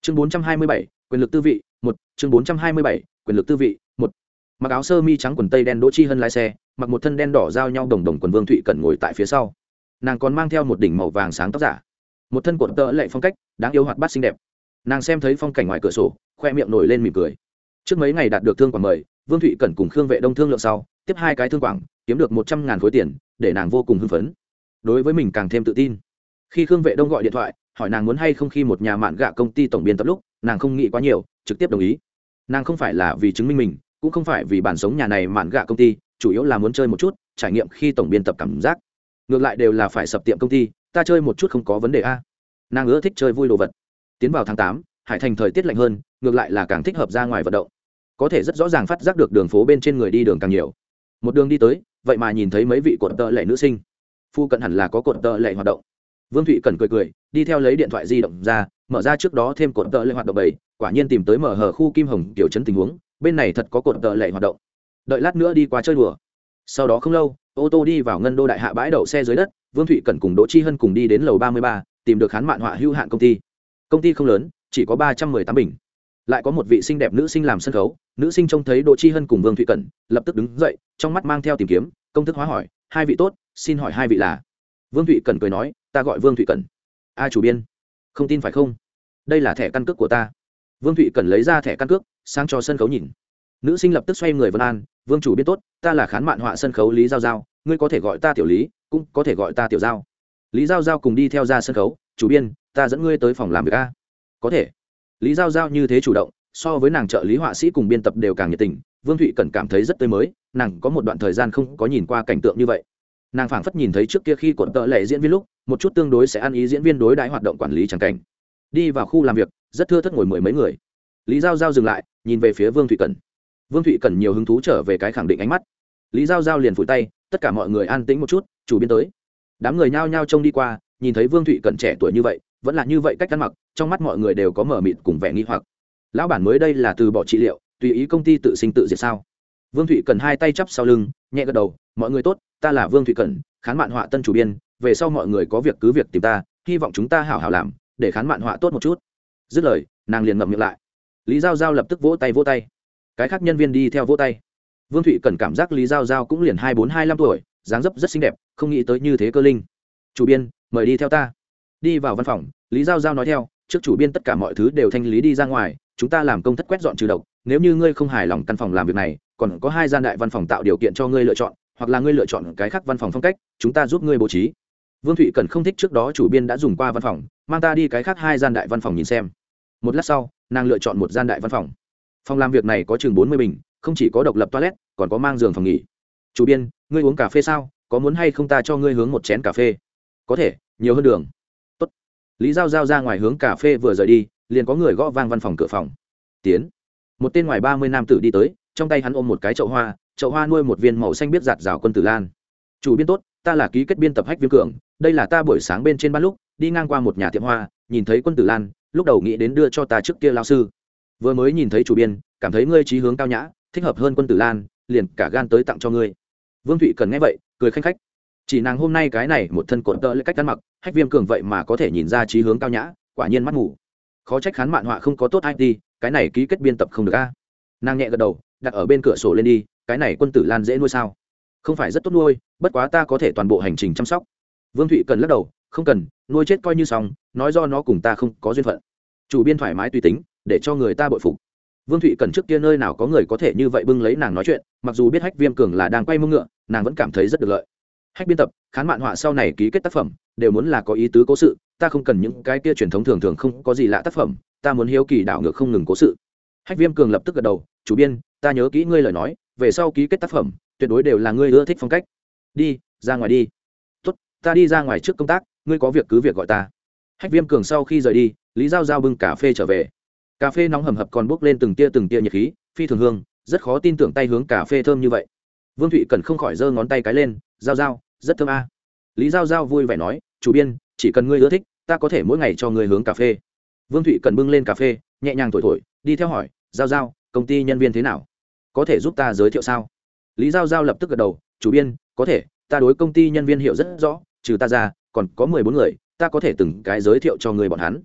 chương 427, quyền lực tư vị một. chương 427, quyền lực tư vị một. Mặc áo sơ mi trắng quần tây đen Đỗ Chi Hân lái xe, mặc một thân đen đỏ giao nhau đồng đồng quần Vương Thụy Cẩn ngồi tại phía sau. Nàng còn mang theo một đỉnh màu vàng sáng tóc giả, một thân cột tợ lệ phong cách đáng yêu hoạt bát xinh đẹp. Nàng xem thấy phong cảnh ngoài cửa sổ, khoe miệng nổi lên mỉm cười. Trước mấy ngày đạt được thương quảng mời, Vương Thụy Cẩn cùng Khương Vệ Đông thương lượng sau, tiếp 2 cái thương quảng, kiếm được 100.000 khối tiền, để nàng vô cùng hưng phấn. Đối với mình càng thêm tự tin. Khi Khương Vệ Đông gọi điện thoại, hỏi nàng muốn hay không khi một nhà mạn gạ công ty tổng biên tập lúc, nàng không nghĩ quá nhiều, trực tiếp đồng ý. Nàng không phải là vì chứng minh mình, cũng không phải vì bản sống nhà này mạn gạ công ty, chủ yếu là muốn chơi một chút, trải nghiệm khi tổng biên tập cảm giác. Ngược lại đều là phải sập tiệm công ty, ta chơi một chút không có vấn đề a. Nàng ưa thích chơi vui đồ vật. Tiến vào tháng 8, Hải Thành thời tiết lạnh hơn, ngược lại là càng thích hợp ra ngoài vận động. Có thể rất rõ ràng phát giác được đường phố bên trên người đi đường càng nhiều. Một đường đi tới, vậy mà nhìn thấy mấy vị cột tợ lệ nữ sinh. Phu cận hẳn là có cột tợ lệ hoạt động. Vương Thụy Cẩn cười, đi theo lấy điện thoại di động ra, mở ra trước đó thêm cột tợ lệ hoạt động 7, quả nhiên tìm tới mở hở khu Kim Hồng tiểu trấn tình huống, bên này thật có cột tợ lệ hoạt động. Đợi lát nữa đi qua chơi đùa. Sau đó không lâu, ô tô đi vào Ngân Đô đại hạ bãi đậu xe dưới đất, Vương Thụy Cẩn cùng Đỗ Chi Hân cùng đi đến lầu 33, tìm được Hán Mạn Họa hữu hạn công ty. Công ty không lớn, chỉ có 318 bình. Lại có một vị xinh đẹp nữ sinh làm sân khấu, nữ sinh trông thấy Đỗ Chi Hân cùng Vương Thụy Cẩn, lập tức đứng dậy, trong mắt mang theo tìm kiếm, công thức hóa hỏi, hai vị tốt, xin hỏi hai vị là? Vương Thụy Cẩn cười nói, ta gọi Vương Thụy Cẩn. A chủ biên, không tin phải không? Đây là thẻ căn cước của ta. Vương Thụy Cẩn lấy ra thẻ căn cước, sang cho sân khấu nhìn. Nữ sinh lập tức xoay người vân an, Vương chủ biên tốt, ta là Khán Mạn Họa sân khấu Lý Giao Giao, ngươi có thể gọi ta tiểu Lý, cũng có thể gọi ta tiểu Giao. Lý Giao Giao cùng đi theo ra sân khấu, chủ biên, ta dẫn ngươi tới phòng làm việc a. Có thể. Lý Giao Giao như thế chủ động, so với nàng trợ lý họa sĩ cùng biên tập đều càng nhiệt tình. Vương Thụy Cẩn cảm thấy rất tươi mới, nàng có một đoạn thời gian không có nhìn qua cảnh tượng như vậy. Nàng phảng phất nhìn thấy trước kia khi cuộn tợ lệ diễn viên lúc, một chút tương đối sẽ ăn ý diễn viên đối đãi hoạt động quản lý chẳng cảnh. Đi vào khu làm việc, rất thưa thớt ngồi mười mấy người. Lý Giao Giao dừng lại, nhìn về phía Vương Thụy Cẩn. Vương Thụy Cẩn nhiều hứng thú trở về cái khẳng định ánh mắt. Lý Giao Giao liền phủi tay, tất cả mọi người an tĩnh một chút, chủ biên tới. Đám người nhao nhao trông đi qua, nhìn thấy Vương Thụy Cẩn trẻ tuổi như vậy, vẫn là như vậy cách ăn mặc, trong mắt mọi người đều có mờ mịt cùng vẻ nghi hoặc. Lão bản mới đây là từ bỏ trị liệu, tùy ý công ty tự sinh tự diệt sao? Vương Thụy Cẩn hai tay chắp sau lưng, nhẹ gật đầu, mọi người tốt, ta là Vương Thụy Cẩn, Khán Mạn Họa tân chủ biên, về sau mọi người có việc cứ việc tìm ta, hy vọng chúng ta hảo hảo làm, để Khán Mạn Họa tốt một chút. Dứt lời, nàng liền ngậm miệng lại. Lý Giao Giao lập tức vỗ tay. Cái khác nhân viên đi theo vỗ tay. Vương Thụy Cẩn cảm giác Lý Giao Giao cũng liền 24-25 tuổi, dáng dấp rất xinh đẹp, không nghĩ tới như thế cơ linh. Chủ biên, mời đi theo ta. Đi vào văn phòng, Lý Giao Giao nói theo, trước chủ biên tất cả mọi thứ đều thanh lý đi ra ngoài, chúng ta làm công thất quét dọn trừ độc, nếu như ngươi không hài lòng căn phòng làm việc này, còn có 2 gian đại văn phòng tạo điều kiện cho ngươi lựa chọn, hoặc là ngươi lựa chọn cái khác văn phòng phong cách, chúng ta giúp ngươi bố trí. Vương Thụy Cẩn không thích trước đó chủ biên đã dùng qua văn phòng, mang ta đi cái khác 2 gian đại văn phòng nhìn xem. Một lát sau, nàng lựa chọn một gian đại văn phòng. Phòng làm việc này có chừng 40 bình, không chỉ có độc lập toilet, còn có mang giường phòng nghỉ. Chủ biên, ngươi uống cà phê sao? Có muốn hay không ta cho ngươi hướng một chén cà phê? Có thể, nhiều hơn đường. Tốt. Lý Giao Giao ra ngoài hướng cà phê vừa rời đi, liền có người gõ vang văn phòng cửa phòng. Tiến. Một tên ngoài 30 nam tử đi tới, trong tay hắn ôm một cái chậu hoa nuôi một viên màu xanh biết giạt rào quân tử lan. Chủ biên tốt, ta là ký kết biên tập Hách Viêm Cường, đây là ta buổi sáng bên trên ban lúc đi ngang qua một nhà tiệm hoa, nhìn thấy quân tử lan, lúc đầu nghĩ đến đưa cho ta trước kia lão sư. Vừa mới nhìn thấy chủ biên, cảm thấy ngươi chí hướng cao nhã, thích hợp hơn quân tử lan, liền cả gan tới tặng cho ngươi. Vương Thụy Cẩn nghe vậy, cười khanh khách. Chỉ nàng hôm nay cái này một thân cuộn tợ lệ cách ăn mặc, Hách Viêm Cường vậy mà có thể nhìn ra chí hướng cao nhã, quả nhiên mắt mù. Khó trách Khán Mạn Họa không có tốt IT, cái này ký kết biên tập không được a. Nàng nhẹ gật đầu, đặt ở bên cửa sổ lên đi, cái này quân tử lan dễ nuôi sao? Không phải rất tốt nuôi, bất quá ta có thể toàn bộ hành trình chăm sóc. Vương Thụy Cẩn lắc đầu, không cần, nuôi chết coi như xong, nói do nó cùng ta không có duyên phận. Chủ biên thoải mái tùy tính, để cho người ta bội phục. Vương Thụy Cẩn trước kia nơi nào có người có thể như vậy bưng lấy nàng nói chuyện, mặc dù biết Hách Viêm Cường là đang quay mông ngựa, nàng vẫn cảm thấy rất được lợi. Hách biên tập, Khán Mạn Họa sau này ký kết tác phẩm, đều muốn là có ý tứ cố sự, ta không cần những cái kia truyền thống thường thường không có gì lạ tác phẩm, ta muốn hiếu kỳ đảo ngược không ngừng cố sự. Hách Viêm Cường lập tức gật đầu, chủ biên, ta nhớ kỹ ngươi lời nói, về sau ký kết tác phẩm, tuyệt đối đều là ngươi ưa thích phong cách. Đi, ra ngoài đi. Tốt, ta đi ra ngoài trước công tác, ngươi có việc cứ việc gọi ta. Hách Viêm Cường sau khi rời đi, Lý Giao Giao bưng cà phê trở về. Cà phê nóng hầm hập còn bốc lên từng tia nhiệt khí, phi thường hương, rất khó tin tưởng tay hướng cà phê thơm như vậy. Vương Thụy Cẩn không khỏi giơ ngón tay cái lên, Giao Giao, rất thơm a. Lý Giao Giao vui vẻ nói, chủ biên, chỉ cần ngươi ưa thích, ta có thể mỗi ngày cho ngươi hướng cà phê. Vương Thụy Cẩn bưng lên cà phê, nhẹ nhàng thổi, đi theo hỏi, Giao Giao, công ty nhân viên thế nào? Có thể giúp ta giới thiệu sao? Lý Giao Giao lập tức gật đầu, chủ biên, có thể, ta đối công ty nhân viên hiểu rất rõ, trừ ta ra, còn có 14 người, ta có thể từng cái giới thiệu cho người bọn hắn.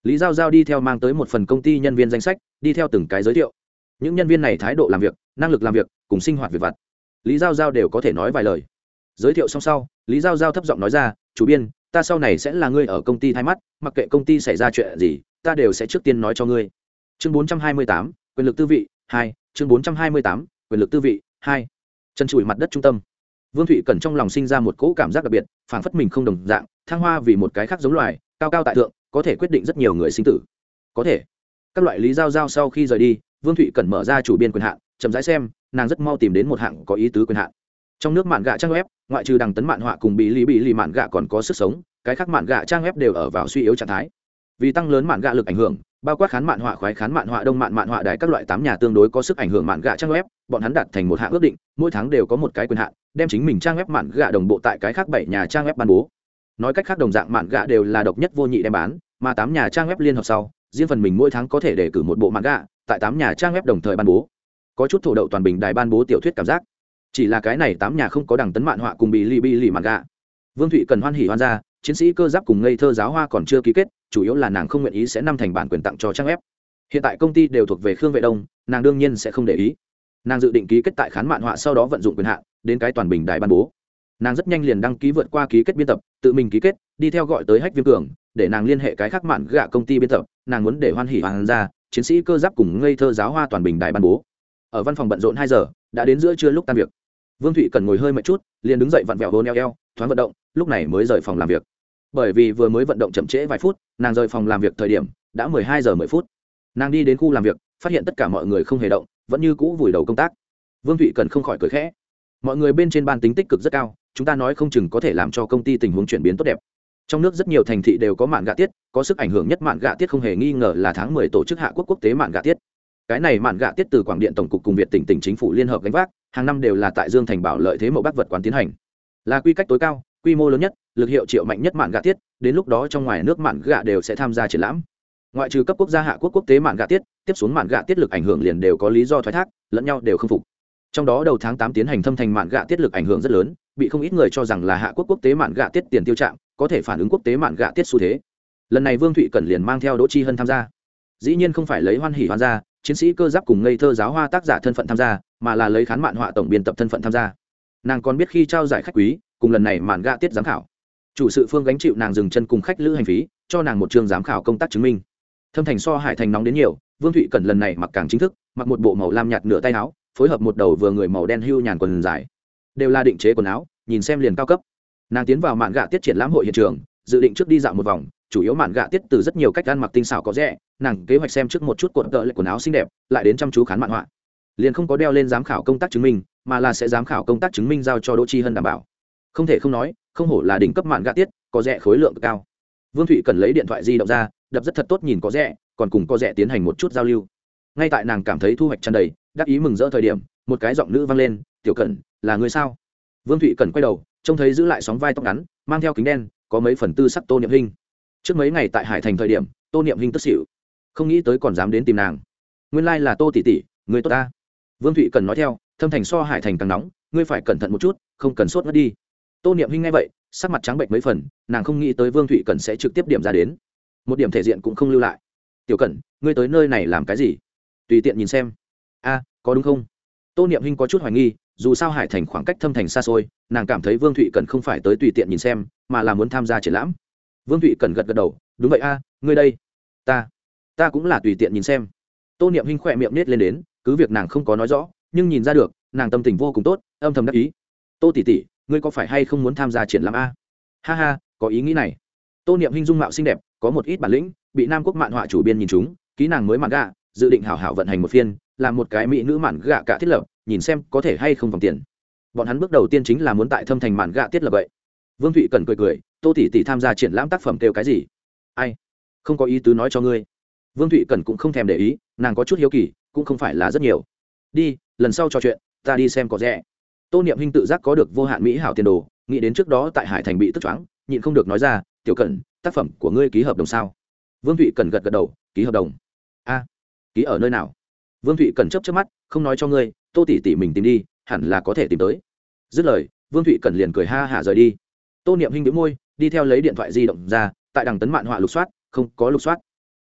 Lý giao giao đi theo mang tới một phần công ty nhân viên danh sách, đi theo từng cái giới thiệu. Những nhân viên này thái độ làm việc, năng lực làm việc cùng sinh hoạt việc vặt, Lý giao giao đều có thể nói vài lời. Giới thiệu xong sau, Lý giao giao thấp giọng nói ra, chủ biên, ta sau này sẽ là ngươi ở công ty thay mắt, mặc kệ công ty xảy ra chuyện gì, ta đều sẽ trước tiên nói cho ngươi. Chương 428, quyền lực tư vị 2, chương 428, quyền lực tư vị 2. Chân chùi mặt đất trung tâm. Vương Thụy Cẩn trong lòng sinh ra một cỗ cảm giác đặc biệt, phảng phất mình không đồng dạng, thăng hoa vì một cái khác giống loài, cao cao tại thượng, có thể quyết định rất nhiều người sinh tử. Có thể. Các loại Lý giao giao sau khi rời đi, Vương Thụy Cẩn mở ra chủ biên quyền hạn, chậm rãi xem, nàng rất mau tìm đến một hạng có ý tứ quyền hạn. Trong nước mạn gạ trang web, ngoại trừ đằng tấn mạn họa cùng bị lì mạn gạ còn có sức sống, cái khác mạn gạ trang web đều ở vào suy yếu trạng thái. Vì tăng lớn mạn gạ lực ảnh hưởng, bao quát khán mạn họa, khoái khán mạn họa, đông mạn họa đài các loại 8 nhà tương đối có sức ảnh hưởng mạn gạ trang web, bọn hắn đặt thành một hạng ước định, mỗi tháng đều có một cái quyền hạn, đem chính mình trang web mạn gạ đồng bộ tại cái khác 7 nhà trang web ban bố. Nói cách khác đồng dạng mạn gạ đều là độc nhất vô nhị đem bán, mà 8 nhà trang web liên hợp sau, riêng phần mình mỗi tháng có thể đề cử một bộ mạn gạ, tại 8 nhà trang web đồng thời ban bố. Có chút thổ đậu toàn bình đài ban bố tiểu thuyết cảm giác. Chỉ là cái này 8 nhà không có đằng tấn mạn họa cùng bị lì mạn gạ. Vương Thụy Cần hoan hỉ hoan ra, chiến sĩ cơ giáp cùng ngây thơ giáo hoa còn chưa ký kết, chủ yếu là nàng không nguyện ý sẽ năm thành bản quyền tặng cho trang web. Hiện tại công ty đều thuộc về Khương Vệ Đông, nàng đương nhiên sẽ không để ý. Nàng dự định ký kết tại khán mạn họa, sau đó vận dụng quyền hạn đến cái toàn bình đài ban bố. Nàng rất nhanh liền đăng ký vượt qua ký kết biên tập, tự mình ký kết, đi theo gọi tới Hách Viêm Cường, để nàng liên hệ cái khác mạn gạ công ty biên tập, nàng muốn để hoan hỉ hoan ra, chiến sĩ cơ giáp cùng ngây thơ giáo hoa toàn bình đài ban bố. Ở văn phòng bận rộn 2 giờ, đã đến giữa trưa lúc tan việc. Vương Thụy Cần ngồi hơi mệt chút, liền đứng dậy vặn vẹo hôn eo, thoáng vận động, lúc này mới rời phòng làm việc. Bởi vì vừa mới vận động chậm trễ vài phút, nàng rời phòng làm việc thời điểm đã 12 giờ 10 phút. Nàng đi đến khu làm việc, phát hiện tất cả mọi người không hề động, vẫn như cũ vùi đầu công tác. Vương Thụy Cần không khỏi cười khẽ. Mọi người bên trên ban tính tích cực rất cao, chúng ta nói không chừng có thể làm cho công ty tình huống chuyển biến tốt đẹp. Trong nước rất nhiều thành thị đều có mạn gạ tiết, có sức ảnh hưởng nhất mạn gạ tiết không hề nghi ngờ là tháng 10 tổ chức Hạ Quốc quốc tế mạn gạ tiết. Cái này mạn gạ tiết từ Quảng Điện tổng cục cùng Việt tỉnh chính phủ liên hợp gánh vác, hàng năm đều là tại Dương Thành Bảo Lợi Thế Mậu Bắc vật quán tiến hành. Là quy cách tối cao, quy mô lớn nhất, lực hiệu triệu mạnh nhất mạn gạ tiết, đến lúc đó trong ngoài nước mạn gạ đều sẽ tham gia triển lãm. Ngoại trừ cấp quốc gia Hạ Quốc quốc tế mạn gạ tiết, tiếp xuống mạn gạ tiết lực ảnh hưởng liền đều có lý do thoái thác, lẫn nhau đều không phục. Trong đó đầu tháng 8 tiến hành Thâm Thành mạn gạ tiết lực ảnh hưởng rất lớn, bị không ít người cho rằng là Hạ Quốc quốc tế mạn gạ tiết tiền tiêu trạng, có thể phản ứng quốc tế mạn gạ tiết xu thế. Lần này Vương Thụy Cẩn liền mang theo Đỗ Chi Hân tham gia. Dĩ nhiên không phải lấy hoan hỉ hoan gia, chiến sĩ cơ giáp cùng ngây thơ giáo hoa tác giả thân phận tham gia, mà là lấy khán mạn họa tổng biên tập thân phận tham gia. Nàng còn biết khi trao giải khách quý, cùng lần này mạn gạ tiết giám khảo. Chủ sự Phương gánh chịu nàng dừng chân cùng khách lữ hành phí, cho nàng một trường giám khảo công tác chứng minh. Thâm Thành so Hải Thành nóng đến nhiều, Vương Thụy Cẩn lần này mặc càng chính thức, mặc một bộ màu lam nhạt nửa tay áo, phối hợp một đầu vừa người màu đen hưu nhàn quần dài, đều là định chế quần áo, nhìn xem liền cao cấp. Nàng tiến vào mạn gạ tiết triển lãm hội hiện trường, dự định trước đi dạo một vòng, chủ yếu mạn gạ tiết từ rất nhiều cách ăn mặc tinh xảo có rẻ, nàng kế hoạch xem trước một chút cuộn tợ lại quần áo xinh đẹp, lại đến chăm chú khán mạn họa. Liền không có đeo lên giám khảo công tác chứng minh, mà là sẽ giám khảo công tác chứng minh giao cho Đỗ Chi Hân đảm bảo. Không thể không nói, không hổ là đỉnh cấp mạn gạ tiết, có rẻ khối lượng cao. Vương Thụy Cần lấy điện thoại di động ra, đập rất thật tốt nhìn có rẻ, còn cùng có rẻ tiến hành một chút giao lưu. Ngay tại nàng cảm thấy thu hoạch tràn đầy, đắc ý mừng rỡ thời điểm, một cái giọng nữ vang lên, "Tiểu Cẩn, là người sao?" Vương Thụy Cẩn quay đầu, trông thấy giữ lại sóng vai tóc ngắn, mang theo kính đen, có mấy phần tư sắc Tô Niệm Hinh. Trước mấy ngày tại Hải Thành thời điểm, Tô Niệm Hinh tức xỉu, không nghĩ tới còn dám đến tìm nàng. Nguyên lai là Tô tỷ tỷ, người tốt ta. Vương Thụy Cẩn nói theo, Thâm Thành so Hải Thành càng nóng, ngươi phải cẩn thận một chút, không cần sốt ngất đi. Tô Niệm Hinh nghe vậy, sắc mặt trắng bệch mấy phần, nàng không nghĩ tới Vương Thụy Cẩn sẽ trực tiếp điểm ra đến, một điểm thể diện cũng không lưu lại. "Tiểu Cẩn, ngươi tới nơi này làm cái gì? Tùy tiện nhìn xem." "A, có đúng không?" Tô Niệm Hinh có chút hoài nghi, dù sao Hải Thành khoảng cách Thâm Thành xa xôi, nàng cảm thấy Vương Thụy Cẩn không phải tới tùy tiện nhìn xem, mà là muốn tham gia triển lãm. Vương Thụy Cẩn gật gật đầu, "Đúng vậy a, ngươi đây?" Ta cũng là tùy tiện nhìn xem." Tô Niệm Hinh khỏe miệng nết lên đến, cứ việc nàng không có nói rõ, nhưng nhìn ra được, nàng tâm tình vô cùng tốt, âm thầm đắc ý. "Tô tỷ tỷ, ngươi có phải hay không muốn tham gia triển lãm a?" "Ha ha, có ý nghĩ này." Tô Niệm Hinh dung mạo xinh đẹp, có một ít bản lĩnh, bị Nam Quốc mạn họa chủ biên nhìn chúng, ký nàng mới mạn gạ, dự định hảo hảo vận hành một phiên, làm một cái mỹ nữ mạn gạ cả thiết lập, nhìn xem có thể hay không vòng tiền. Bọn hắn bước đầu tiên chính là muốn tại Thâm Thành mạn gạ tiết lập vậy. Vương Thụy Cẩn cười cười, "Tô tỷ tỷ tham gia triển lãm tác phẩm kêu cái gì?" "Ai, không có ý tứ nói cho ngươi." Vương Thụy Cẩn cũng không thèm để ý, nàng có chút hiếu kỳ, cũng không phải là rất nhiều. "Đi, lần sau trò chuyện, ta đi xem có rẻ." Tô Niệm Hinh tự giác có được vô hạn mỹ hảo tiền đồ, nghĩ đến trước đó tại Hải Thành bị tức choáng, nhịn không được nói ra, "Tiểu Cẩn, tác phẩm của ngươi ký hợp đồng sao?" Vương Thụy Cẩn gật gật đầu, "Ký hợp đồng." "A, ký ở nơi nào?" Vương Thụy Cẩn chớp chớp mắt, "Không nói cho ngươi, Tô tỷ tỷ mình tìm đi, hẳn là có thể tìm tới." Dứt lời, Vương Thụy Cẩn liền cười ha hả rời đi. Tô Niệm Hinh bĩu môi, đi theo lấy điện thoại di động ra, tại đằng tấn mạn họa lục soát, không có lục soát.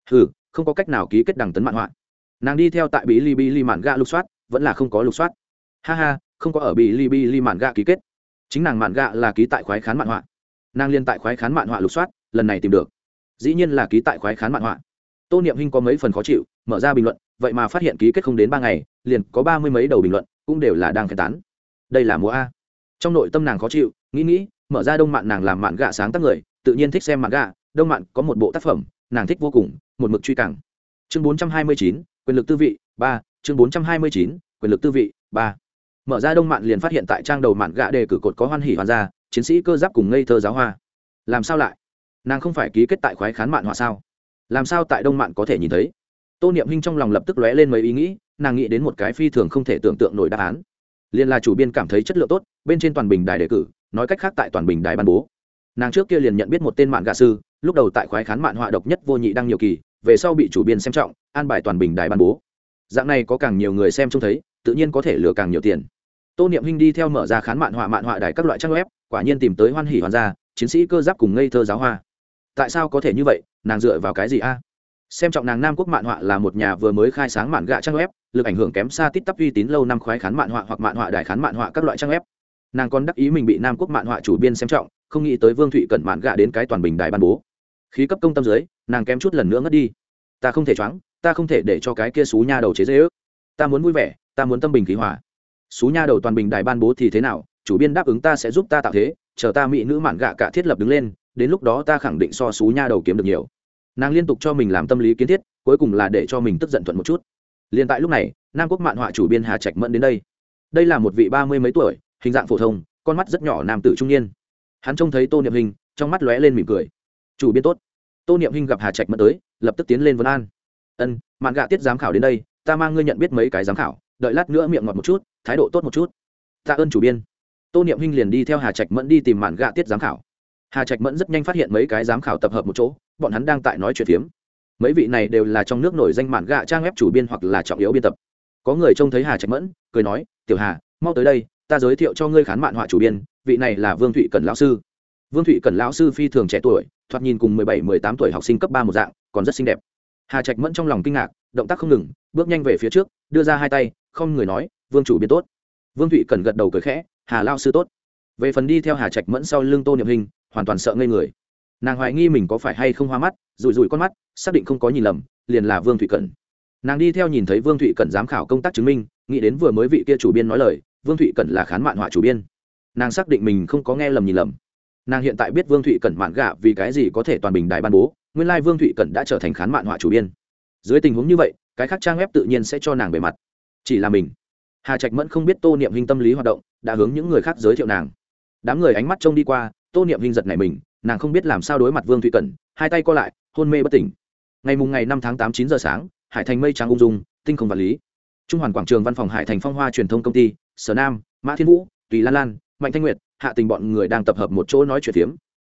ừ, không có cách nào ký kết đằng tấn mạn họa. Nàng đi theo tại Bilibili mạn gạ lục soát vẫn là không có lục soát. Ha ha, không có ở Bilibili mạn gạ ký kết, chính nàng mạn gạ là ký tại khoái khán mạn họa. Nàng liên tại khoái khán mạn họa lục soát, lần này tìm được dĩ nhiên là ký tại khoái khán mạn họa. Tô Niệm Hinh có mấy phần khó chịu, mở ra bình luận, vậy mà phát hiện ký kết không đến 3 ngày liền có 30 mấy đầu bình luận, cũng đều là đang khen tán. Đây là mùa a. Trong nội tâm nàng khó chịu, nghĩ mở ra đông mạn, nàng làm mạn gạ sáng tác người, tự nhiên thích xem mạn gạ. Đông mạn có một bộ tác phẩm nàng thích vô cùng, một mực truy cẳng. Chương 429, quyền lực tư vị 3. Chương 429, quyền lực tư vị 3. Mở ra đông mạn liền phát hiện tại trang đầu mạn gạ đề cử cột có hoan hỉ hoàn gia, chiến sĩ cơ giáp cùng ngây thơ giáo hoa. Làm sao lại? Nàng không phải ký kết tại khoái khán mạn họa sao? Làm sao tại đông mạn có thể nhìn thấy? Tô Niệm Hinh trong lòng lập tức lóe lên mấy ý nghĩ, nàng nghĩ đến một cái phi thường không thể tưởng tượng nổi đáp án. Liên là chủ biên cảm thấy chất lượng tốt, bên trên toàn bình đài đề cử, nói cách khác tại toàn bình đài ban bố. Nàng trước kia liền nhận biết một tên mạn gạ sư, lúc đầu tại khoái khán mạn họa độc nhất vô nhị đăng nhiều kỳ, về sau bị chủ biên xem trọng, an bài toàn bình đài ban bố. Dạng này có càng nhiều người xem trông thấy, tự nhiên có thể lừa càng nhiều tiền. Tô Niệm Hinh đi theo mở ra khán mạn họa đài các loại trang web, quả nhiên tìm tới hoan hỉ hoàn gia, chiến sĩ cơ giáp cùng ngây thơ giáo hoa. Tại sao có thể như vậy? Nàng dựa vào cái gì a? Xem trọng nàng Nam Quốc mạn họa là một nhà vừa mới khai sáng mạn gạ trang web, lực ảnh hưởng kém xa tít tắp uy tín lâu năm khoái khán mạn họa hoặc mạn họa đài khán mạn họa các loại trang web. Nàng còn đắc ý mình bị Nam Quốc mạn họa chủ biên xem trọng, không nghĩ tới Vương Thụy Cẩn mạn gạ đến cái toàn bình đài ban bố. Khí cấp công tâm dưới, nàng kém chút lần nữa ngất đi. Ta không thể choáng, ta không thể để cho cái kia xú nha đầu chế giễu. Ta muốn vui vẻ, ta muốn tâm bình khí hòa. Xú nha đầu toàn bình đài ban bố thì thế nào, chủ biên đáp ứng ta sẽ giúp ta tạo thế, chờ ta mỹ nữ mạn gạ cả thiết lập đứng lên, đến lúc đó ta khẳng định so xú nha đầu kiếm được nhiều. Nàng liên tục cho mình làm tâm lý kiến thiết, cuối cùng là để cho mình tức giận thuận một chút. Liên tại lúc này, Nam Quốc mạn họa chủ biên Hà Trạch Mẫn đến đây. Đây là một vị 30 mấy tuổi, hình dạng phổ thông, con mắt rất nhỏ nam tử trung niên. Hắn trông thấy Tô Niệm Hinh, trong mắt lóe lên mỉm cười. Chủ biên tốt. Tô Niệm Hinh gặp Hà Trạch Mẫn tới, lập tức tiến lên vấn an. Ân, mạn gạ tiết giám khảo đến đây, ta mang ngươi nhận biết mấy cái giám khảo, đợi lát nữa miệng ngọt một chút, thái độ tốt một chút. Tạ ơn chủ biên. Tô Niệm Hinh liền đi theo Hà Trạch Mẫn đi tìm mạn gạ tiết giám khảo. Hà Trạch Mẫn rất nhanh phát hiện mấy cái giám khảo tập hợp một chỗ, bọn hắn đang tại nói chuyện phiếm. Mấy vị này đều là trong nước nổi danh mạn gạ trang web chủ biên hoặc là trọng yếu biên tập. Có người trông thấy Hà Trạch Mẫn, cười nói, "Tiểu Hà, mau tới đây, ta giới thiệu cho ngươi khán mạn họa chủ biên, vị này là Vương Thụy Cẩn lão sư." Vương Thụy Cẩn lão sư phi thường trẻ tuổi, thoạt nhìn cùng 17-18 tuổi học sinh cấp 3 một dạng, còn rất xinh đẹp. Hà Trạch Mẫn trong lòng kinh ngạc, động tác không ngừng, bước nhanh về phía trước, đưa ra hai tay, không người nói, "Vương chủ biên tốt." Vương Thụy Cẩn gật đầu cười khẽ, "Hà lão sư tốt." Về phần đi theo Hà Trạch Mẫn sau lưng Tô Niệm Hinh, hoàn toàn sợ ngây người. Nàng hoài nghi mình có phải hay không hoa mắt, rủi con mắt, xác định không có nhìn lầm, liền là Vương Thụy Cẩn. Nàng đi theo nhìn thấy Vương Thụy Cẩn giám khảo công tác chứng minh, nghĩ đến vừa mới vị kia chủ biên nói lời, Vương Thụy Cẩn là khán mạn họa chủ biên. Nàng xác định mình không có nghe lầm nhìn lầm. Nàng hiện tại biết Vương Thụy Cẩn mạn gạ vì cái gì có thể toàn bình đài ban bố, nguyên lai Vương Thụy Cẩn đã trở thành khán mạn họa chủ biên. Dưới tình huống như vậy, cái khác trang web tự nhiên sẽ cho nàng bề mặt. Chỉ là mình. Hà Trạch Mẫn không biết Tô Niệm Hinh tâm lý hoạt động, đã hướng những người khác giới thiệu nàng. Đám người ánh mắt trông đi qua, Tô Niệm Hinh giật nảy mình, nàng không biết làm sao đối mặt Vương Thụy Cẩn, hai tay co lại, hôn mê bất tỉnh. Ngày 5 tháng 8 9 giờ sáng, Hải Thành mây trắng ung dung, tinh không vật lý. Trung Hoàn quảng trường văn phòng Hải Thành Phong Hoa truyền thông công ty, Sở Nam, Mã Thiên Vũ, Tùy Lan Lan, Mạnh Thanh Nguyệt, Hạ Tình bọn người đang tập hợp một chỗ nói chuyện phiếm.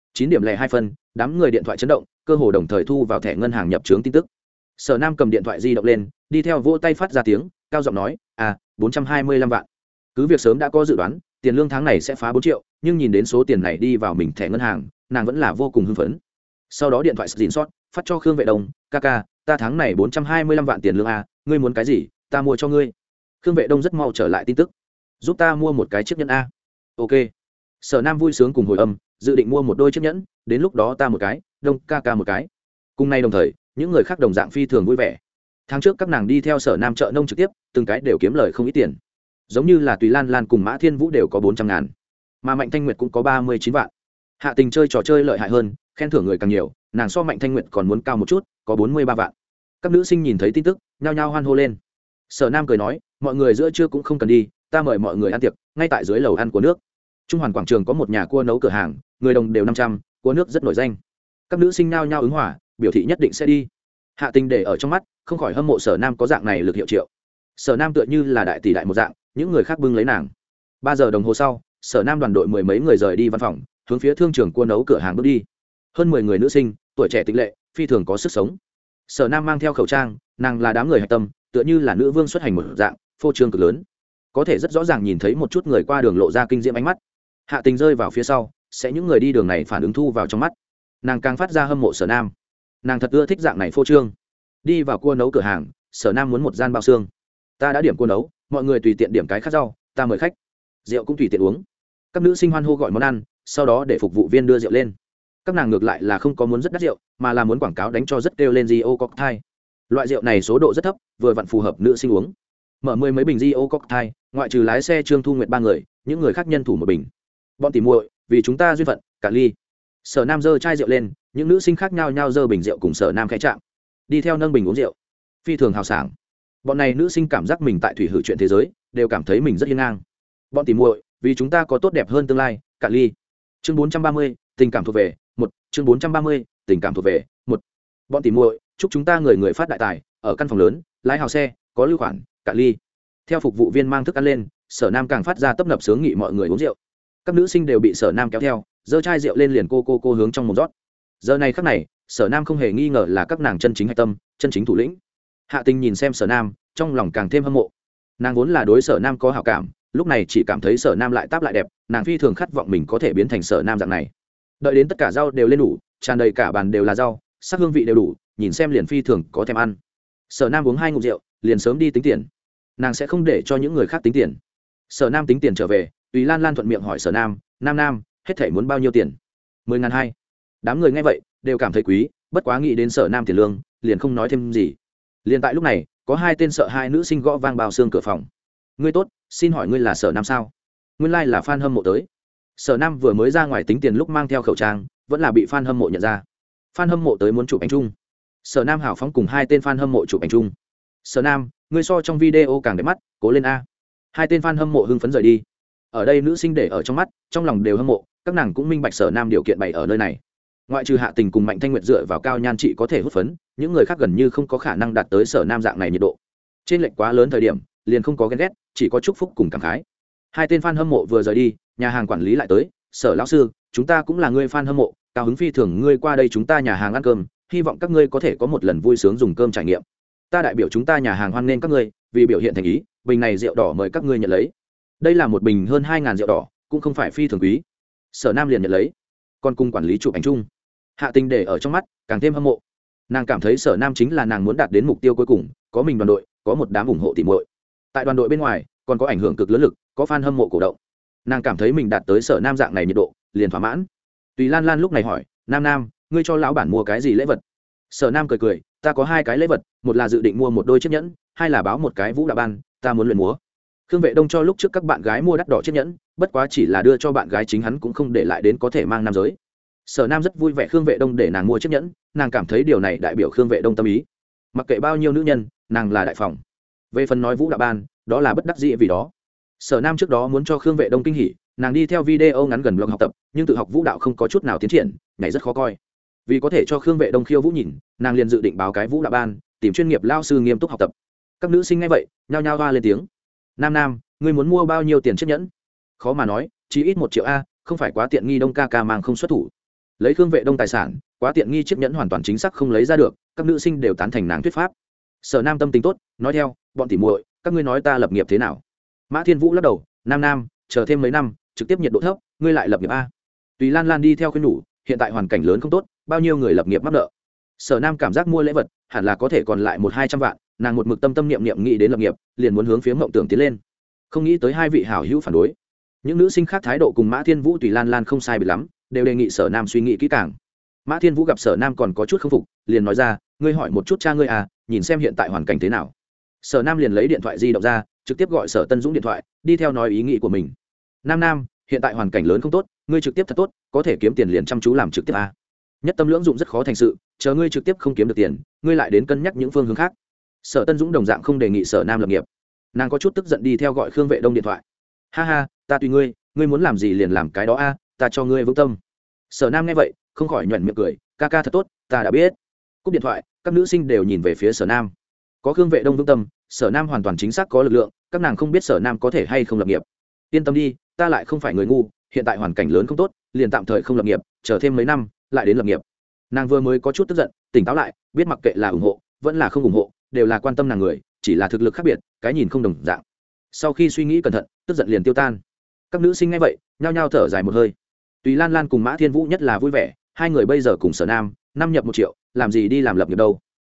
9:02, đám người điện thoại chấn động, cơ hồ đồng thời thu vào thẻ ngân hàng nhập trướng tin tức. Sở Nam cầm điện thoại di động lên, đi theo vỗ tay phát ra tiếng, cao giọng nói, 425 vạn. Cứ việc sớm đã có dự đoán, tiền lương tháng này sẽ phá 4 triệu, nhưng nhìn đến số tiền này đi vào mình thẻ ngân hàng, nàng vẫn là vô cùng hưng phấn. Sau đó điện thoại screenshot, phát cho Khương Vệ Đông, "Ca, ta tháng này 425 vạn tiền lương a, ngươi muốn cái gì, ta mua cho ngươi." Khương Vệ Đông rất mau trở lại tin tức, "Giúp ta mua một cái chiếc nhẫn a." "Ok." Sở Nam vui sướng cùng hồi âm, dự định mua một đôi chiếc nhẫn, đến lúc đó ta một cái, Đông ca một cái. Cùng nay đồng thời, những người khác đồng dạng phi thường vui vẻ. Tháng trước các nàng đi theo Sở Nam chợ nông trực tiếp, từng cái đều kiếm lời không ít tiền. Giống như là Tùy Lan Lan cùng Mã Thiên Vũ đều có 400 ngàn, mà Mạnh Thanh Nguyệt cũng có 39 vạn. Hạ Tình chơi trò chơi lợi hại hơn, khen thưởng người càng nhiều, nàng so Mạnh Thanh Nguyệt còn muốn cao một chút, có 43 vạn. Các nữ sinh nhìn thấy tin tức, nhao nhao hoan hô lên. Sở Nam cười nói, "Mọi người giữa trưa cũng không cần đi, ta mời mọi người ăn tiệc, ngay tại dưới lầu ăn của nước." Trung Hoàn quảng trường có một nhà cua nấu cửa hàng, người đồng đều 500, cua nước rất nổi danh. Các nữ sinh nhao nhao ứng hòa, biểu thị nhất định sẽ đi. Hạ Tình để ở trong mắt, không khỏi hâm mộ Sở Nam có dạng này lực hiệu triệu. Sở Nam tựa như là đại tỷ đại một dạng, những người khác bưng lấy nàng. 3 giờ đồng hồ sau, Sở Nam đoàn đội 10 mấy người rời đi văn phòng, hướng phía thương trường cua nấu cửa hàng bước đi. Hơn 10 người nữ sinh, tuổi trẻ tịch lệ, phi thường có sức sống. Sở Nam mang theo khẩu trang, nàng là đám người hạch tâm, tựa như là nữ vương xuất hành một dạng, phô trương cực lớn. Có thể rất rõ ràng nhìn thấy một chút người qua đường lộ ra kinh diễm ánh mắt. Hạ Tình rơi vào phía sau, sẽ những người đi đường này phản ứng thu vào trong mắt. Nàng càng phát ra hâm mộ Sở Nam. Nàng thật ưa thích dạng này phô trương. đi vào cua nấu cửa hàng, Sở Nam muốn một gian bao xương. Ta đã điểm cua nấu, mọi người tùy tiện điểm cái khác rau, ta mời khách. Rượu cũng tùy tiện uống. Các nữ sinh hoan hô gọi món ăn, sau đó để phục vụ viên đưa rượu lên. Các nàng ngược lại là không có muốn rất đắt rượu, mà là muốn quảng cáo đánh cho rất kêu lên Rio cocktail. Loại rượu này số độ rất thấp, vừa vặn phù hợp nữ sinh uống. Mở 10 mấy bình Rio cocktail, ngoại trừ lái xe Trương Thu Nguyệt 3 người, những người khác nhân thủ một bình. Bọn tỉ muội, vì chúng ta duyên phận, cả ly. Sở Nam giơ chai rượu lên, những nữ sinh khác nhau nhau giơ bình rượu cùng Sở Nam khẽ chạm, đi theo nâng bình uống rượu, phi thường hào sảng. Bọn này nữ sinh cảm giác mình tại thủy hử chuyện thế giới, đều cảm thấy mình rất hiên ngang. Bọn tỉ muội, vì chúng ta có tốt đẹp hơn tương lai, cả ly. Chương 430, tình cảm thuộc về, 1, chương 430, tình cảm thuộc về, 1. Bọn tỉ muội, chúc chúng ta người người phát đại tài, ở căn phòng lớn, lái hào xe, có lưu khoản, cả ly. Theo phục vụ viên mang thức ăn lên, Sở Nam càng phát ra tấp nập sướng nghị mọi người uống rượu. Các nữ sinh đều bị Sở Nam kéo theo, giơ chai rượu lên liền cô hướng trong mồm rót. Giờ này khắc này, Sở Nam không hề nghi ngờ là các nàng chân chính hạch tâm, chân chính thủ lĩnh. Hạ Tình nhìn xem Sở Nam, trong lòng càng thêm hâm mộ. Nàng vốn là đối Sở Nam có hảo cảm, lúc này chỉ cảm thấy Sở Nam lại táp lại đẹp, nàng phi thường khát vọng mình có thể biến thành Sở Nam dạng này. Đợi đến tất cả rau đều lên đủ, tràn đầy cả bàn đều là rau, sắc hương vị đều đủ, nhìn xem liền phi thường có thèm ăn. Sở Nam uống 2 ngụm rượu, liền sớm đi tính tiền. Nàng sẽ không để cho những người khác tính tiền. Sở Nam tính tiền trở về, Tùy Lan Lan thuận miệng hỏi Sở Nam, Nam, hết thảy muốn bao nhiêu tiền? 10.200. Đám người nghe vậy đều cảm thấy quý, bất quá nghĩ đến Sở Nam tiền lương, liền không nói thêm gì. Liền tại lúc này, có 2 tên sợ hai nữ sinh gõ vang bao xương cửa phòng. Ngươi tốt, xin hỏi ngươi là Sở Nam sao? Nguyên lai là fan hâm mộ tới. Sở Nam vừa mới ra ngoài tính tiền lúc mang theo khẩu trang, vẫn là bị fan hâm mộ nhận ra. Fan hâm mộ tới muốn chụp ảnh chung. Sở Nam hào phóng cùng 2 tên fan hâm mộ chụp ảnh chung. Sở Nam, ngươi so trong video càng đẹp mắt, cố lên a. 2 tên fan hâm mộ hưng phấn rời đi. Ở đây nữ sinh để ở trong mắt, trong lòng đều hâm mộ, các nàng cũng minh bạch Sở Nam điều kiện bày ở nơi này. Ngoại trừ Hạ Tình cùng Mạnh Thanh Nguyệt dựa vào cao nhan trị có thể hút phấn, những người khác gần như không có khả năng đạt tới Sở Nam dạng này nhiệt độ. Trên lệch quá lớn thời điểm, liền không có ghen ghét, chỉ có chúc phúc cùng cảm khái. 2 tên fan hâm mộ vừa rời đi, nhà hàng quản lý lại tới, Sở lão sư, chúng ta cũng là người fan hâm mộ, cao hứng phi thường ngươi qua đây chúng ta nhà hàng ăn cơm, hy vọng các ngươi có thể có một lần vui sướng dùng cơm trải nghiệm. Ta đại biểu chúng ta nhà hàng hoan nghênh các ngươi, vì biểu hiện thành ý, bình này rượu đỏ mời các ngươi nhận lấy. Đây là một bình hơn 2.000 rượu đỏ, cũng không phải phi thường quý. Sở Nam liền nhận lấy, còn cùng quản lý chụp ảnh chung. Hạ Tình để ở trong mắt, càng thêm hâm mộ. Nàng cảm thấy Sở Nam chính là nàng muốn đạt đến mục tiêu cuối cùng, có mình đoàn đội, có một đám ủng hộ tỉ muội. Tại đoàn đội bên ngoài, còn có ảnh hưởng cực lớn lực, có fan hâm mộ cổ động. Nàng cảm thấy mình đạt tới Sở Nam dạng này nhiệt độ, liền thỏa mãn. Tùy Lan Lan lúc này hỏi, Nam, ngươi cho lão bản mua cái gì lễ vật? Sở Nam cười, ta có 2 cái lễ vật, một là dự định mua một đôi chiếc nhẫn, 2 là báo một cái vũ đạo ban, ta muốn luyện múa. Khương Vệ Đông cho lúc trước các bạn gái mua đắt đỏ chiếc nhẫn, bất quá chỉ là đưa cho bạn gái chính hắn cũng không để lại đến có thể mang nam giới. Sở Nam rất vui vẻ Khương Vệ Đông để nàng mua chiếc nhẫn, nàng cảm thấy điều này đại biểu Khương Vệ Đông tâm ý. Mặc kệ bao nhiêu nữ nhân, nàng là đại phòng. Về phần nói vũ đạo ban, đó là bất đắc dĩ vì đó. Sở Nam trước đó muốn cho Khương Vệ Đông kinh hỉ, nàng đi theo video ngắn gần blog học tập, nhưng tự học vũ đạo không có chút nào tiến triển, nhảy rất khó coi. Vì có thể cho Khương Vệ Đông khiêu vũ nhìn, nàng liền dự định báo cái vũ đạo ban, tìm chuyên nghiệp lao sư nghiêm túc học tập. Các nữ sinh nghe vậy, nhao nhao va lên tiếng. Nam, ngươi muốn mua bao nhiêu tiền chiếc nhẫn? Khó mà nói, chỉ ít 1 triệu a, không phải quá tiện nghi, Đông ca mang không xuất thủ. Lấy Khương Vệ Đông tài sản, quá tiện nghi chiếc nhẫn hoàn toàn chính xác không lấy ra được, các nữ sinh đều tán thành nàng thuyết pháp. Sở Nam tâm tình tốt, nói theo, bọn tỉ muội, các ngươi nói ta lập nghiệp thế nào? Mã Thiên Vũ lắc đầu, Nam, chờ thêm mấy năm, trực tiếp nhiệt độ thấp, ngươi lại lập nghiệp a. Tùy Lan Lan đi theo khuyên nhủ, hiện tại hoàn cảnh lớn không tốt, bao nhiêu người lập nghiệp mắc nợ. Sở Nam cảm giác mua lễ vật hẳn là có thể còn lại 100-200 vạn, nàng một mực tâm niệm nghĩ đến lập nghiệp, liền muốn hướng phía mộng tưởng tiến lên. Không nghĩ tới 2 vị hảo hữu phản đối. Những nữ sinh khác thái độ cùng Mã Thiên Vũ Tùy Lan Lan không sai biệt lắm, đều đề nghị Sở Nam suy nghĩ kỹ càng. Mã Thiên Vũ gặp Sở Nam còn có chút không phục, liền nói ra, ngươi hỏi một chút cha ngươi à, nhìn xem hiện tại hoàn cảnh thế nào. Sở Nam liền lấy điện thoại di động ra, trực tiếp gọi Sở Tân Dũng điện thoại, đi theo nói ý nghĩ của mình. Nam, hiện tại hoàn cảnh lớn không tốt, ngươi trực tiếp thật tốt, có thể kiếm tiền liền chăm chú làm trực tiếp a. Nhất tâm lưỡng dụng rất khó thành sự, chờ ngươi trực tiếp không kiếm được tiền, ngươi lại đến cân nhắc những phương hướng khác. Sở Tân Dũng đồng dạng không đề nghị Sở Nam lập nghiệp. Nàng có chút tức giận đi theo gọi Khương Vệ Đông điện thoại. Ha, ta tùy ngươi, ngươi muốn làm gì liền làm cái đó a, ta cho ngươi vững tâm. Sở Nam nghe vậy, không khỏi nhoẻn miệng cười, ca thật tốt, ta đã biết. Cúp điện thoại, các nữ sinh đều nhìn về phía Sở Nam. Có Khương Vệ Đông vững tâm, Sở Nam hoàn toàn chính xác có lực lượng, các nàng không biết Sở Nam có thể hay không lập nghiệp. Yên tâm đi, ta lại không phải người ngu, hiện tại hoàn cảnh lớn không tốt, liền tạm thời không lập nghiệp, chờ thêm mấy năm lại đến lập nghiệp. Nàng vừa mới có chút tức giận, tỉnh táo lại, biết mặc kệ là ủng hộ vẫn là không ủng hộ, đều là quan tâm nàng người, chỉ là thực lực khác biệt, cái nhìn không đồng dạng. Sau khi suy nghĩ cẩn thận, tức giận liền tiêu tan. Các nữ sinh nghe vậy, nhao nhao thở dài một hơi. Tùy Lan Lan cùng Mã Thiên Vũ nhất là vui vẻ, 2 người bây giờ cùng Sở Nam, năm nhập 1 triệu, làm gì đi làm lập nghiệp đâu.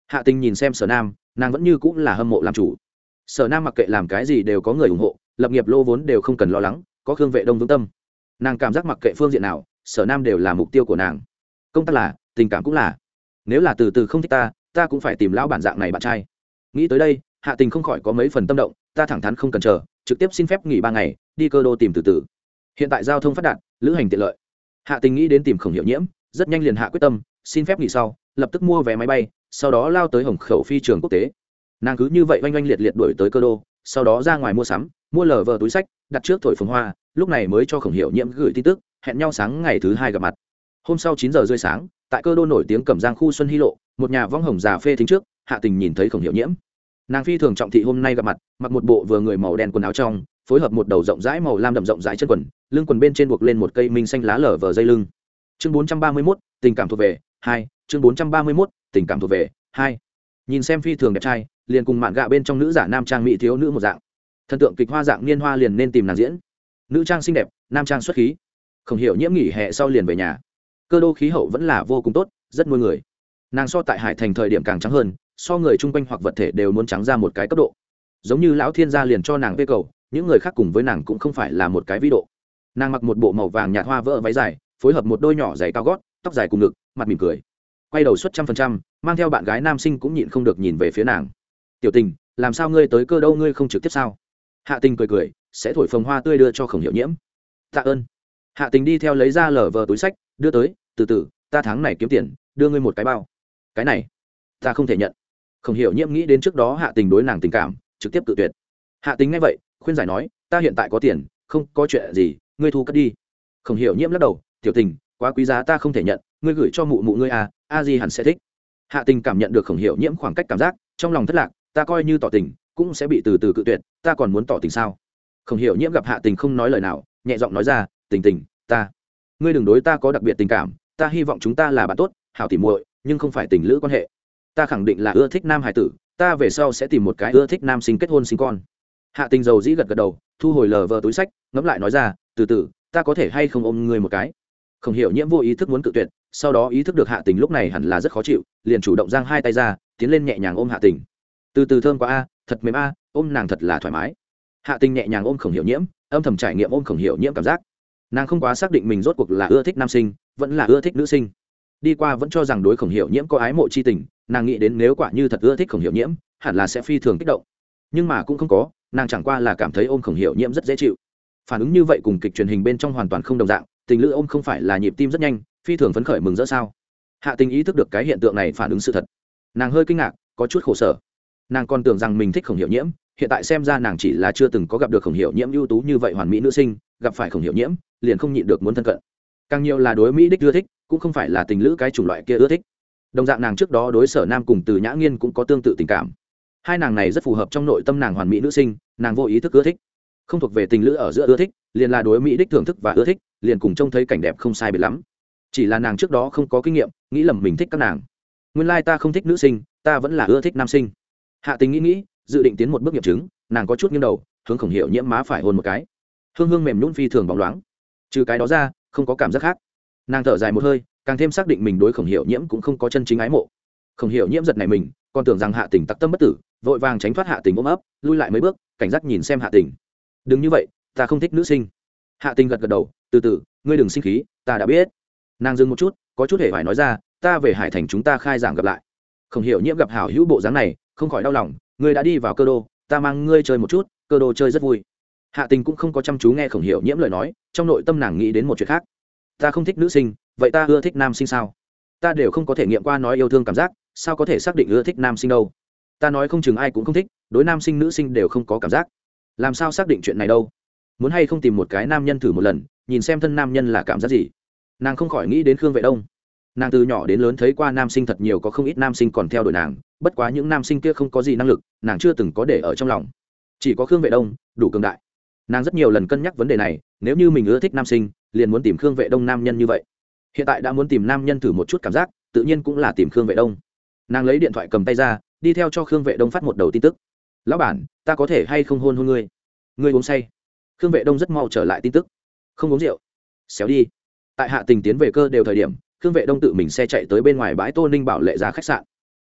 Hạ Tình nhìn xem Sở Nam, nàng vẫn như cũng là hâm mộ làm chủ. Sở Nam mặc kệ làm cái gì đều có người ủng hộ, lập nghiệp lô vốn đều không cần lo lắng, có Khương Vệ Đông vững tâm. Nàng cảm giác mặc kệ phương diện nào, Sở Nam đều là mục tiêu của nàng. Công tác là, tình cảm cũng là. Nếu là từ từ không thích ta cũng phải tìm lão bản dạng này bạn trai. Nghĩ tới đây, Hạ Tình không khỏi có mấy phần tâm động, ta thẳng thắn không cần chờ, trực tiếp xin phép nghỉ 3 ngày, đi Cơ Đô tìm từ từ. Hiện tại giao thông phát đạt, lữ hành tiện lợi. Hạ Tình nghĩ đến tìm Khổng Hiểu Nhiễm, rất nhanh liền hạ quyết tâm, xin phép nghỉ sau, lập tức mua vé máy bay, sau đó lao tới Hồng Khẩu phi trường quốc tế. Nàng cứ như vậy oanh oanh liệt liệt đuổi tới Cơ Đô, sau đó ra ngoài mua sắm, mua lờ vờ túi sách, đặt trước thổi phồng hoa, lúc này mới cho Khổng Hiểu Nhiễm gửi tin tức, hẹn nhau sáng ngày thứ 2 gặp mặt. Hôm sau 9 giờ rưỡi sáng, tại Cơ Đô nổi tiếng Cẩm Giang khu Xuân Hy lộ, một nhà võng hồng già phê thính trước, Hạ Tình nhìn thấy Khổng Hiểu Nhiễm. Nàng phi thường trọng thị hôm nay gặp mặt, mặc một bộ vừa người màu đen quần áo trong, phối hợp một đầu rộng rãi màu lam đậm rộng rãi chân quần, lưng quần bên trên buộc lên một cây minh xanh lá lở vờ dây lưng. Chương 431, tình cảm thuộc về 2, chương 431, tình cảm thuộc về 2. Nhìn xem phi thường đẹp trai, liền cùng mạn gạ bên trong nữ giả nam trang mỹ thiếu nữ một dạng. Thần tượng kịch hoa dạng niên hoa liền nên tìm nàng diễn. Nữ trang xinh đẹp, nam trang xuất khí. Không hiểu Nhiễm nghỉ hè sau liền về nhà. Cơ Đô khí hậu vẫn là vô cùng tốt, rất nuôi người. Nàng so tại Hải Thành thời điểm càng trắng hơn, so người chung quanh hoặc vật thể đều muốn trắng ra một cái cấp độ. Giống như lão thiên gia liền cho nàng vê cầu, những người khác cùng với nàng cũng không phải là một cái vĩ độ. Nàng mặc một bộ màu vàng nhạt hoa vỡ váy dài, phối hợp một đôi nhỏ giày cao gót, tóc dài cùng ngực, mặt mỉm cười. Quay đầu suất 100%, mang theo bạn gái nam sinh cũng nhịn không được nhìn về phía nàng. Tiểu Tình, làm sao ngươi tới Cơ Đô ngươi không trực tiếp sao? Hạ Tình cười cười, sẽ thổi phồng hoa tươi đưa cho Khổng Hiểu Nhiễm. Tạ ơn. Hạ Tình đi theo lấy ra lở vờ túi sách, đưa tới, từ từ, ta tháng này kiếm tiền, đưa ngươi một cái bao. Cái này, ta không thể nhận. Khổng Hiểu Nhiễm nghĩ đến trước đó Hạ Tình đối nàng tình cảm, trực tiếp tự tuyệt. Hạ Tình nghe vậy, khuyên giải nói, ta hiện tại có tiền, không có chuyện gì, ngươi thu cất đi. Khổng Hiểu Nhiễm lắc đầu, tiểu Tình, quá quý giá ta không thể nhận, ngươi gửi cho mụ mụ ngươi à, a di hẳn sẽ thích. Hạ Tình cảm nhận được Khổng Hiểu Nhiễm khoảng cách cảm giác, trong lòng thất lạc, ta coi như tỏ tình, cũng sẽ bị từ từ cự tuyệt, ta còn muốn tỏ tình sao? Khổng Hiểu Nhiễm gặp Hạ Tình không nói lời nào, nhẹ giọng nói ra, Tình Tình, ngươi đừng đối ta có đặc biệt tình cảm, ta hy vọng chúng ta là bạn tốt, hảo tỉ muội, nhưng không phải tình lữ quan hệ. Ta khẳng định là ưa thích nam hải tử, ta về sau sẽ tìm một cái ưa thích nam sinh kết hôn sinh con. Hạ Tình dầu dĩ gật gật đầu, thu hồi lờ vờ túi sách, ngẫm lại nói ra, từ từ, ta có thể hay không ôm ngươi một cái? Khổng Hiểu Nhiễm vô ý thức muốn cự tuyệt, sau đó ý thức được Hạ Tình lúc này hẳn là rất khó chịu, liền chủ động giang hai tay ra, tiến lên nhẹ nhàng ôm Hạ Tình. Từ từ thơm quá a, thật mềm a, ôm nàng thật là thoải mái. Hạ Tình nhẹ nhàng ôm Khổng Hiểu Nhiễm, âm thầm trải nghiệm ôm Khổng Hiểu Nhiễm cảm giác. Nàng không quá xác định mình rốt cuộc là ưa thích nam sinh, vẫn là ưa thích nữ sinh. Đi qua vẫn cho rằng đối Khổng Hiểu Nhiễm có ái mộ chi tình, nàng nghĩ đến nếu quả như thật ưa thích Khổng Hiểu Nhiễm, hẳn là sẽ phi thường kích động. Nhưng mà cũng không có, nàng chẳng qua là cảm thấy ôm Khổng Hiểu Nhiễm rất dễ chịu. Phản ứng như vậy cùng kịch truyền hình bên trong hoàn toàn không đồng dạng, tình lữ ôm không phải là nhịp tim rất nhanh, phi thường phấn khởi mừng rỡ sao? Hạ Tình ý thức được cái hiện tượng này phản ứng sự thật, nàng hơi kinh ngạc, có chút khổ sở. Nàng còn tưởng rằng mình thích Khổng Hiểu Nhiễm, hiện tại xem ra nàng chỉ là chưa từng có gặp được Khổng Hiểu Nhiễm ưu tú như vậy hoàn mỹ nữ sinh, gặp phải Khổng Hiểu Nhiễm liền không nhịn được muốn thân cận. Càng nhiều là đối mỹ đích ưa thích, cũng không phải là tình lữ cái chủng loại kia ưa thích. Đồng dạng nàng trước đó đối Sở Nam cùng Từ Nhã Nghiên cũng có tương tự tình cảm. Hai nàng này rất phù hợp trong nội tâm nàng hoàn mỹ nữ sinh, nàng vô ý thức ưa thích. Không thuộc về tình lữ ở giữa ưa thích, liền là đối mỹ đích thưởng thức và ưa thích, liền cùng trông thấy cảnh đẹp không sai biệt lắm. Chỉ là nàng trước đó không có kinh nghiệm, nghĩ lầm mình thích các nàng. Nguyên lai ta không thích nữ sinh, ta vẫn là ưa thích nam sinh. Hạ Tình nghĩ, dự định tiến một bước nghiệm chứng, nàng có chút nghiêng đầu, hướng Khổng Hiểu Nhiễm má phải hôn một cái. Hương hương mềm nhũn phi thường bóng loáng. Trừ cái đó ra, không có cảm giác khác. Nàng thở dài một hơi, càng thêm xác định mình đối Khổng Hiểu Nhiễm cũng không có chân chính ái mộ. Khổng Hiểu Nhiễm giật này mình, còn tưởng rằng Hạ Tình tặc tâm bất tử, vội vàng tránh thoát Hạ Tình ôm ấp, lui lại mấy bước, cảnh giác nhìn xem Hạ Tình. Đừng như vậy, ta không thích nữ sinh. Hạ Tình gật gật đầu, từ từ, ngươi đừng sinh khí, ta đã biết. Nàng dừng một chút, có chút hề phải nói ra, ta về Hải Thành chúng ta khai giảng gặp lại. Khổng Hiểu Nhiễm gặp hảo hữu bộ dáng này, không khỏi đau lòng, ngươi đã đi vào Cơ Đô, ta mang ngươi chơi một chút, Cơ Đô chơi rất vui. Hạ Tình cũng không có chăm chú nghe Khổng Hiểu Nhiễm lời nói, trong nội tâm nàng nghĩ đến một chuyện khác. Ta không thích nữ sinh, vậy ta ưa thích nam sinh sao? Ta đều không có thể nghiệm qua nói yêu thương cảm giác, sao có thể xác định ưa thích nam sinh đâu? Ta nói không chừng ai cũng không thích, đối nam sinh nữ sinh đều không có cảm giác. Làm sao xác định chuyện này đâu? Muốn hay không tìm một cái nam nhân thử một lần, nhìn xem thân nam nhân là cảm giác gì? Nàng không khỏi nghĩ đến Khương Vệ Đông. Nàng từ nhỏ đến lớn thấy qua nam sinh thật nhiều, có không ít nam sinh còn theo đuổi nàng, bất quá những nam sinh kia không có gì năng lực, nàng chưa từng có để ở trong lòng. Chỉ có Khương Vệ Đông đủ cường đại. Nàng rất nhiều lần cân nhắc vấn đề này, nếu như mình ưa thích nam sinh, liền muốn tìm Khương Vệ Đông nam nhân như vậy. Hiện tại đã muốn tìm nam nhân thử một chút cảm giác, tự nhiên cũng là tìm Khương Vệ Đông. Nàng lấy điện thoại cầm tay ra, đi theo cho Khương Vệ Đông phát một đầu tin tức. Lão bản, ta có thể hay không hôn ngươi? Ngươi uống say? Khương Vệ Đông rất mau trở lại tin tức. Không uống rượu. Xéo đi. Tại Hạ Tình tiến về Cơ đều thời điểm, Khương Vệ Đông tự mình xe chạy tới bên ngoài bãi Tô Ninh Bảo Lệ ra khách sạn.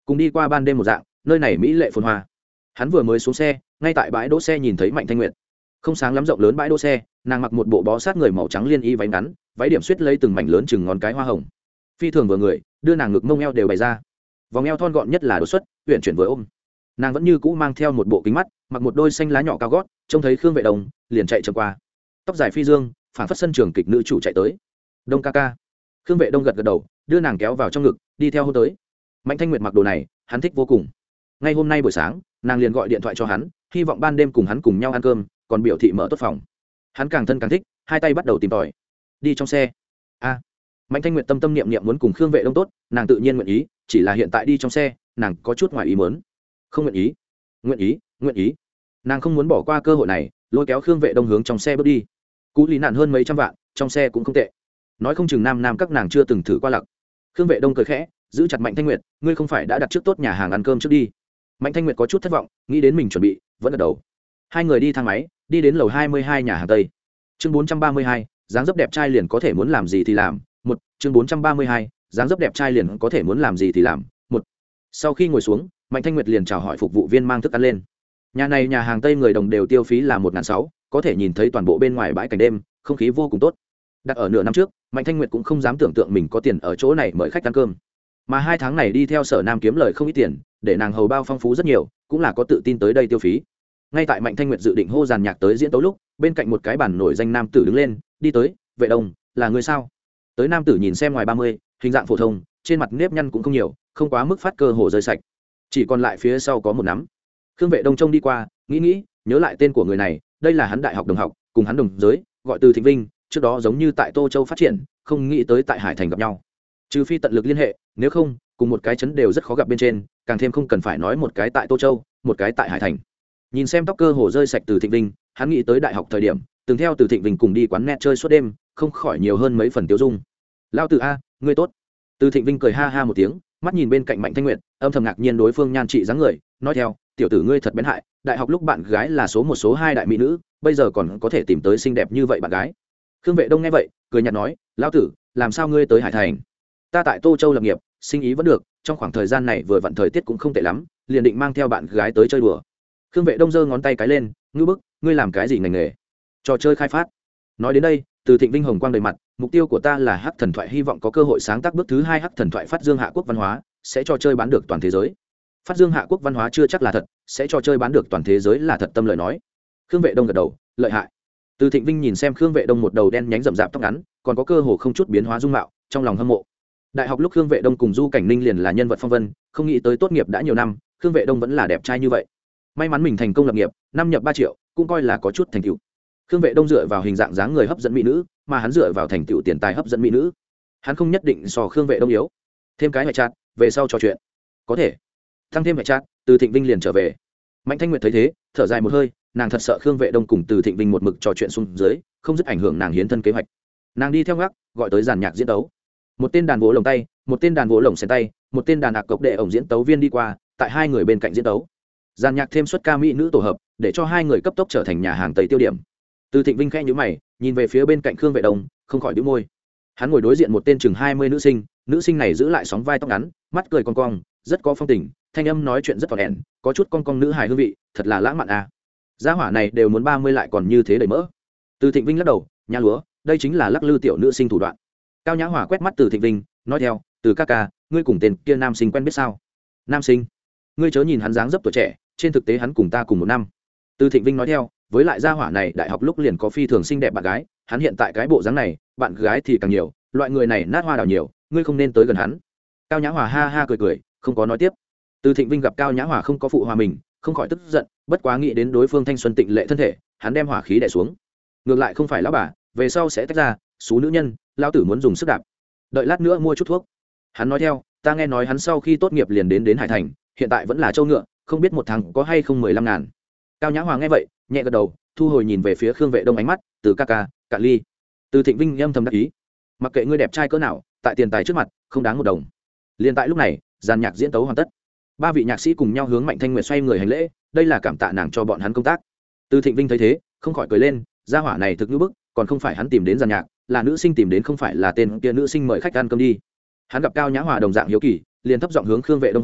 cùng đi qua ban đêm một dạng, nơi này mỹ lệ phồn hoa. Hắn vừa mới xuống xe, ngay tại bãi đỗ xe nhìn thấy Mạnh Thanh Nguyệt. Không sáng lắm rộng lớn bãi đỗ xe, nàng mặc một bộ bó sát người màu trắng liên y váy ngắn, váy điểm xuyết lấy từng mảnh lớn chừng ngón cái hoa hồng. Phi thường vừa người, đưa nàng ngực mông eo đều bày ra. Vòng eo thon gọn nhất là đột xuất, uyển chuyển vừa ôm. Nàng vẫn như cũ mang theo một bộ kính mắt, mặc một đôi xanh lá nhỏ cao gót, trông thấy Khương Vệ Đông, liền chạy chậm qua. Tóc dài phi dương, phản phất sân trường kịch nữ chủ chạy tới. Đông ca ca. Khương Vệ Đông gật gật đầu, đưa nàng kéo vào trong ngực, đi theo hôn tới. Mạnh Thanh Nguyệt mặc đồ này, hắn thích vô cùng. Ngay hôm nay buổi sáng, nàng liền gọi điện thoại cho hắn, hy vọng ban đêm cùng hắn cùng nhau ăn cơm, còn biểu thị mở tốt phòng. Hắn càng thân càng thích, hai tay bắt đầu tìm tòi. Đi trong xe. A. Mạnh Thanh Nguyệt tâm tâm niệm niệm muốn cùng Khương Vệ Đông tốt, nàng tự nhiên nguyện ý, chỉ là hiện tại đi trong xe, nàng có chút ngoài ý muốn. Không nguyện ý. Nguyện ý, nguyện ý. Nàng không muốn bỏ qua cơ hội này, lôi kéo Khương Vệ Đông hướng trong xe bước đi. Cú lý nạn hơn mấy trăm vạn, trong xe cũng không tệ. Nói không chừng nam các nàng chưa từng thử qua lặc. Khương Vệ Đông cười khẽ, giữ chặt Mạnh Thanh Nguyệt, ngươi không phải đã đặt trước tốt nhà hàng ăn cơm trước đi. Mạnh Thanh Nguyệt có chút thất vọng, nghĩ đến mình chuẩn bị, vẫn gật đầu. Hai người đi thang máy, đi đến lầu 22 nhà hàng Tây. Chương 432, dáng dấp đẹp trai liền có thể muốn làm gì thì làm. Một, chương 432, dáng dấp đẹp trai liền có thể muốn làm gì thì làm. Một. Sau khi ngồi xuống, Mạnh Thanh Nguyệt liền chào hỏi phục vụ viên mang thức ăn lên. Nhà này nhà hàng Tây người đồng đều tiêu phí là 1.600, có thể nhìn thấy toàn bộ bên ngoài bãi cảnh đêm, không khí vô cùng tốt. Đặt ở nửa năm trước, Mạnh Thanh Nguyệt cũng không dám tưởng tượng mình có tiền ở chỗ này mời khách ăn cơm. Mà 2 tháng này đi theo Sở Nam kiếm lời không ít tiền, để nàng hầu bao phong phú rất nhiều, cũng là có tự tin tới đây tiêu phí. Ngay tại Mạnh Thanh Nguyệt dự định hô dàn nhạc tới diễn tấu lúc, bên cạnh một cái bàn nổi danh nam tử đứng lên, đi tới, Vệ Đông, là người sao? Tới nam tử nhìn xem ngoài 30, hình dạng phổ thông, trên mặt nếp nhăn cũng không nhiều, không quá mức phát cơ hồ rơi sạch, chỉ còn lại phía sau có một nắm. Khương Vệ Đông trông đi qua, nghĩ, nhớ lại tên của người này, đây là hắn đại học đồng học, cùng hắn đồng giới, gọi Từ Thịnh Vinh, trước đó giống như tại Tô Châu phát triển, không nghĩ tới tại Hải Thành gặp nhau. Trừ phi tận lực liên hệ, nếu không, cùng một cái chấn đều rất khó gặp bên trên, càng thêm không cần phải nói một cái tại Tô Châu, một cái tại Hải Thành. Nhìn xem tóc cơ hồ rơi sạch Từ Thịnh Vinh, hắn nghĩ tới đại học thời điểm, từng theo Từ Thịnh Vinh cùng đi quán net chơi suốt đêm, không khỏi nhiều hơn mấy phần tiêu dung. Lao Từ a, ngươi tốt. Từ Thịnh Vinh cười ha ha một tiếng, mắt nhìn bên cạnh Mạnh Thanh Nguyệt, âm thầm ngạc nhiên đối phương nhan trị dáng người, nói theo, tiểu tử ngươi thật bén hại, đại học lúc bạn gái là số 1 số 2 đại mỹ nữ, bây giờ còn có thể tìm tới xinh đẹp như vậy bạn gái. Khương Vệ Đông nghe vậy, cười nhạt nói, lão tử, làm sao ngươi tới Hải Thành? Ta tại Tô Châu lập nghiệp, sinh ý vẫn được, trong khoảng thời gian này vừa vặn thời tiết cũng không tệ lắm, liền định mang theo bạn gái tới chơi đùa. Khương Vệ Đông giơ ngón tay cái lên, ngư bức, ngươi làm cái gì ngành nghề? Trò chơi khai phát. Nói đến đây, Từ Thịnh Vinh hồng quang đầy mặt, mục tiêu của ta là Hắc Thần Thoại, hy vọng có cơ hội sáng tác bước thứ 2 Hắc Thần Thoại phát dương hạ quốc văn hóa, sẽ cho chơi bán được toàn thế giới. Phát dương hạ quốc văn hóa chưa chắc là thật, sẽ cho chơi bán được toàn thế giới là thật tâm lời nói. Khương Vệ Đông gật đầu, lợi hại. Từ Thịnh Vinh nhìn xem Khương Vệ Đông một đầu đen nhánh rậm rạp tóc ngắn, còn có cơ hồ không chút biến hóa dung mạo, trong lòng hâm mộ. Đại học lúc Khương Vệ Đông cùng Du Cảnh Ninh liền là nhân vật phong vân, không nghĩ tới tốt nghiệp đã nhiều năm, Khương Vệ Đông vẫn là đẹp trai như vậy. May mắn mình thành công lập nghiệp, năm nhập 3 triệu, cũng coi là có chút thành tựu. Khương Vệ Đông dựa vào hình dạng dáng người hấp dẫn mỹ nữ, mà hắn dựa vào thành tựu tiền tài hấp dẫn mỹ nữ. Hắn không nhất định so Khương Vệ Đông yếu. Thêm cái hệ chat, về sau trò chuyện. Có thể. Tăng thêm hệ chat, Từ Thịnh Vinh liền trở về. Mạnh Thanh Nguyệt thấy thế, thở dài một hơi, nàng thật sợ Khương Vệ Đông cùng Từ Thịnh Vinh một mực trò chuyện xuống dưới, không dứt ảnh hưởng nàng hiến thân kế hoạch. Nàng đi theo gác, gọi tới dàn nhạc diễn tấu. Một tên đàn vỗ lồng tay, một tên đàn vỗ lồng xèn tay, một tên đàn ạc cộc đệ ổng diễn tấu viên đi qua, tại hai người bên cạnh diễn tấu. Dàn nhạc thêm xuất ca mỹ nữ tổ hợp, để cho hai người cấp tốc trở thành nhà hàng Tây tiêu điểm. Từ Thịnh Vinh khẽ nhíu mày, nhìn về phía bên cạnh Khương Vệ Đông, không khỏi bĩu môi. Hắn ngồi đối diện một tên chừng 20 nữ sinh này giữ lại sóng vai tóc ngắn, mắt cười cong cong, rất có phong tình, thanh âm nói chuyện rất thọt hẹn, có chút cong cong nữ hài hương vị, thật là lãng mạn à. Gia hỏa này đều muốn 30 lại còn như thế đầy mỡ. Từ Thịnh Vinh lắc đầu, nhã lúa, đây chính là lắc lư tiểu nữ sinh thủ đoạn. Cao Nhã Hỏa quét mắt Từ Thịnh Vinh, nói theo, Từ ca ca, ngươi cùng tên kia nam sinh quen biết sao? Nam sinh? Ngươi chớ nhìn hắn dáng dấp tuổi trẻ, trên thực tế hắn cùng ta cùng một năm. Từ Thịnh Vinh nói theo, với lại gia hỏa này đại học lúc liền có phi thường xinh đẹp bạn gái, hắn hiện tại cái bộ dáng này, bạn gái thì càng nhiều, loại người này nát hoa đào nhiều, ngươi không nên tới gần hắn. Cao Nhã Hỏa ha ha cười, không có nói tiếp. Từ Thịnh Vinh gặp Cao Nhã Hỏa không có phụ hòa mình, không khỏi tức giận, bất quá nghĩ đến đối phương thanh xuân tịnh lệ thân thể, hắn đem hỏa khí đè xuống. Ngược lại không phải lão bà, về sau sẽ tách ra, số nữ nhân, lão tử muốn dùng sức đạp. Đợi lát nữa mua chút thuốc. Hắn nói theo, ta nghe nói hắn sau khi tốt nghiệp liền đến Hải Thành, hiện tại vẫn là châu ngựa, không biết một tháng có hay không 15 ngàn. Cao Nhã Hòa nghe vậy, nhẹ gật đầu, thu hồi nhìn về phía Khương Vệ Đông ánh mắt, Từ ca ca, cạn ly. Từ Thịnh Vinh âm thầm đắc ý, mặc kệ ngươi đẹp trai cỡ nào, tại tiền tài trước mặt, không đáng một đồng. Liên tại lúc này, dàn nhạc diễn tấu hoàn tất. 3 vị nhạc sĩ cùng nhau hướng Mạnh Thanh Nguyệt xoay người hành lễ, đây là cảm tạ nàng cho bọn hắn công tác. Từ Thịnh Vinh thấy thế, không khỏi cười lên, gia hỏa này thực như bức, còn không phải hắn tìm đến dàn nhạc, là nữ sinh tìm đến, không phải là tên kia nữ sinh mời khách ăn cơm đi. Hắn gặp Cao Nhã Hòa đồng dạng hiếu kỳ, liền thấp giọng hướng Khương Vệ Đông hô,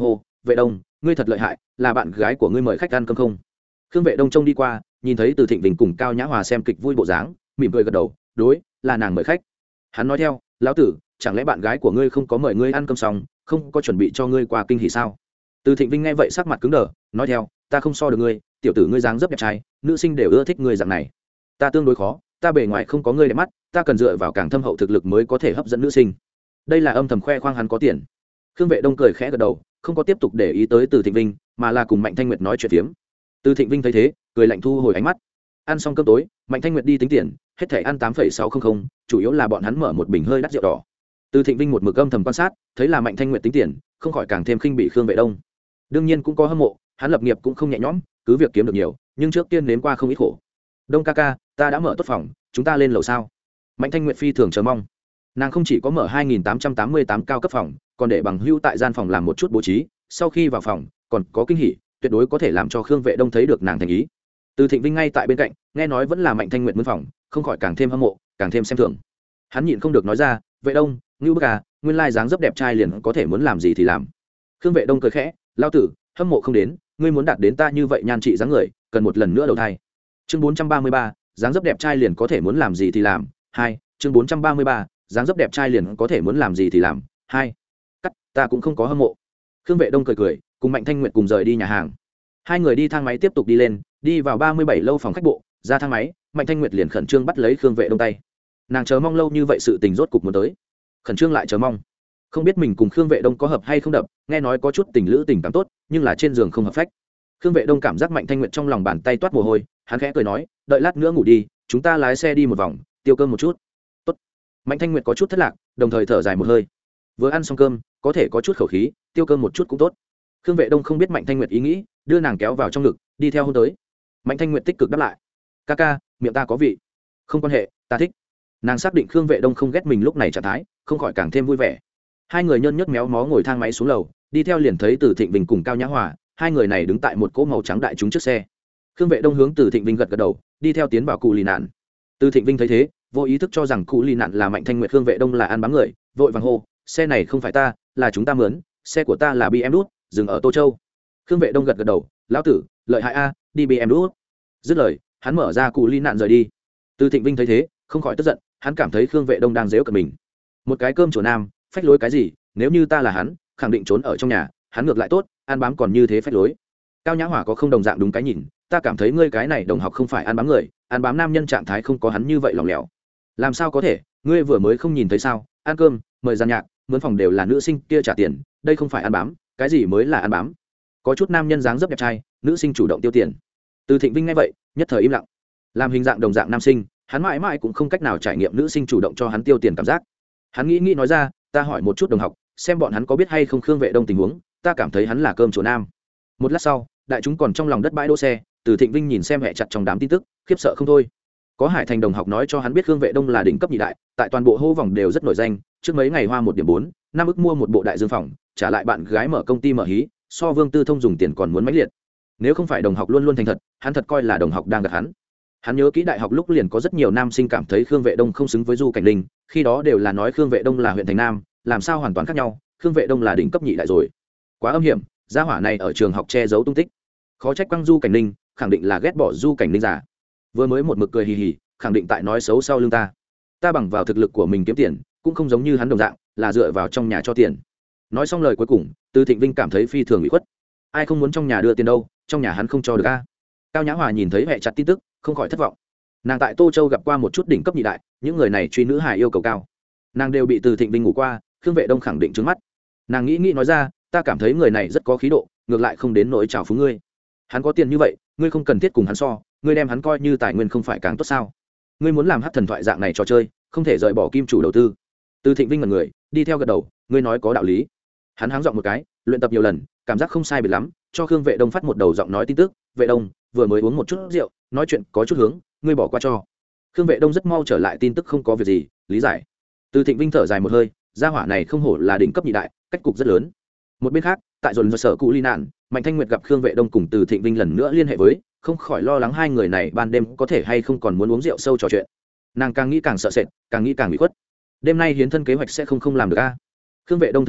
vệ đông ngươi thật lợi hại, là bạn gái của ngươi mời khách ăn cơm không? Khương Vệ Đông trông đi qua, nhìn thấy Từ Thịnh Vinh cùng Cao Nhã Hòa xem kịch vui bộ dáng, mỉm cười gật đầu, đối, là nàng mời khách. Hắn nói theo, lão tử, chẳng lẽ bạn gái của ngươi không có mời ngươi ăn cơm xong, không có chuẩn bị cho ngươi quà kinh hỉ sao? Từ Thịnh Vinh nghe vậy sắc mặt cứng đờ, nói theo, ta không so được ngươi, tiểu tử ngươi dáng dấp đẹp trai, nữ sinh đều ưa thích ngươi dạng này. Ta tương đối khó, ta bề ngoài không có ngươi đẹp mắt, ta cần dựa vào càng thâm hậu thực lực mới có thể hấp dẫn nữ sinh. Đây là âm thầm khoe khoang hắn có tiền. Khương Vệ Đông cười khẽ gật đầu, không có tiếp tục để ý tới Từ Thịnh Vinh, mà là cùng Mạnh Thanh Nguyệt nói chuyện phiếm. Từ Thịnh Vinh thấy thế, cười lạnh thu hồi ánh mắt. Ăn xong cơm tối, Mạnh Thanh Nguyệt đi tính tiền, hết thảy ăn 8,600, chủ yếu là bọn hắn mở một bình hơi đắt rượu đỏ. Từ Thịnh Vinh một mực âm thầm quan sát, thấy là Mạnh Thanh Nguyệt tính tiền, không khỏi càng thêm khinh bị Khương Vệ Đông. Đương nhiên cũng có hâm mộ, hắn lập nghiệp cũng không nhẹ nhõm, cứ việc kiếm được nhiều, nhưng trước tiên nếm qua không ít khổ. Đông ca ca, ta đã mở tốt phòng, chúng ta lên lầu sao? Mạnh Thanh Nguyệt phi thường chờ mong. Nàng không chỉ có mở 2888 cao cấp phòng, còn để bằng hữu tại gian phòng làm một chút bố trí, sau khi vào phòng, còn có kinh hỉ, tuyệt đối có thể làm cho Khương Vệ Đông thấy được nàng thành ý. Từ Thịnh Vinh ngay tại bên cạnh, nghe nói vẫn là Mạnh Thanh Nguyệt mướn phòng, không khỏi càng thêm hâm mộ, càng thêm xem thường. Hắn nhịn không được nói ra, Vệ Đông, ngưu bức à, nguyên lai dáng dấp đẹp trai liền có thể muốn làm gì thì làm. Khương Vệ Đông cười khẽ, lao tử, hâm mộ không đến, ngươi muốn đạt đến ta như vậy nhan trị dáng người, cần một lần nữa đầu thai. Chương 433, dáng dấp đẹp trai liền có thể muốn làm gì thì làm. 2, chương 433, dáng dấp đẹp trai liền có thể muốn làm gì thì làm. 2. Cắt, ta cũng không có hâm mộ. Khương Vệ Đông cười cười, cùng Mạnh Thanh Nguyệt cùng rời đi nhà hàng. Hai người đi thang máy tiếp tục đi lên, đi vào 37 lâu phòng khách bộ, ra thang máy, Mạnh Thanh Nguyệt liền khẩn trương bắt lấy Khương Vệ Đông tay. Nàng chờ mong lâu như vậy sự tình rốt cục muốn tới. Khẩn trương lại chờ mong. Không biết mình cùng Khương Vệ Đông có hợp hay không đập, nghe nói có chút tình lữ tình cảm tốt, nhưng là trên giường không hợp phách. Khương Vệ Đông cảm giác Mạnh Thanh Nguyệt trong lòng bàn tay toát mồ hôi, hắn khẽ cười nói, đợi lát nữa ngủ đi, chúng ta lái xe đi một vòng, tiêu cơm một chút. Tốt. Mạnh Thanh Nguyệt có chút thất lạc, đồng thời thở dài một hơi. Vừa ăn xong cơm, có thể có chút khẩu khí, tiêu cơm một chút cũng tốt. Khương Vệ Đông không biết Mạnh Thanh Nguyệt ý nghĩ, đưa nàng kéo vào trong ngực, đi theo hôn tới. Mạnh Thanh Nguyệt tích cực đáp lại, ca ca, miệng ta có vị. Không quan hệ, ta thích. Nàng xác định Khương Vệ Đông không ghét mình lúc này trạng thái, không khỏi càng thêm vui vẻ. Hai người nhơn nhớt méo mó ngồi thang máy xuống lầu, đi theo liền thấy Từ Thịnh Vinh cùng Cao Nhã Hòa, hai người này đứng tại một cỗ màu trắng đại chúng trước xe. Khương Vệ Đông hướng Từ Thịnh Vinh gật gật đầu, đi theo tiến vào cụ lì nạn. Từ Thịnh Vinh thấy thế, vô ý thức cho rằng cụ lì nạn là Mạnh Thanh Nguyệt, Khương Vệ Đông là ăn bám người, vội vàng hô, xe này không phải ta, là chúng ta mướn, xe của ta là BMW đút, dừng ở Tô Châu. Khương Vệ Đông gật gật đầu, lão tử, lợi hại a, đi BMW đút. Dứt lời, hắn mở ra cụ lì nạn rời đi. Từ Thịnh Vinh thấy thế, không khỏi tức giận, hắn cảm thấy Khương Vệ Đông đang giễu cợt mình. Một cái cơm chùa nam, phách lối cái gì, nếu như ta là hắn, khẳng định trốn ở trong nhà, hắn ngược lại tốt, ăn bám còn như thế phách lối. Cao Nhã Hỏa có không đồng dạng đúng cái nhìn, ta cảm thấy ngươi cái này đồng học không phải ăn bám người, ăn bám nam nhân trạng thái không có hắn như vậy lỏng lẻo. Làm sao có thể, ngươi vừa mới không nhìn thấy sao, ăn cơm, mời gian nhạc, mướn phòng đều là nữ sinh kia trả tiền, đây không phải ăn bám, cái gì mới là ăn bám. Có chút nam nhân dáng dấp đẹp trai, nữ sinh chủ động tiêu tiền. Từ Thịnh Vinh nghe vậy, nhất thời im lặng. Làm hình dạng đồng dạng nam sinh, hắn mãi mãi cũng không cách nào trải nghiệm nữ sinh chủ động cho hắn tiêu tiền cảm giác. Hắn nghĩ nói ra, ta hỏi một chút đồng học, xem bọn hắn có biết hay không Khương Vệ Đông tình huống, ta cảm thấy hắn là cơm chỗ nam. Một lát sau, đại chúng còn trong lòng đất bãi đỗ xe, Từ Thịnh Vinh nhìn xem hệ chặt trong đám tin tức, khiếp sợ không thôi. Có Hải Thành đồng học nói cho hắn biết Khương Vệ Đông là đỉnh cấp nhị đại, tại toàn bộ hô vòng đều rất nổi danh, trước mấy ngày hoa 1.4, năm ức mua một bộ đại dương phòng, trả lại bạn gái mở công ty mở hí, so Vương Tư Thông dùng tiền còn muốn mãnh liệt. Nếu không phải đồng học luôn luôn thành thật, hắn thật coi là đồng học đang gạt hắn. Hắn nhớ kỹ đại học lúc liền có rất nhiều nam sinh cảm thấy Khương Vệ Đông không xứng với Du Cảnh Linh, khi đó đều là nói Khương Vệ Đông là huyện thành nam, làm sao hoàn toàn khác nhau, Khương Vệ Đông là đỉnh cấp nhị đại rồi. Quá âm hiểm, gia hỏa này ở trường học che giấu tung tích. Khó trách quăng Du Cảnh Linh, khẳng định là ghét bỏ Du Cảnh Linh giả. Vừa mới một mực cười hì hì, khẳng định tại nói xấu sau lưng ta. Ta bằng vào thực lực của mình kiếm tiền, cũng không giống như hắn đồng dạng, là dựa vào trong nhà cho tiền. Nói xong lời cuối cùng, Từ Thịnh Vinh cảm thấy phi thường ủy khuất. Ai không muốn trong nhà đưa tiền đâu, trong nhà hắn không cho được a. Cao Nhã Hòa nhìn thấy hệ chặt tin tức, không khỏi thất vọng. Nàng tại Tô Châu gặp qua một chút đỉnh cấp nhị đại, những người này truy nữ hài yêu cầu cao, nàng đều bị Từ Thịnh Vinh ngủ qua, Khương Vệ Đông khẳng định trứng mắt. Nàng nghĩ nói ra, ta cảm thấy người này rất có khí độ, ngược lại không đến nỗi chào phúng ngươi. Hắn có tiền như vậy, ngươi không cần thiết cùng hắn so, ngươi đem hắn coi như tài nguyên không phải càng tốt sao? Ngươi muốn làm hát thần thoại dạng này trò chơi, không thể rời bỏ kim chủ đầu tư. Từ Thịnh Vinh mật người, đi theo gật đầu, ngươi nói có đạo lý. Hắn háng giọng một cái, luyện tập nhiều lần, cảm giác không sai biệt lắm, cho Khương Vệ Đông phát một đầu giọng nói tin tức, Vệ Đông, vừa mới uống một chút rượu, nói chuyện có chút hướng, ngươi bỏ qua cho. Khương Vệ Đông rất mau trở lại tin tức không có việc gì, lý giải. Từ Thịnh Vinh thở dài một hơi, gia hỏa này không hổ là đỉnh cấp nhị đại, cách cục rất lớn. Một bên khác, tại dồn sở cụ ly nạn, Mạnh Thanh Nguyệt gặp Khương Vệ Đông cùng Từ Thịnh Vinh lần nữa liên hệ với, không khỏi lo lắng hai người này ban đêm có thể hay không còn muốn uống rượu sâu trò chuyện. Nàng càng nghĩ càng sợ sệt, càng nghĩ càng bị khuất. Đêm nay hiến thân kế hoạch sẽ không làm được a. Khương Vệ Đông thấy thế,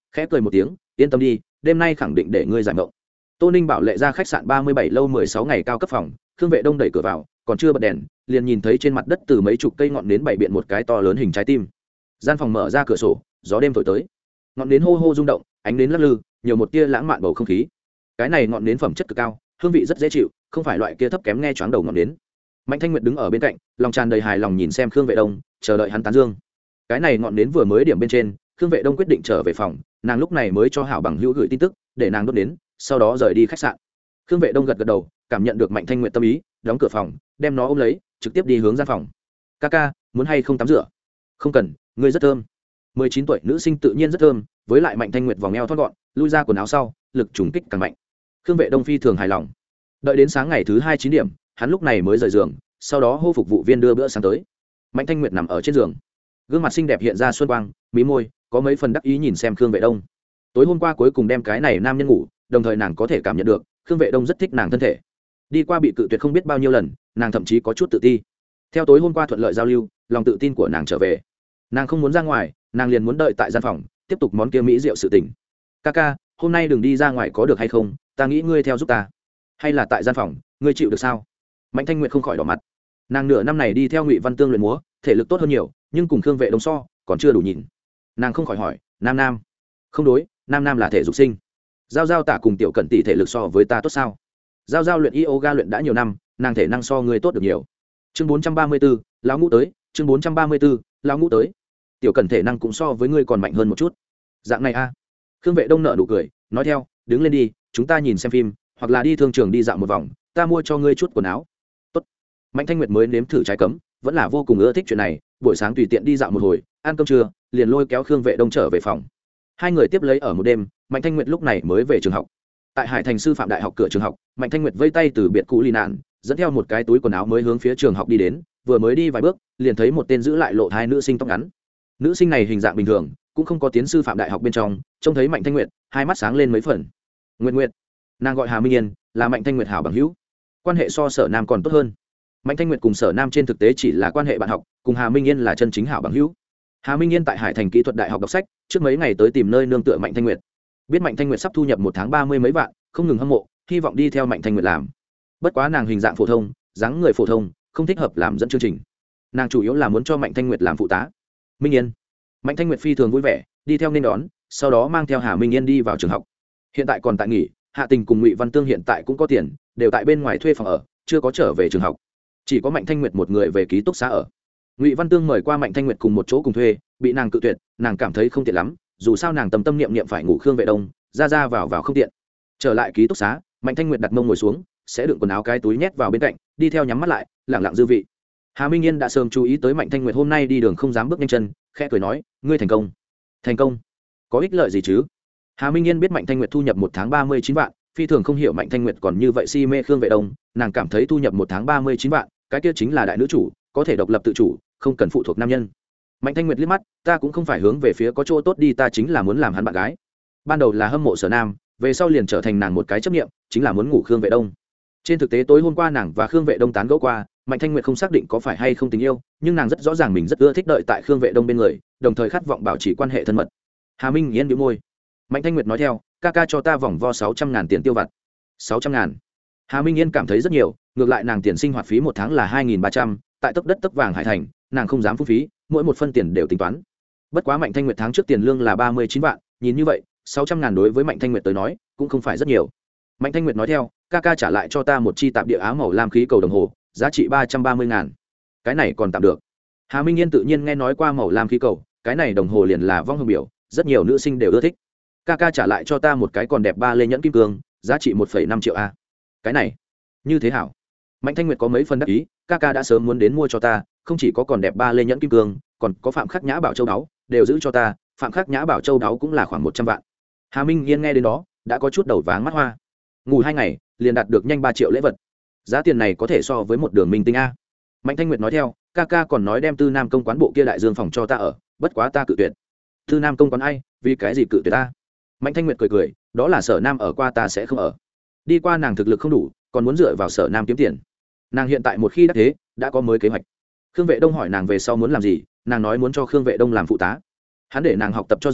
khẽ cười một tiếng, yên tâm đi, đêm nay khẳng định để ngươi giải mộng. Tô Ninh Bảo lệ ra khách sạn 37 lâu 16 ngày cao cấp phòng, Khương Vệ Đông đẩy cửa vào, còn chưa bật đèn, liền nhìn thấy trên mặt đất từ mấy chục cây ngọn nến bày biện một cái to lớn hình trái tim. Gian phòng mở ra cửa sổ, gió đêm thổi tới, ngọn nến hô hô rung động, ánh nến lắc lư, nhiều một tia lãng mạn bầu không khí. Cái này ngọn nến phẩm chất cực cao, hương vị rất dễ chịu, không phải loại kia thấp kém nghe choáng đầu ngọn nến. Mạnh Thanh Nguyệt đứng ở bên cạnh, lòng tràn đầy hài lòng nhìn xem Khương Vệ Đông, chờ đợi hắn tán dương. Cái này ngọn nến vừa mới điểm bên trên, Khương Vệ Đông quyết định trở về phòng, nàng lúc này mới cho hảo bằng hữu gửi tin tức, để nàng đốt nến, sau đó rời đi khách sạn. Khương Vệ Đông gật gật đầu, cảm nhận được Mạnh Thanh Nguyệt tâm ý, đóng cửa phòng, đem nó ôm lấy, trực tiếp đi hướng gian phòng. Ca, muốn hay không tắm rửa? Không cần, ngươi rất thơm. 19 tuổi nữ sinh tự nhiên rất thơm, với lại Mạnh Thanh Nguyệt vòng eo thon gọn, lui ra quần áo sau, lực trùng kích càng mạnh. Khương Vệ Đông phi thường hài lòng. Đợi đến sáng ngày thứ 2 9 điểm, hắn lúc này mới rời giường, sau đó hô phục vụ viên đưa bữa sáng tới. Mạnh Thanh Nguyệt nằm ở trên giường, gương mặt xinh đẹp hiện ra xuân quang, mí môi, có mấy phần đắc ý nhìn xem Khương Vệ Đông. Tối hôm qua cuối cùng đem cái này nam nhân ngủ, đồng thời nàng có thể cảm nhận được Khương Vệ Đông rất thích nàng thân thể. Đi qua bị cự tuyệt không biết bao nhiêu lần, nàng thậm chí có chút tự ti. Theo tối hôm qua thuận lợi giao lưu, lòng tự tin của nàng trở về. Nàng không muốn ra ngoài, nàng liền muốn đợi tại gian phòng, tiếp tục món kia mỹ rượu sự tình. Ca, hôm nay đừng đi ra ngoài có được hay không? Ta nghĩ ngươi theo giúp ta. Hay là tại gian phòng, ngươi chịu được sao? Mạnh Thanh Nguyệt không khỏi đỏ mặt. Nàng nửa năm này đi theo Ngụy Văn Tương luyện múa, thể lực tốt hơn nhiều, nhưng cùng Khương Vệ Đông so, còn chưa đủ nhìn. Nàng không khỏi hỏi, nam không đối, nam là thể dục sinh. Giao Tả cùng Tiểu Cẩn tỷ thể lực so với ta tốt sao? Giao luyện yoga luyện đã nhiều năm, nàng thể năng so ngươi tốt được nhiều. Chương 434, lão ngũ tới, chương 434, lão ngũ tới. Tiểu Cẩn thể năng cũng so với ngươi còn mạnh hơn một chút. Dạng này a. Khương Vệ Đông nở nụ cười, nói theo, đứng lên đi, chúng ta nhìn xem phim, hoặc là đi thương trường đi dạo một vòng, ta mua cho ngươi chút quần áo. Tốt. Mạnh Thanh Nguyệt mới nếm thử trái cấm, vẫn là vô cùng ưa thích chuyện này, buổi sáng tùy tiện đi dạo một hồi, ăn cơm trưa, liền lôi kéo Khương Vệ Đông trở về phòng. Hai người tiếp lấy ở một đêm, Mạnh Thanh Nguyệt lúc này mới về trường học. Tại Hải Thành Sư phạm Đại học cửa trường học, Mạnh Thanh Nguyệt vây tay từ biệt cũ lì nạn, dẫn theo một cái túi quần áo mới hướng phía trường học đi đến, vừa mới đi vài bước, liền thấy một tên giữ lại lộ thai nữ sinh tóc ngắn. Nữ sinh này hình dạng bình thường, cũng không có tiến sư phạm đại học bên trong, trông thấy Mạnh Thanh Nguyệt, hai mắt sáng lên mấy phần. Nguyệt, nàng gọi Hà Minh Yên, là Mạnh Thanh Nguyệt hảo bằng hữu, quan hệ so Sở Nam còn tốt hơn. Mạnh Thanh Nguyệt cùng Sở Nam trên thực tế chỉ là quan hệ bạn học, cùng Hà Minh Yên là chân chính hảo bằng hữu. Hà Minh Yên tại Hải Thành Kỹ thuật Đại học đọc sách, trước mấy ngày tới tìm nơi nương tựa Mạnh Thanh Nguyệt. Biết Mạnh Thanh Nguyệt sắp thu nhập một tháng 30 mấy vạn, không ngừng hâm mộ, hy vọng đi theo Mạnh Thanh Nguyệt làm. Bất quá nàng hình dạng phổ thông, dáng người phổ thông, không thích hợp làm dẫn chương trình. Nàng chủ yếu là muốn cho Mạnh Thanh Nguyệt làm phụ tá. Minh Yên. Mạnh Thanh Nguyệt phi thường vui vẻ, đi theo nên đón, sau đó mang theo Hà Minh Yên đi vào trường học. Hiện tại còn tại nghỉ, Hạ Tình cùng Ngụy Văn Tương hiện tại cũng có tiền, đều tại bên ngoài thuê phòng ở, chưa có trở về trường học. Chỉ có Mạnh Thanh Nguyệt một người về ký túc xá ở. Ngụy Văn Tương mời qua Mạnh Thanh Nguyệt cùng một chỗ cùng thuê, bị nàng cự tuyệt, nàng cảm thấy không tiện lắm, dù sao nàng tâm niệm phải ngủ Khương Vệ Đông, ra vào không tiện. Trở lại ký túc xá, Mạnh Thanh Nguyệt đặt mông ngồi xuống, sẽ đựng quần áo cái túi nhét vào bên cạnh, đi theo nhắm mắt lại, lặng lặng dư vị. Hà Minh Yên đã sớm chú ý tới Mạnh Thanh Nguyệt hôm nay đi đường không dám bước nhanh chân, khẽ cười nói, ngươi thành công, có ích lợi gì chứ? Hà Minh Yên biết Mạnh Thanh Nguyệt thu nhập một tháng 39 vạn, phi thường không hiểu Mạnh Thanh Nguyệt còn như vậy si mê Khương Vệ Đông, nàng cảm thấy thu nhập một tháng 39 vạn, cái kia chính là đại nữ chủ, có thể độc lập tự chủ, không cần phụ thuộc nam nhân. Mạnh Thanh Nguyệt liếc mắt, ta cũng không phải hướng về phía có chỗ tốt đi, ta chính là muốn làm hắn bạn gái. Ban đầu là hâm mộ Sở Nam, về sau liền trở thành nàng một cái chấp niệm, chính là muốn ngủ Khương Vệ Đông. Trên thực tế tối hôm qua nàng và Khương Vệ Đông tán gẫu qua, Mạnh Thanh Nguyệt không xác định có phải hay không tình yêu, nhưng nàng rất rõ ràng mình rất ưa thích đợi tại Khương Vệ Đông bên người, đồng thời khát vọng bảo trì quan hệ thân mật. Hà Minh Yên bĩu môi. Mạnh Thanh Nguyệt nói theo, ca cho ta vòng vo 600.000 tiền tiêu vặt. 600.000. Hà Minh Yên cảm thấy rất nhiều, ngược lại nàng tiền sinh hoạt phí một tháng là 2.300, tại tấc đất tấc vàng Hải Thành, nàng không dám phung phí, mỗi một phân tiền đều tính toán. Bất quá Mạnh Thanh Nguyệt tháng trước tiền lương là 39 vạn, nhìn như vậy, 600.000 đối với Mạnh Thanh Nguyệt tới nói, cũng không phải rất nhiều. Mạnh Thanh Nguyệt nói theo, ca trả lại cho ta một chi tạp địa á màu lam khí cầu đồng hồ, giá trị 330.000. Cái này còn tạm được. Hà Minh Yên tự nhiên nghe nói qua màu lam khí cầu, cái này đồng hồ liền là vong hồng biểu, rất nhiều nữ sinh đều ưa thích. Ca trả lại cho ta một cái còn đẹp ba lê nhẫn kim cương, giá trị 1,5 triệu a. Cái này, như thế hảo. Mạnh Thanh Nguyệt có mấy phần đắc ý, ca đã sớm muốn đến mua cho ta, không chỉ có còn đẹp ba lê nhẫn kim cương, còn có Phạm Khắc Nhã Bảo Châu đáo, đều giữ cho ta, Phạm Khắc Nhã Bảo Châu đáo cũng là khoảng 100 vạn. Hà Minh Yên nghe đến đó, đã có chút đầu váng mắt hoa. Ngủ 2 ngày, liền đạt được nhanh 3 triệu lễ vật. Giá tiền này có thể so với một đường minh tinh a. Mạnh Thanh Nguyệt nói theo, ca còn nói đem Tư Nam công quán bộ kia đại dương phòng cho ta ở, bất quá ta cự tuyệt. Tư Nam công quán ai, vì cái gì cự tuyệt ta? Mạnh Thanh Nguyệt cười, đó là Sở Nam ở qua ta sẽ không ở. Đi qua nàng thực lực không đủ, còn muốn dựa vào Sở Nam kiếm tiền. Nàng hiện tại một khi đã thế, đã có mới kế hoạch. Khương Vệ Đông hỏi nàng về sau muốn làm gì, nàng nói muốn cho Khương Vệ Đông làm phụ tá. Hắn để nàng học tập cho giỏi,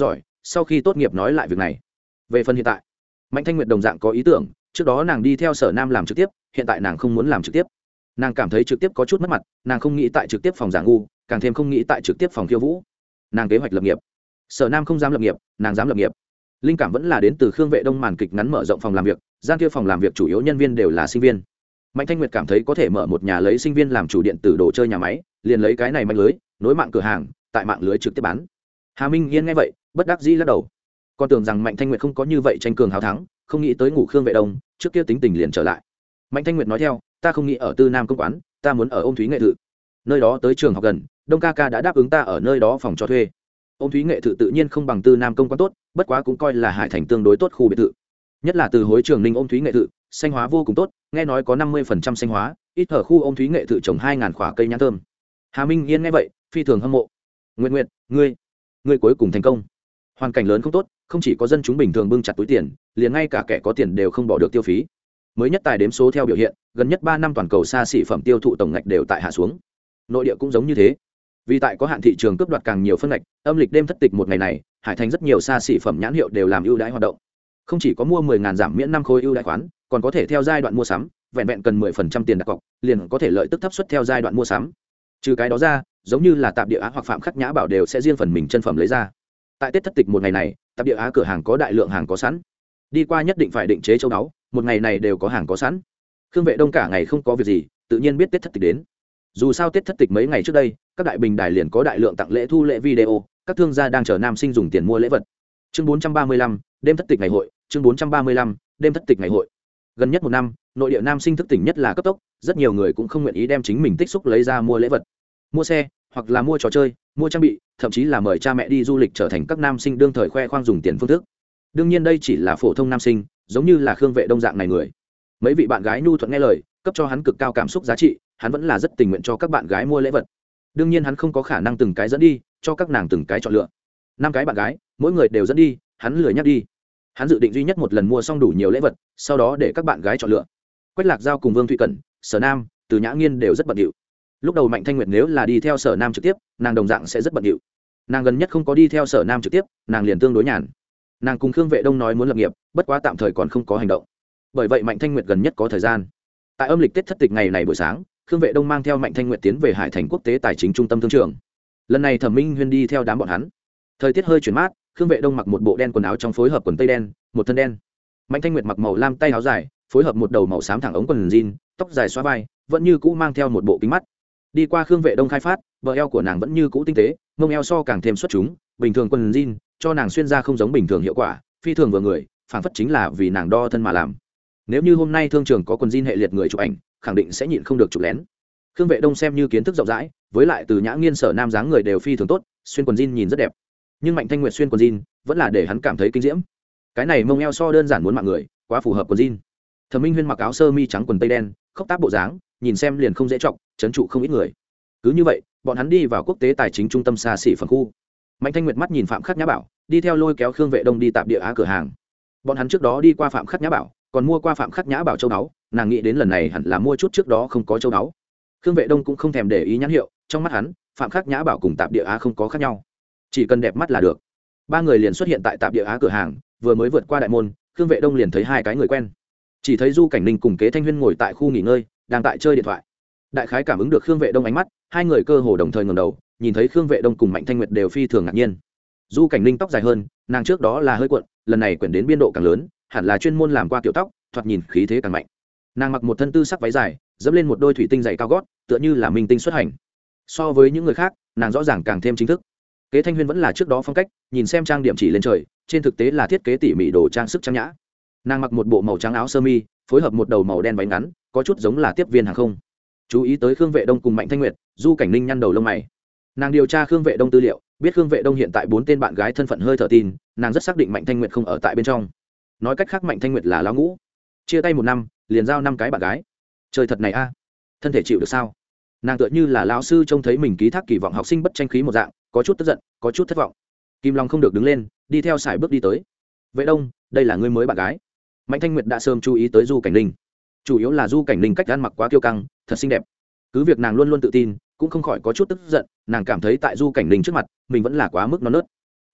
sau khi tốt nghiệp nói lại việc này. Về phần hiện tại, Mạnh Thanh Nguyệt đồng dạng có ý tưởng, trước đó nàng đi theo Sở Nam làm trực tiếp, hiện tại nàng không muốn làm trực tiếp. Nàng cảm thấy trực tiếp có chút mất mặt, nàng không nghĩ tại trực tiếp phòng giả ngu, càng thêm không nghĩ tại trực tiếp phòng khiêu vũ. Nàng kế hoạch lập nghiệp. Sở Nam không dám lập nghiệp, nàng dám lập nghiệp. Linh cảm vẫn là đến từ Khương Vệ Đông màn kịch ngắn mở rộng phòng làm việc, gian kia phòng làm việc chủ yếu nhân viên đều là sinh viên. Mạnh Thanh Nguyệt cảm thấy có thể mở một nhà lấy sinh viên làm chủ điện tử đồ chơi nhà máy, liền lấy cái này mạnh lưới, nối mạng cửa hàng, tại mạng lưới trực tiếp bán. Hà Minh Yên nghe vậy, bất đắc dĩ lắc đầu. Con tưởng rằng Mạnh Thanh Nguyệt không có như vậy tranh cường hào thắng, không nghĩ tới ngủ Khương Vệ Đông, trước kia tính tình liền trở lại. Mạnh Thanh Nguyệt nói theo, ta không nghĩ ở Tư Nam công quán, ta muốn ở Ôm Thúy nghệ thự. Nơi đó tới trường học gần, Đông ca ca đã đáp ứng ta ở nơi đó phòng cho thuê. Ôm Thúy nghệ thự tự nhiên không bằng Tư Nam công quán tốt, bất quá cũng coi là Hải Thành tương đối tốt khu biệt thự. Nhất là từ hối trường Ninh Ôm Thúy nghệ thự, xanh hóa vô cùng tốt, nghe nói có 50% xanh hóa, ít ở khu Ôm Thúy nghệ thự trồng 2000 quả cây nhãn thơm. Hà Minh Yên nghe vậy, phi thường hâm mộ. Nguyệt Nguyệt, ngươi cuối cùng thành công. Hoàn cảnh lớn không tốt, không chỉ có dân chúng bình thường bưng chặt túi tiền, liền ngay cả kẻ có tiền đều không bỏ được tiêu phí. Mới nhất tài đếm số theo biểu hiện, gần nhất 3 năm toàn cầu xa xỉ phẩm tiêu thụ tổng ngạch đều tại hạ xuống. Nội địa cũng giống như thế. Vì tại có hạn thị trường cướp đoạt càng nhiều phân ngạch, âm lịch đêm thất tịch một ngày này, Hải Thành rất nhiều xa xỉ phẩm nhãn hiệu đều làm ưu đãi hoạt động. Không chỉ có mua 10.000 giảm miễn 5 khối ưu đãi khoán, còn có thể theo giai đoạn mua sắm, vẹn vẹn cần 10% tiền đặt cọc, liền có thể lợi tức thấp suất theo giai đoạn mua sắm. Trừ cái đó ra, giống như là Tạp Địa Á hoặc Phạm Khắc Nhã Bảo đều sẽ riêng phần mình chân phẩm lấy ra. Tại Tết thất tịch một ngày này, Tạp Địa Á cửa hàng có đại lượng hàng có sẵn. Đi qua nhất định phải định chế châu đáo, một ngày này đều có hàng có sẵn. Khương Vệ Đông cả ngày không có việc gì, tự nhiên biết Tết thất tịch đến. Dù sao Tết thất tịch mấy ngày trước đây, các đại bình đài liền có đại lượng tặng lễ thu lễ video, các thương gia đang chờ nam sinh dùng tiền mua lễ vật. Chương 435, đêm thất tịch ngày hội, chương 435, đêm thất tịch ngày hội. Gần nhất một năm, nội địa nam sinh thức tỉnh nhất là cấp tốc, rất nhiều người cũng không nguyện ý đem chính mình tích xúc lấy ra mua lễ vật, mua xe, hoặc là mua trò chơi, mua trang bị, thậm chí là mời cha mẹ đi du lịch trở thành các nam sinh đương thời khoe khoang dùng tiền phương thức. Đương nhiên đây chỉ là phổ thông nam sinh, giống như là Khương Vệ Đông dạng này người. Mấy vị bạn gái nhu thuận nghe lời, cấp cho hắn cực cao cảm xúc giá trị, hắn vẫn là rất tình nguyện cho các bạn gái mua lễ vật. Đương nhiên hắn không có khả năng từng cái dẫn đi, cho các nàng từng cái chọn lựa. 5 cái bạn gái, mỗi người đều dẫn đi, hắn lười nhắc đi. Hắn dự định duy nhất một lần mua xong đủ nhiều lễ vật, sau đó để các bạn gái chọn lựa. Quách Lạc Giao cùng Vương Thụy Cẩn, Sở Nam, Từ Nhã Nghiên đều rất bận rộn. Lúc đầu Mạnh Thanh Nguyệt nếu là đi theo Sở Nam trực tiếp, nàng đồng dạng sẽ rất bận rộn. Nàng gần nhất không có đi theo Sở Nam trực tiếp, nàng liền tương đối nhàn. Nàng cùng Khương Vệ Đông nói muốn lập nghiệp, bất quá tạm thời còn không có hành động. Bởi vậy Mạnh Thanh Nguyệt gần nhất có thời gian. Tại âm lịch Tết thất tịch ngày này buổi sáng, Khương Vệ Đông mang theo Mạnh Thanh Nguyệt tiến về Hải Thành quốc tế tài chính trung tâm thương trường. Lần này Thẩm Minh Huyên đi theo đám bọn hắn. Thời tiết hơi chuyển mát, Khương Vệ Đông mặc một bộ đen quần áo trong phối hợp quần tây đen, một thân đen. Mạnh Thanh Nguyệt mặc màu lam tay áo dài, phối hợp một đầu màu xám thẳng ống quần jean, tóc dài xóa vai, vẫn như cũ mang theo một bộ kính mắt. Đi qua Khương Vệ Đông khai phát, bờ eo của nàng vẫn như cũ tinh tế, mông eo so càng thêm xuất chúng, bình thường quần jean cho nàng xuyên ra không giống bình thường hiệu quả, phi thường vừa người, phản phất chính là vì nàng đo thân mà làm. Nếu như hôm nay thương trường có quần jean hệ liệt người chụp ảnh, khẳng định sẽ nhịn không được chụp lén. Khương Vệ Đông xem như kiến thức rộng rãi, với lại Từ Nhã Nghiên Sở Nam dáng người đều phi thường tốt, xuyên quần jean nhìn rất đẹp. Nhưng Mạnh Thanh Nguyệt xuyên quần jean vẫn là để hắn cảm thấy kinh diễm. Cái này mông eo so đơn giản muốn mạng người, quá phù hợp quần jean. Thẩm Minh Huyên mặc áo sơ mi trắng quần tây đen, khốc tác bộ dáng, nhìn xem liền không dễ trọng, trấn trụ không ít người. Cứ như vậy, bọn hắn đi vào quốc tế tài chính trung tâm xa xỉ phẩm khu. Mạnh Thanh Nguyệt mắt nhìn Phạm Khắc Nhã Bảo, đi theo lôi kéo Khương Vệ Đông đi Tạp Địa Á cửa hàng. Bọn hắn trước đó đi qua Phạm Khắc Nhã Bảo, còn mua qua Phạm Khắc Nhã Bảo châu đáo, nàng nghĩ đến lần này hẳn là mua chút trước đó không có châu đáo. Khương Vệ Đông cũng không thèm để ý nhãn hiệu, trong mắt hắn, Phạm Khắc Nhã Bảo cùng Tạp Địa Á không có khác nhau, chỉ cần đẹp mắt là được. 3 người liền xuất hiện tại Tạp Địa Á cửa hàng, vừa mới vượt qua đại môn, Khương Vệ Đông liền thấy 2 cái người quen. Chỉ thấy Du Cảnh Ninh cùng Kế Thanh Huyên ngồi tại khu nghỉ ngơi, đang tại chơi điện thoại. Đại khái cảm ứng được Khương Vệ Đông ánh mắt, 2 người cơ hồ đồng thời ngẩng đầu, nhìn thấy Khương Vệ Đông cùng Mạnh Thanh Nguyệt đều phi thường ngạc nhiên. Du Cảnh Ninh tóc dài hơn, nàng trước đó là hơi cuộn, lần này quyển đến biên độ càng lớn, hẳn là chuyên môn làm qua kiểu tóc, thoạt nhìn khí thế càng mạnh. Nàng mặc một thân tư sắc váy dài, dẫm lên một đôi thủy tinh giày cao gót, tựa như là minh tinh xuất hành. So với những người khác, nàng rõ ràng càng thêm chính thức. Kế Thanh Huyên vẫn là trước đó phong cách, nhìn xem trang điểm chỉ lên trời, trên thực tế là thiết kế tỉ mỉ đồ trang sức trang nhã. Nàng mặc một bộ màu trắng áo sơ mi, phối hợp một đầu màu đen váy ngắn, có chút giống là tiếp viên hàng không. Chú ý tới Khương Vệ Đông cùng Mạnh Thanh Nguyệt, Du Cảnh Ninh nhăn đầu lông mày. Nàng điều tra Khương Vệ Đông tư liệu, biết Khương Vệ Đông hiện tại 4 tên bạn gái thân phận hơi thở tin, nàng rất xác định Mạnh Thanh Nguyệt không ở tại bên trong. Nói cách khác Mạnh Thanh Nguyệt là lão ngũ, chia tay 1 năm, liền giao 5 cái bạn gái. Trời thật này a, thân thể chịu được sao? Nàng tựa như là lão sư trông thấy mình ký thác kỳ vọng học sinh bất tranh khí một dạng, có chút tức giận, có chút thất vọng. Kim Long không được đứng lên, đi theo sải bước đi tới. Vệ Đông, đây là ngươi mới bạn gái. Mạnh Thanh Nguyệt đã sớm chú ý tới Du Cảnh Ninh, chủ yếu là Du Cảnh Ninh cách ăn mặc quá kiêu căng, thật xinh đẹp. Cứ việc nàng luôn luôn tự tin, cũng không khỏi có chút tức giận, nàng cảm thấy tại Du Cảnh Ninh trước mặt mình vẫn là quá mức non nớt.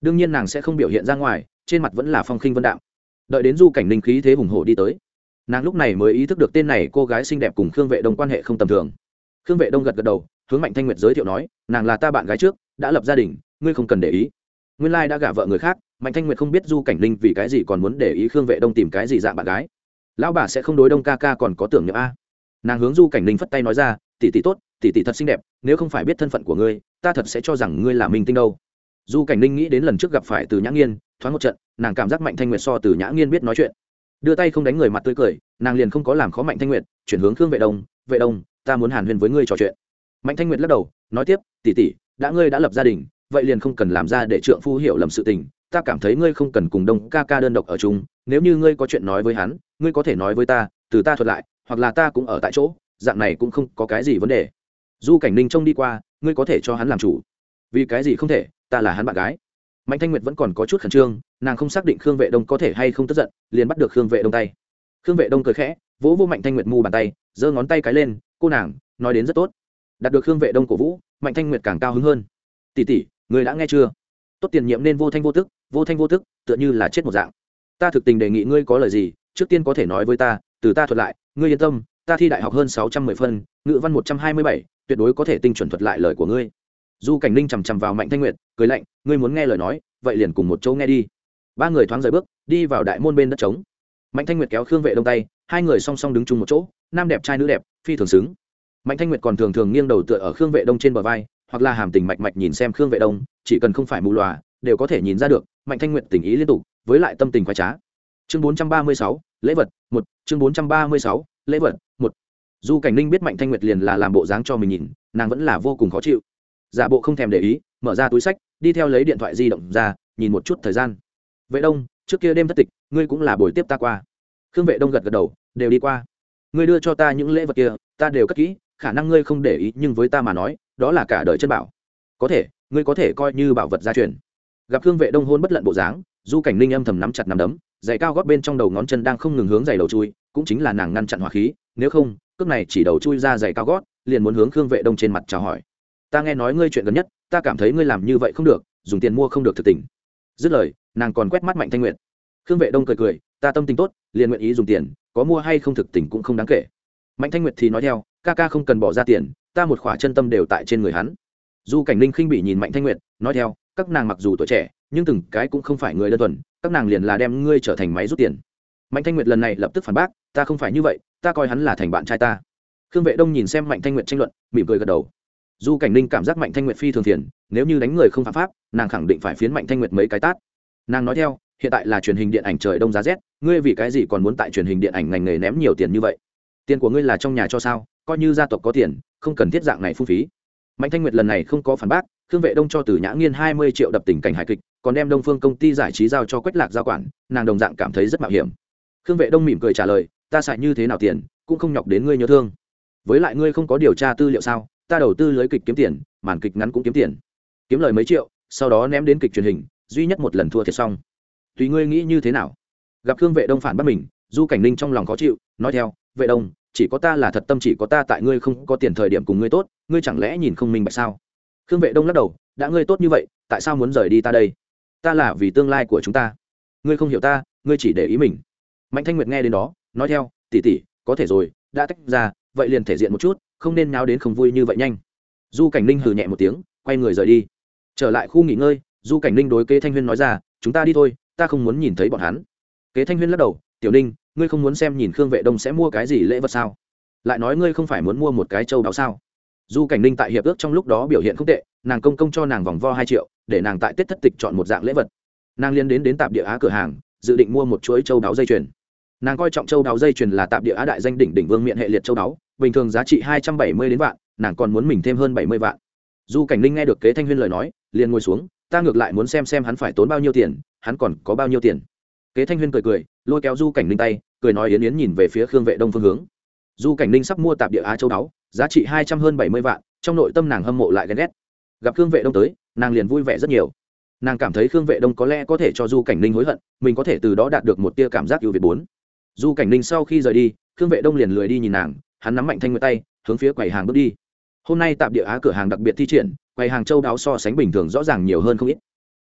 đương nhiên nàng sẽ không biểu hiện ra ngoài, trên mặt vẫn là phong khinh vân đạm. Đợi đến Du Cảnh Ninh khí thế hùng hổ đi tới, nàng lúc này mới ý thức được tên này cô gái xinh đẹp cùng Khương Vệ Đông quan hệ không tầm thường. Khương Vệ Đông gật gật đầu, hướng Mạnh Thanh Nguyệt giới thiệu nói, nàng là ta bạn gái trước, đã lập gia đình, ngươi không cần để ý. Nguyên lai đã gả vợ người khác. Mạnh Thanh Nguyệt không biết Du Cảnh Ninh vì cái gì còn muốn để ý Khương Vệ Đông tìm cái gì dạng bạn gái. Lão bà sẽ không đối Đông ca ca còn có tưởng niệm a. Nàng hướng Du Cảnh Ninh phất tay nói ra, tỷ tỷ tốt, tỷ tỷ thật xinh đẹp, nếu không phải biết thân phận của ngươi, ta thật sẽ cho rằng ngươi là minh tinh đâu. Du Cảnh Ninh nghĩ đến lần trước gặp phải Từ Nhã Nghiên, thoáng một trận, nàng cảm giác Mạnh Thanh Nguyệt so Từ Nhã Nghiên biết nói chuyện. Đưa tay không đánh người mặt tươi cười, nàng liền không có làm khó Mạnh Thanh Nguyệt, chuyển hướng Khương Vệ Đông, "Vệ Đông, ta muốn hàn huyên với ngươi trò chuyện." Mạnh Thanh Nguyệt lắc đầu, nói tiếp, "Tỷ tỷ, ngươi đã lập gia đình, vậy liền không cần làm ra để trượng phu hiểu lầm sự tình, ta cảm thấy ngươi không cần cùng Đông ca ca đơn độc ở chung, nếu như ngươi có chuyện nói với hắn, ngươi có thể nói với ta, từ ta thuật lại, hoặc là ta cũng ở tại chỗ, dạng này cũng không có cái gì vấn đề." Du Cảnh Ninh trông đi qua, "Ngươi có thể cho hắn làm chủ." "Vì cái gì không thể, ta là hắn bạn gái." Mạnh Thanh Nguyệt vẫn còn có chút khẩn trương, nàng không xác định Khương Vệ Đông có thể hay không tức giận, liền bắt được Khương Vệ Đông tay. Khương Vệ Đông cười khẽ, vỗ vô Mạnh Thanh Nguyệt mu bàn tay, giơ ngón tay cái lên, "Cô nàng, nói đến rất tốt." Đạt được Khương Vệ Đông cổ vũ, Mạnh Thanh Nguyệt càng cao hứng hơn. "Tỷ tỷ, ngươi đã nghe chưa? Tốt tiền nhiệm nên vô thanh vô tức, tựa như là chết một dạng. Ta thực tình đề nghị ngươi có lời gì, trước tiên có thể nói với ta, từ ta thuật lại, ngươi yên tâm, ta thi đại học hơn 610 phân, ngữ văn 127, tuyệt đối có thể tinh chuẩn thuật lại lời của ngươi." Du Cảnh Ninh chằm chằm vào Mạnh Thanh Nguyệt, cười lạnh, "Ngươi muốn nghe lời nói, vậy liền cùng một chỗ nghe đi." Ba người thoáng rời bước, đi vào đại môn bên đất trống. Mạnh Thanh Nguyệt kéo Khương Vệ Đông tay, hai người song song đứng chung một chỗ, nam đẹp trai nữ đẹp, phi thường xứng. Mạnh Thanh Nguyệt còn thường thường nghiêng đầu tựa ở Khương Vệ Đông trên bờ vai, hoặc là hàm tình mạch mạch nhìn xem Khương Vệ Đông, chỉ cần không phải mù lòa, đều có thể nhìn ra được, Mạnh Thanh Nguyệt tình ý liên tục, với lại tâm tình khoái trá. Chương 436, lễ vật 1, chương 436, lễ vật 1. Du Cảnh Ninh biết Mạnh Thanh Nguyệt liền là làm bộ dáng cho mình nhìn, nàng vẫn là vô cùng khó chịu. Giả bộ không thèm để ý, mở ra túi sách, đi theo lấy điện thoại di động ra, nhìn một chút thời gian. "Vệ Đông, trước kia đêm thất tịch, ngươi cũng là buổi tiếp ta qua." Khương Vệ Đông gật gật đầu, "Đều đi qua. Ngươi đưa cho ta những lễ vật kia, ta đều cất kỹ, khả năng ngươi không để ý nhưng với ta mà nói, đó là cả đời chân bảo. Có thể, ngươi có thể coi như bảo vật gia truyền." Gặp Khương Vệ Đông hôn bất lận bộ dáng, Du Cảnh Ninh âm thầm nắm chặt nắm đấm, giày cao gót bên trong đầu ngón chân đang không ngừng hướng giày đầu chui, cũng chính là nàng ngăn chặn hỏa khí, nếu không, cước này chỉ đầu chui ra giày cao gót, liền muốn hướng Khương Vệ Đông trên mặt chào hỏi. "Ta nghe nói ngươi chuyện gần nhất, ta cảm thấy ngươi làm như vậy không được, dùng tiền mua không được thực tình." Dứt lời, nàng còn quét mắt Mạnh Thanh Nguyệt. Khương Vệ Đông cười cười, "Ta tâm tình tốt, liền nguyện ý dùng tiền, có mua hay không thực tình cũng không đáng kể." Mạnh Thanh Nguyệt thì nói theo, "Ca ca không cần bỏ ra tiền, ta một khỏa chân tâm đều tại trên người hắn." Du Cảnh Ninh khinh bỉ nhìn Mạnh Thanh Nguyệt, nói theo, "Các nàng mặc dù tuổi trẻ, nhưng từng cái cũng không phải người đơn thuần, các nàng liền là đem ngươi trở thành máy rút tiền." Mạnh Thanh Nguyệt lần này lập tức phản bác, "Ta không phải như vậy, ta coi hắn là thành bạn trai ta." Khương Vệ Đông nhìn xem Mạnh Thanh Nguyệt tranh luận, mỉm cười gật đầu. Du Cảnh Ninh cảm giác Mạnh Thanh Nguyệt phi thường phiền, nếu như đánh người không phạm pháp, nàng khẳng định phải phiến Mạnh Thanh Nguyệt mấy cái tát. Nàng nói theo, "Hiện tại là truyền hình điện ảnh trời đông giá rét, ngươi vì cái gì còn muốn tại truyền hình điện ảnh ngành nghề ném nhiều tiền như vậy? Tiền của ngươi là trong nhà cho sao, coi như gia tộc có tiền, không cần thiết dạng này phung phí." Mạnh Thanh Nguyệt lần này không có phản bác, Khương Vệ Đông cho Từ Nhã Nghiên 20 triệu đập tình cảnh hài kịch, còn đem Đông Phương công ty giải trí giao cho Quách Lạc giao quản, nàng đồng dạng cảm thấy rất mạo hiểm. Khương Vệ Đông mỉm cười trả lời, "Ta xài như thế nào tiền, cũng không nhọc đến ngươi nhớ thương. Với lại ngươi không có điều tra tư liệu sao? Ta đầu tư lưới kịch kiếm tiền, màn kịch ngắn cũng kiếm tiền, kiếm lời mấy triệu, sau đó ném đến kịch truyền hình, duy nhất một lần thua thiệt xong. Tùy ngươi nghĩ như thế nào." Gặp Khương Vệ Đông phản bác mình, Du Cảnh Ninh trong lòng khó chịu, nói theo, "Vệ Đông, chỉ có ta là thật tâm, chỉ có ta tại ngươi không có tiền thời điểm cùng ngươi tốt, ngươi chẳng lẽ nhìn không minh bạch sao?" Khương Vệ Đông lắc đầu, "Đã ngươi tốt như vậy, tại sao muốn rời đi ta đây? Ta là vì tương lai của chúng ta. Ngươi không hiểu ta, ngươi chỉ để ý mình." Mạnh Thanh Nguyệt nghe đến đó, nói theo, "Tỷ tỷ, có thể rồi, đã tách ra, vậy liền thể diện một chút, không nên nháo đến không vui như vậy nhanh." Du Cảnh Ninh hừ nhẹ một tiếng, quay người rời đi. Trở lại khu nghỉ ngơi, Du Cảnh Ninh đối Kế Thanh Huyên nói ra, "Chúng ta đi thôi, ta không muốn nhìn thấy bọn hắn." Kế Thanh Huyên lắc đầu, "Tiểu Ninh, ngươi không muốn xem nhìn Khương Vệ Đông sẽ mua cái gì lễ vật sao? Lại nói ngươi không phải muốn mua một cái châu báu sao?" Du Cảnh Ninh tại hiệp ước trong lúc đó biểu hiện không tệ, nàng công công cho nàng vòng vo 2 triệu, để nàng tại Tết thất tịch chọn một dạng lễ vật. Nàng liên đến Tạp Địa Á cửa hàng, dự định mua một chuỗi châu báu dây chuyền. Nàng coi trọng châu báu dây chuyền là Tạp Địa Á đại danh đỉnh đỉnh vương miện hệ liệt châu báu, bình thường giá trị 270 đến vạn, nàng còn muốn mình thêm hơn 70 vạn. Du Cảnh Ninh nghe được Kế Thanh Huyên lời nói, liền ngồi xuống, "Ta ngược lại muốn xem hắn phải tốn bao nhiêu tiền, hắn còn có bao nhiêu tiền." Kế Thanh Huyên cười cười, lôi kéo Du Cảnh Ninh tay, cười nói yến yến nhìn về phía Khương Vệ Đông phương hướng. Du Cảnh Ninh sắp mua Tạp Địa Á châu báu, giá trị 270 vạn, trong nội tâm nàng hâm mộ lại ghen ghét. Gặp Khương Vệ Đông tới, nàng liền vui vẻ rất nhiều. Nàng cảm thấy Khương Vệ Đông có lẽ có thể cho Du Cảnh Ninh hối hận, mình có thể từ đó đạt được một tia cảm giác ưu việt 4. Du Cảnh Ninh sau khi rời đi, Khương Vệ Đông liền lười đi nhìn nàng, hắn nắm Mạnh Thanh Nguyệt tay, hướng phía quầy hàng bước đi. Hôm nay Tạp Địa Á cửa hàng đặc biệt thi triển, quầy hàng châu đáo so sánh bình thường rõ ràng nhiều hơn không ít.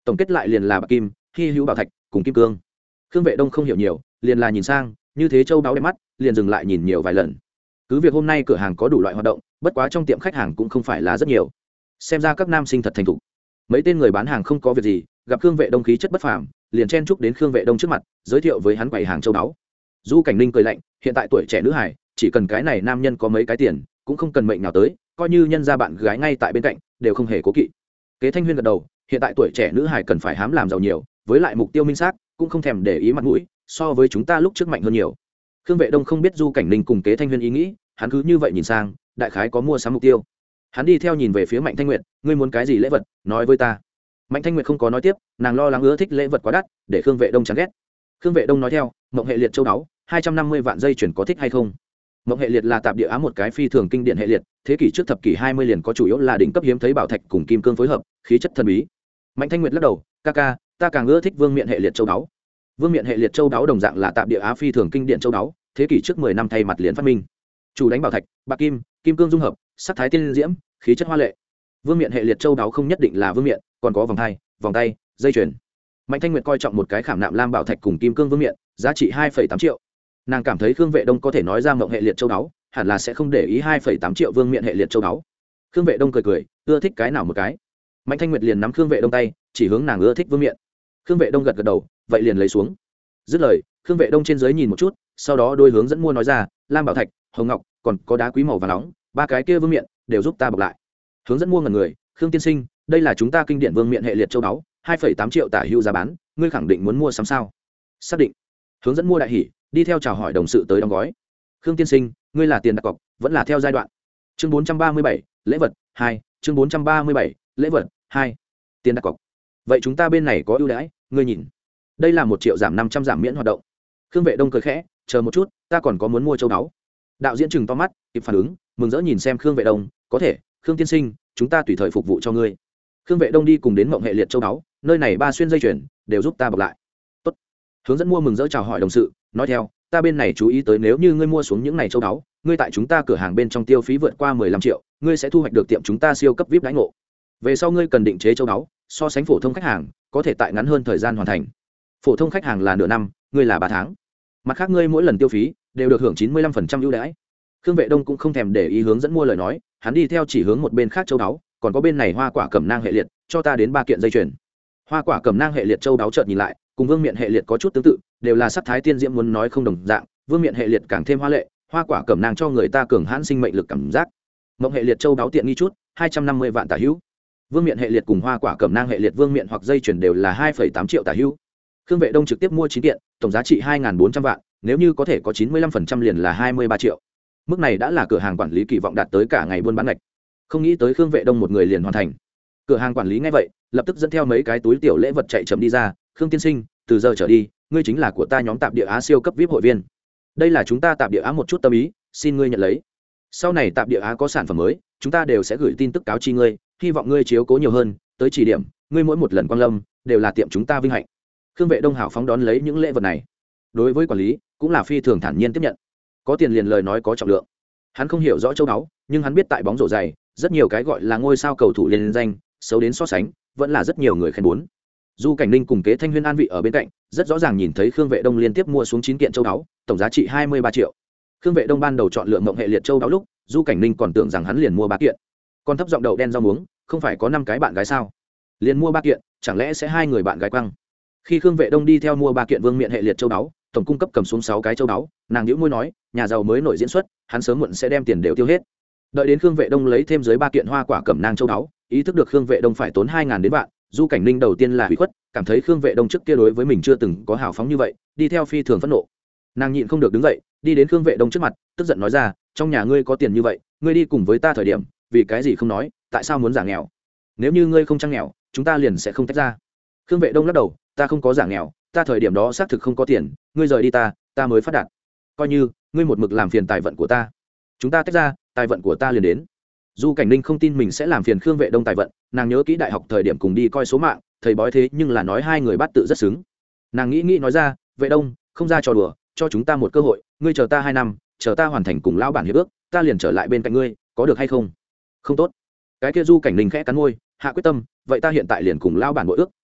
tổng kết lại liền là bạc kim, hy hữu bảo thạch cùng kim cương. Khương Vệ Đông không hiểu nhiều, liền là nhìn sang, như thế châu báu đẹp mắt, liền dừng lại nhìn nhiều vài lần. Cứ việc hôm nay cửa hàng có đủ loại hoạt động, bất quá trong tiệm khách hàng cũng không phải là rất nhiều. Xem ra các nam sinh thật thành thục. Mấy tên người bán hàng không có việc gì, gặp Khương Vệ Đông khí chất bất phàm, liền chen chúc đến Khương Vệ Đông trước mặt, giới thiệu với hắn quầy hàng châu báu. Du Cảnh Ninh cười lạnh, hiện tại tuổi trẻ nữ hải, chỉ cần cái này nam nhân có mấy cái tiền, cũng không cần mệnh nào tới, coi như nhân ra bạn gái ngay tại bên cạnh, đều không hề cố kỵ. Kế Thanh Huyên gật đầu, hiện tại tuổi trẻ nữ hải cần phải hám làm giàu nhiều, với lại mục tiêu minh xác, cũng không thèm để ý mặt mũi, so với chúng ta lúc trước mạnh hơn nhiều. Khương Vệ Đông không biết Du Cảnh Ninh cùng Kế Thanh Huyên ý nghĩ, hắn cứ như vậy nhìn sang, đại khái có mua sắm mục tiêu. Hắn đi theo nhìn về phía Mạnh Thanh Nguyệt, ngươi muốn cái gì lễ vật, nói với ta. Mạnh Thanh Nguyệt không có nói tiếp, nàng lo lắng ưa thích lễ vật quá đắt, để Khương Vệ Đông chán ghét. Khương Vệ Đông nói theo, mộng hệ liệt châu đáo, 250 vạn dây chuyển có thích hay không? Mộng hệ liệt là tạp địa á một cái phi thường kinh điển hệ liệt, thế kỷ trước thập kỷ 20 liền có chủ yếu là đỉnh cấp hiếm thấy bảo thạch cùng kim cương phối hợp, khí chất thần bí. Mạnh Thanh Nguyệt lắc đầu, ca ca, ta càng ưa thích vương miện hệ liệt châu đáo. Vương miện hệ liệt châu đáo đồng dạng là tạp địa á phi thường kinh điển châu đáo, thế kỷ trước 10 năm thay mặt liền phát minh. Chủ đánh bảo thạch, bạc kim, kim cương dung hợp, sắc thái tiên diễm, khí chất hoa lệ. Vương miện hệ liệt châu đáo không nhất định là vương miện, còn có vòng hai, vòng tay, dây chuyền. Mạnh Thanh Nguyệt coi trọng một cái khảm nạm lam bảo thạch cùng kim cương vương miện, giá trị 2,8 triệu. Nàng cảm thấy Khương Vệ Đông có thể nói ra mộng hệ liệt châu đáo, hẳn là sẽ không để ý 2,8 triệu vương miện hệ liệt châu đáo. Khương Vệ Đông cười cười, ưa thích cái nào một cái. Mạnh Thanh Nguyệt liền nắm Khương Vệ Đông tay, chỉ hướng nàng ưa thích vương miện. Khương Vệ Đông gật gật đầu, vậy liền lấy xuống. Dứt lời, Khương Vệ Đông trên dưới nhìn một chút, sau đó đôi hướng dẫn mua nói ra, lam bảo thạch, hồng ngọc, còn có đá quý màu vàng nóng, ba cái kia vương miện đều giúp ta bọc lại. Hướng dẫn mua ngẩn người, Khương tiên sinh, đây là chúng ta kinh điển vương miện hệ liệt châu đáo, 2,8 triệu tả hữu giá bán, ngươi khẳng định muốn mua sắm sao? Xác định. Hướng dẫn mua đại hỉ, đi theo chào hỏi đồng sự tới đóng gói. Khương tiên sinh, ngươi là tiền đặt cọc, vẫn là theo giai đoạn. Chương 437, lễ vật 2, chương 437, lễ vật 2. Tiền đặt cọc. Vậy chúng ta bên này có ưu đãi, ngươi nhìn. Đây là 1 triệu giảm 500 giảm miễn hoạt động. Khương Vệ Đông cười khẽ, chờ một chút, ta còn có muốn mua châu báu. Đạo diễn chừng to mắt, kịp phản ứng, mừng rỡ nhìn xem Khương Vệ Đông, có thể, Khương tiên sinh, chúng ta tùy thời phục vụ cho ngươi. Khương Vệ Đông đi cùng đến mộng hệ liệt châu báu, nơi này ba xuyên dây chuyền đều giúp ta bọc lại. Tốt. Hướng dẫn mua mừng rỡ chào hỏi đồng sự, nói theo, ta bên này chú ý tới nếu như ngươi mua xuống những này châu báu, ngươi tại chúng ta cửa hàng bên trong tiêu phí vượt qua 15 triệu, ngươi sẽ thu hoạch được tiệm chúng ta siêu cấp VIP đãi ngộ. Về sau ngươi cần định chế châu báu, so sánh phổ thông khách hàng, có thể tại ngắn hơn thời gian hoàn thành. Phổ thông khách hàng là nửa năm, ngươi là 3 tháng. Mặt khác ngươi mỗi lần tiêu phí đều được hưởng 95% ưu đãi. Khương Vệ Đông cũng không thèm để ý hướng dẫn mua lời nói, hắn đi theo chỉ hướng một bên khác châu báu, còn có bên này hoa quả cẩm nang hệ liệt, cho ta đến 3 kiện dây chuyền. Hoa quả cẩm nang hệ liệt châu báu chợt nhìn lại, cùng vương miện hệ liệt có chút tương tự, đều là sắc thái tiên diễm muốn nói không đồng dạng, vương miện hệ liệt càng thêm hoa lệ, hoa quả cẩm nang cho người ta cường hãn sinh mệnh lực cảm giác. Mộng hệ liệt châu báu tiện nghi chút, 250 vạn tả hữu. Vương miện hệ liệt cùng hoa quả cẩm nang hệ liệt vương miện hoặc dây chuyền đều là 2,8 triệu tả hữu. Khương Vệ Đông trực tiếp mua 9 kiện, tổng giá trị 2.400 vạn, nếu như có thể có 95% liền là 23 triệu. Mức này đã là cửa hàng quản lý kỳ vọng đạt tới cả ngày buôn bán ngạch. Không nghĩ tới Khương Vệ Đông một người liền hoàn thành. Cửa hàng quản lý nghe vậy, lập tức dẫn theo mấy cái túi tiểu lễ vật chạy chậm đi ra, "Khương tiên sinh, từ giờ trở đi, ngươi chính là của ta nhóm Tạp Địa Á siêu cấp VIP hội viên. Đây là chúng ta Tạp Địa Á một chút tâm ý, xin ngươi nhận lấy. Sau này Tạp Địa Á có sản phẩm mới, chúng ta đều sẽ gửi tin tức cáo chi ngươi, hy vọng ngươi chiếu cố nhiều hơn, tới chỉ điểm, ngươi mỗi một lần quang lâm đều là tiệm chúng ta vinh hạnh." Khương Vệ Đông hào phóng đón lấy những lễ vật này. Đối với quản lý, cũng là phi thường thản nhiên tiếp nhận. Có tiền liền lời nói có trọng lượng. Hắn không hiểu rõ châu báu, nhưng hắn biết tại bóng rổ dày, rất nhiều cái gọi là ngôi sao cầu thủ liên danh, xấu đến so sánh, vẫn là rất nhiều người khen muốn. Du Cảnh Ninh cùng Kế Thanh Huyên an vị ở bên cạnh, rất rõ ràng nhìn thấy Khương Vệ Đông liên tiếp mua xuống 9 kiện châu báu, tổng giá trị 23 triệu. Khương Vệ Đông ban đầu chọn lựa mộng hệ liệt châu báu lúc, Du Cảnh Ninh còn tưởng rằng hắn liền mua 3 kiện. Còn thấp giọng đậu đen rau muống, không phải có 5 cái bạn gái sao? Liền mua 3 kiện, chẳng lẽ sẽ 2 người bạn gái quăng? Khi Khương Vệ Đông đi theo mua 3 kiện vương miện hệ liệt châu báu, tổng cung cấp cầm xuống 6 cái châu báu, nàng nhíu môi nói, nhà giàu mới nổi diễn xuất, hắn sớm muộn sẽ đem tiền đều tiêu hết. Đợi đến Khương Vệ Đông lấy thêm dưới 3 kiện hoa quả cẩm nang châu báu, ý thức được Khương Vệ Đông phải tốn 2.000 đến vạn, Du Cảnh Ninh đầu tiên là hủy khuất, cảm thấy Khương Vệ Đông trước kia đối với mình chưa từng có hào phóng như vậy, đi theo phi thường phẫn nộ. Nàng nhịn không được đứng dậy, đi đến Khương Vệ Đông trước mặt, tức giận nói ra, trong nhà ngươi có tiền như vậy, ngươi đi cùng với ta thời điểm, vì cái gì không nói, tại sao muốn giả nghèo? Nếu như ngươi không trăng nghèo, chúng ta liền sẽ không tách ra. Khương Vệ Đông lắc đầu, ta không có giả nghèo, ta thời điểm đó xác thực không có tiền, ngươi rời đi ta mới phát đạt. Coi như ngươi một mực làm phiền tài vận của ta, chúng ta tách ra, tài vận của ta liền đến. Du Cảnh Ninh không tin mình sẽ làm phiền Khương Vệ Đông tài vận, nàng nhớ kỹ đại học thời điểm cùng đi coi số mạng, thầy bói thế nhưng là nói 2 người bắt tự rất xứng. Nàng nghĩ nói ra, Vệ Đông, không ra trò đùa, cho chúng ta một cơ hội, ngươi chờ ta 2 năm, chờ ta hoàn thành cùng lão bản hiệp ước, ta liền trở lại bên cạnh ngươi, có được hay không? Không tốt. Cái kia Du Cảnh Ninh khẽ cắn môi, hạ quyết tâm, vậy ta hiện tại liền cùng lão bản bội ước,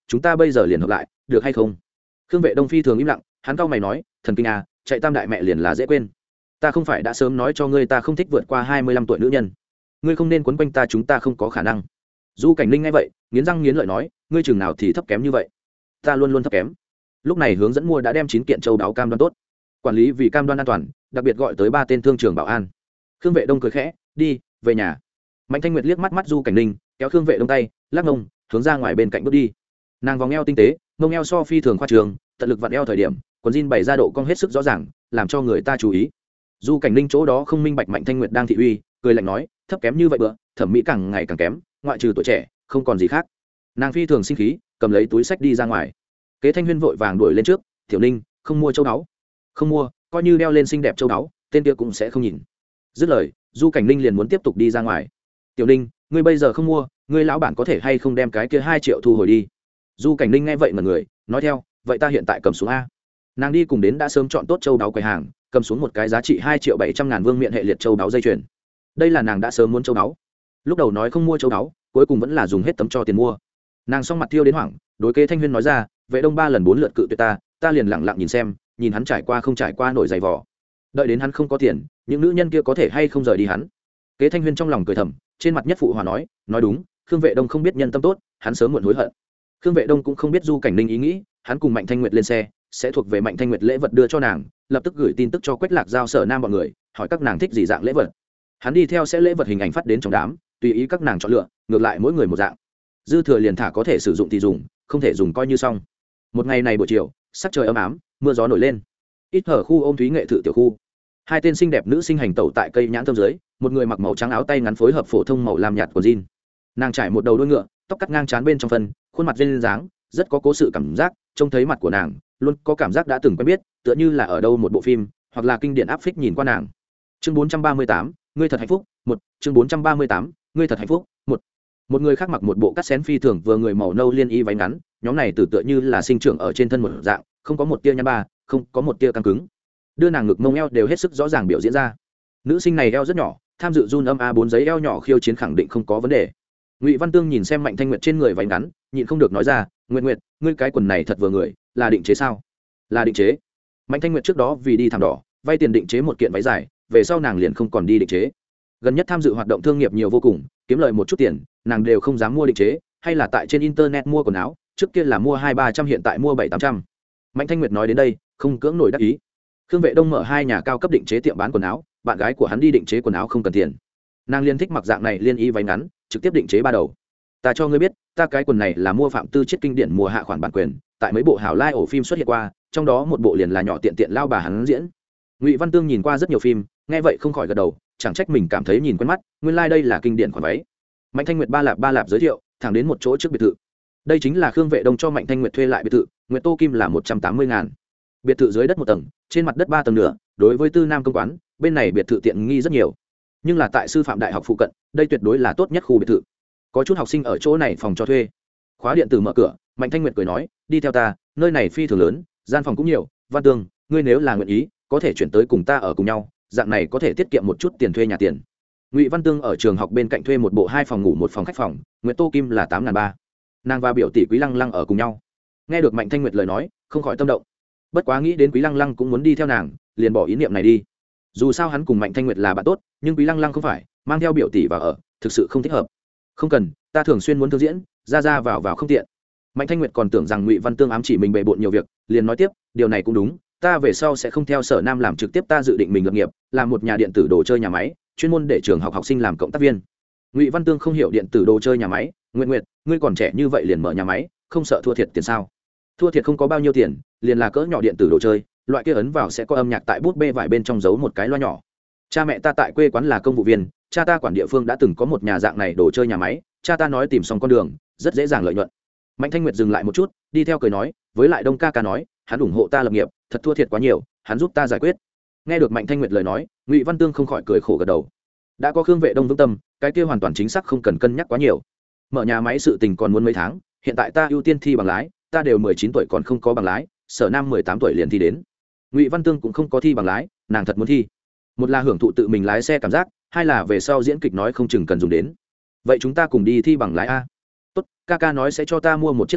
chúng ta bây giờ liền hợp lại được hay không? Khương Vệ Đông phi thường im lặng, hắn cau mày nói, thần kinh à, chạy tam đại mẹ liền là dễ quên. Ta không phải đã sớm nói cho ngươi ta không thích vượt qua 25 tuổi nữ nhân, ngươi không nên quấn quanh ta, chúng ta không có khả năng. Du Cảnh Linh nghe vậy nghiến răng nghiến lợi nói, ngươi chừng nào thì thấp kém như vậy? Ta luôn luôn thấp kém. Lúc này hướng dẫn mua đã đem 9 kiện châu đáo cam đoan tốt, quản lý vì cam đoan an toàn đặc biệt gọi tới 3 tên thương trường bảo an. Khương Vệ Đông cười khẽ, đi về nhà. Mạnh Thanh Nguyệt liếc mắt Du Cảnh Linh, kéo Khương Vệ Đông tay, lắc mông hướng ra ngoài bên cạnh bước đi. Nàng vòng eo tinh tế, mông eo so phi thường khoa trường, tận lực vặn eo thời điểm quần jean bày ra độ cong hết sức rõ ràng, làm cho người ta chú ý. Du Cảnh Linh chỗ đó không minh bạch Mạnh Thanh Nguyệt đang thị uy, cười lạnh nói, thấp kém như vậy bữa thẩm mỹ càng ngày càng kém, ngoại trừ tuổi trẻ không còn gì khác. Nàng phi thường sinh khí, cầm lấy túi sách đi ra ngoài. Kế Thanh Huyên vội vàng đuổi lên trước, Tiểu Ninh không mua châu báu, không mua, coi như đeo lên xinh đẹp châu báu tên kia cũng sẽ không nhìn. Dứt lời Du Cảnh Linh liền muốn tiếp tục đi ra ngoài. Tiểu Ninh, ngươi bây giờ không mua, ngươi lão bản có thể hay không đem cái kia 2 triệu thu hồi đi? Du Cảnh Linh nghe vậy mà người nói theo, vậy ta hiện tại cầm xuống a. Nàng đi cùng đến đã sớm chọn tốt châu báu quầy hàng, cầm xuống một cái giá trị 2.700.000 vương miện hệ liệt châu báu dây chuyền. Đây là nàng đã sớm muốn châu báu, lúc đầu nói không mua châu báu, cuối cùng vẫn là dùng hết tấm cho tiền mua. Nàng xong mặt thiêu đến hoảng, đối Kế Thanh Huyên nói ra, Vệ Đông 3 lần 4 lượt cự tuyệt ta liền lặng lặng nhìn xem, nhìn hắn trải qua không trải qua nổi giày vò. Đợi đến hắn không có tiền, những nữ nhân kia có thể hay không rời đi hắn. Kế Thanh Huyên trong lòng cười thầm, trên mặt nhất phụ hòa nói đúng, Khương Vệ Đông không biết nhân tâm tốt, hắn sớm muộn hối hận. Khương Vệ Đông cũng không biết Du Cảnh Linh ý nghĩ, hắn cùng Mạnh Thanh Nguyệt lên xe, sẽ thuộc về Mạnh Thanh Nguyệt lễ vật đưa cho nàng, lập tức gửi tin tức cho Quách Lạc Giao Sở Nam bọn người, hỏi các nàng thích gì dạng lễ vật. Hắn đi theo sẽ lễ vật hình ảnh phát đến trong đám, tùy ý các nàng chọn lựa, ngược lại mỗi người một dạng. Dư thừa liền thả có thể sử dụng thì dùng, không thể dùng coi như xong. Một ngày này buổi chiều, sắc trời ấm ám, mưa gió nổi lên. Ít hở khu ôm thúy nghệ thự tiểu khu, 2 tên xinh đẹp nữ sinh hành tẩu tại cây nhãn thơm dưới, một người mặc màu trắng áo tay ngắn phối hợp phổ thông màu lam nhạt của jean. Nàng trải một đầu đuôi ngựa, tóc cắt ngang trán bên trong phần, khuôn mặt duyên dáng, rất có cố sự cảm giác, trông thấy mặt của nàng, luôn có cảm giác đã từng quen biết, tựa như là ở đâu một bộ phim, hoặc là kinh điển áp phích nhìn qua nàng. Chương 438, ngươi thật hạnh phúc, 1, chương 438, ngươi thật hạnh phúc, 1. Một người khác mặc một bộ cắt xén phi thường vừa người màu nâu liên y váy ngắn, nhóm này từ tựa như là sinh trưởng ở trên thân một dạng, không có một tia nhăn ba, không có một tia căng cứng. Đưa nàng ngực mông eo đều hết sức rõ ràng biểu diễn ra. Nữ sinh này eo rất nhỏ, tham dự run âm A4 giấy eo nhỏ khiêu chiến khẳng định không có vấn đề. Ngụy Văn Tương nhìn xem Mạnh Thanh Nguyệt trên người váy ngắn, nhịn không được nói ra, Nguyệt Nguyệt, ngươi cái quần này thật vừa người, là định chế sao? Là định chế. Mạnh Thanh Nguyệt trước đó vì đi thảm đỏ, vay tiền định chế một kiện váy dài, về sau nàng liền không còn đi định chế. Gần nhất tham dự hoạt động thương nghiệp nhiều vô cùng, kiếm lợi một chút tiền, nàng đều không dám mua định chế, hay là tại trên internet mua quần áo, trước kia là mua 200-300 hiện tại mua 700-800. Mạnh Thanh Nguyệt nói đến đây, không cưỡng nổi đắc ý. Khương Vệ Đông mở 2 nhà cao cấp định chế tiệm bán quần áo, bạn gái của hắn đi định chế quần áo không cần tiền. Nàng liên thích mặc dạng này liên y váy ngắn, trực tiếp định chế 3 đầu. Ta cho ngươi biết, ta cái quần này là mua Phạm Tư Chiết kinh điển mùa hạ khoản bản quyền, tại mấy bộ hảo lai ổ phim xuất hiện qua, trong đó một bộ liền là nhỏ tiện tiện lao bà hắn diễn. Ngụy Văn Tương nhìn qua rất nhiều phim, nghe vậy không khỏi gật đầu, chẳng trách mình cảm thấy nhìn quen mắt, nguyên lai đây là kinh điển khoản váy. Mạnh Thanh Nguyệt ba lạp giới thiệu, thẳng đến một chỗ trước biệt thự. Đây chính là Khương Vệ Đông cho Mạnh Thanh Nguyệt thuê lại biệt thự, Nguyệt Tô Kim là 180.000. Biệt thự dưới đất 1 tầng, trên mặt đất 3 tầng nữa, đối với tư nam công quán, bên này biệt thự tiện nghi rất nhiều. Nhưng là tại sư phạm đại học phụ cận, đây tuyệt đối là tốt nhất khu biệt thự. Có chút học sinh ở chỗ này phòng cho thuê. Khóa điện tử mở cửa, Mạnh Thanh Nguyệt cười nói, đi theo ta, nơi này phi thường lớn, gian phòng cũng nhiều, Văn Tương, ngươi nếu là nguyện ý, có thể chuyển tới cùng ta ở cùng nhau, dạng này có thể tiết kiệm một chút tiền thuê nhà tiền. Ngụy Văn Tương ở trường học bên cạnh thuê một bộ 2 phòng ngủ 1 phòng khách phòng, Nguyệt Tô Kim là 8.300. Nàng và biểu tỷ Quý Lăng Lăng ở cùng nhau. Nghe được Mạnh Thanh Nguyệt lời nói, không khỏi tâm động. Bất quá nghĩ đến Quý Lăng Lăng cũng muốn đi theo nàng, liền bỏ ý niệm này đi. Dù sao hắn cùng Mạnh Thanh Nguyệt là bạn tốt, nhưng Quý Lăng Lăng không phải, mang theo biểu tỷ vào ở, thực sự không thích hợp. Không cần, ta thường xuyên muốn thương diễn, ra vào không tiện. Mạnh Thanh Nguyệt còn tưởng rằng Ngụy Văn Tương ám chỉ mình bề bộn nhiều việc, liền nói tiếp, điều này cũng đúng, ta về sau sẽ không theo Sở Nam làm trực tiếp, ta dự định mình lập nghiệp, làm một nhà điện tử đồ chơi nhà máy, chuyên môn để trường học học sinh làm cộng tác viên. Ngụy Văn Tương không hiểu điện tử đồ chơi nhà máy, Nguyệt, ngươi còn trẻ như vậy liền mở nhà máy, không sợ thua thiệt tiền sao? Thua thiệt không có bao nhiêu tiền, liền là cỡ nhỏ điện tử đồ chơi, loại kia ấn vào sẽ có âm nhạc tại bút bê vải bên trong giấu một cái loa nhỏ. Cha mẹ ta tại quê quán là công vụ viên, cha ta quản địa phương đã từng có một nhà dạng này đồ chơi nhà máy, cha ta nói tìm xong con đường, rất dễ dàng lợi nhuận. Mạnh Thanh Nguyệt dừng lại một chút, đi theo cười nói, với lại Đông ca ca nói, hắn ủng hộ ta lập nghiệp, thật thua thiệt quá nhiều, hắn giúp ta giải quyết. Nghe được Mạnh Thanh Nguyệt lời nói, Ngụy Văn Tương không khỏi cười khổ gật đầu. Đã có Khương Vệ Đông vững tâm, cái kia hoàn toàn chính xác không cần cân nhắc quá nhiều. Mở nhà máy sự tình còn muốn mấy tháng, hiện tại ta ưu tiên thi bằng lái, ta đều 19 tuổi còn không có bằng lái, Sở Nam 18 tuổi liền thi đến. Ngụy Văn Tương cũng không có thi bằng lái, nàng thật muốn thi. Một là hưởng thụ tự mình lái xe cảm giác, hai là về sau diễn kịch nói không chừng cần dùng đến. Vậy chúng ta cùng đi thi bằng lái a. Tốt, ca ca nói sẽ cho ta mua một chiếc xe,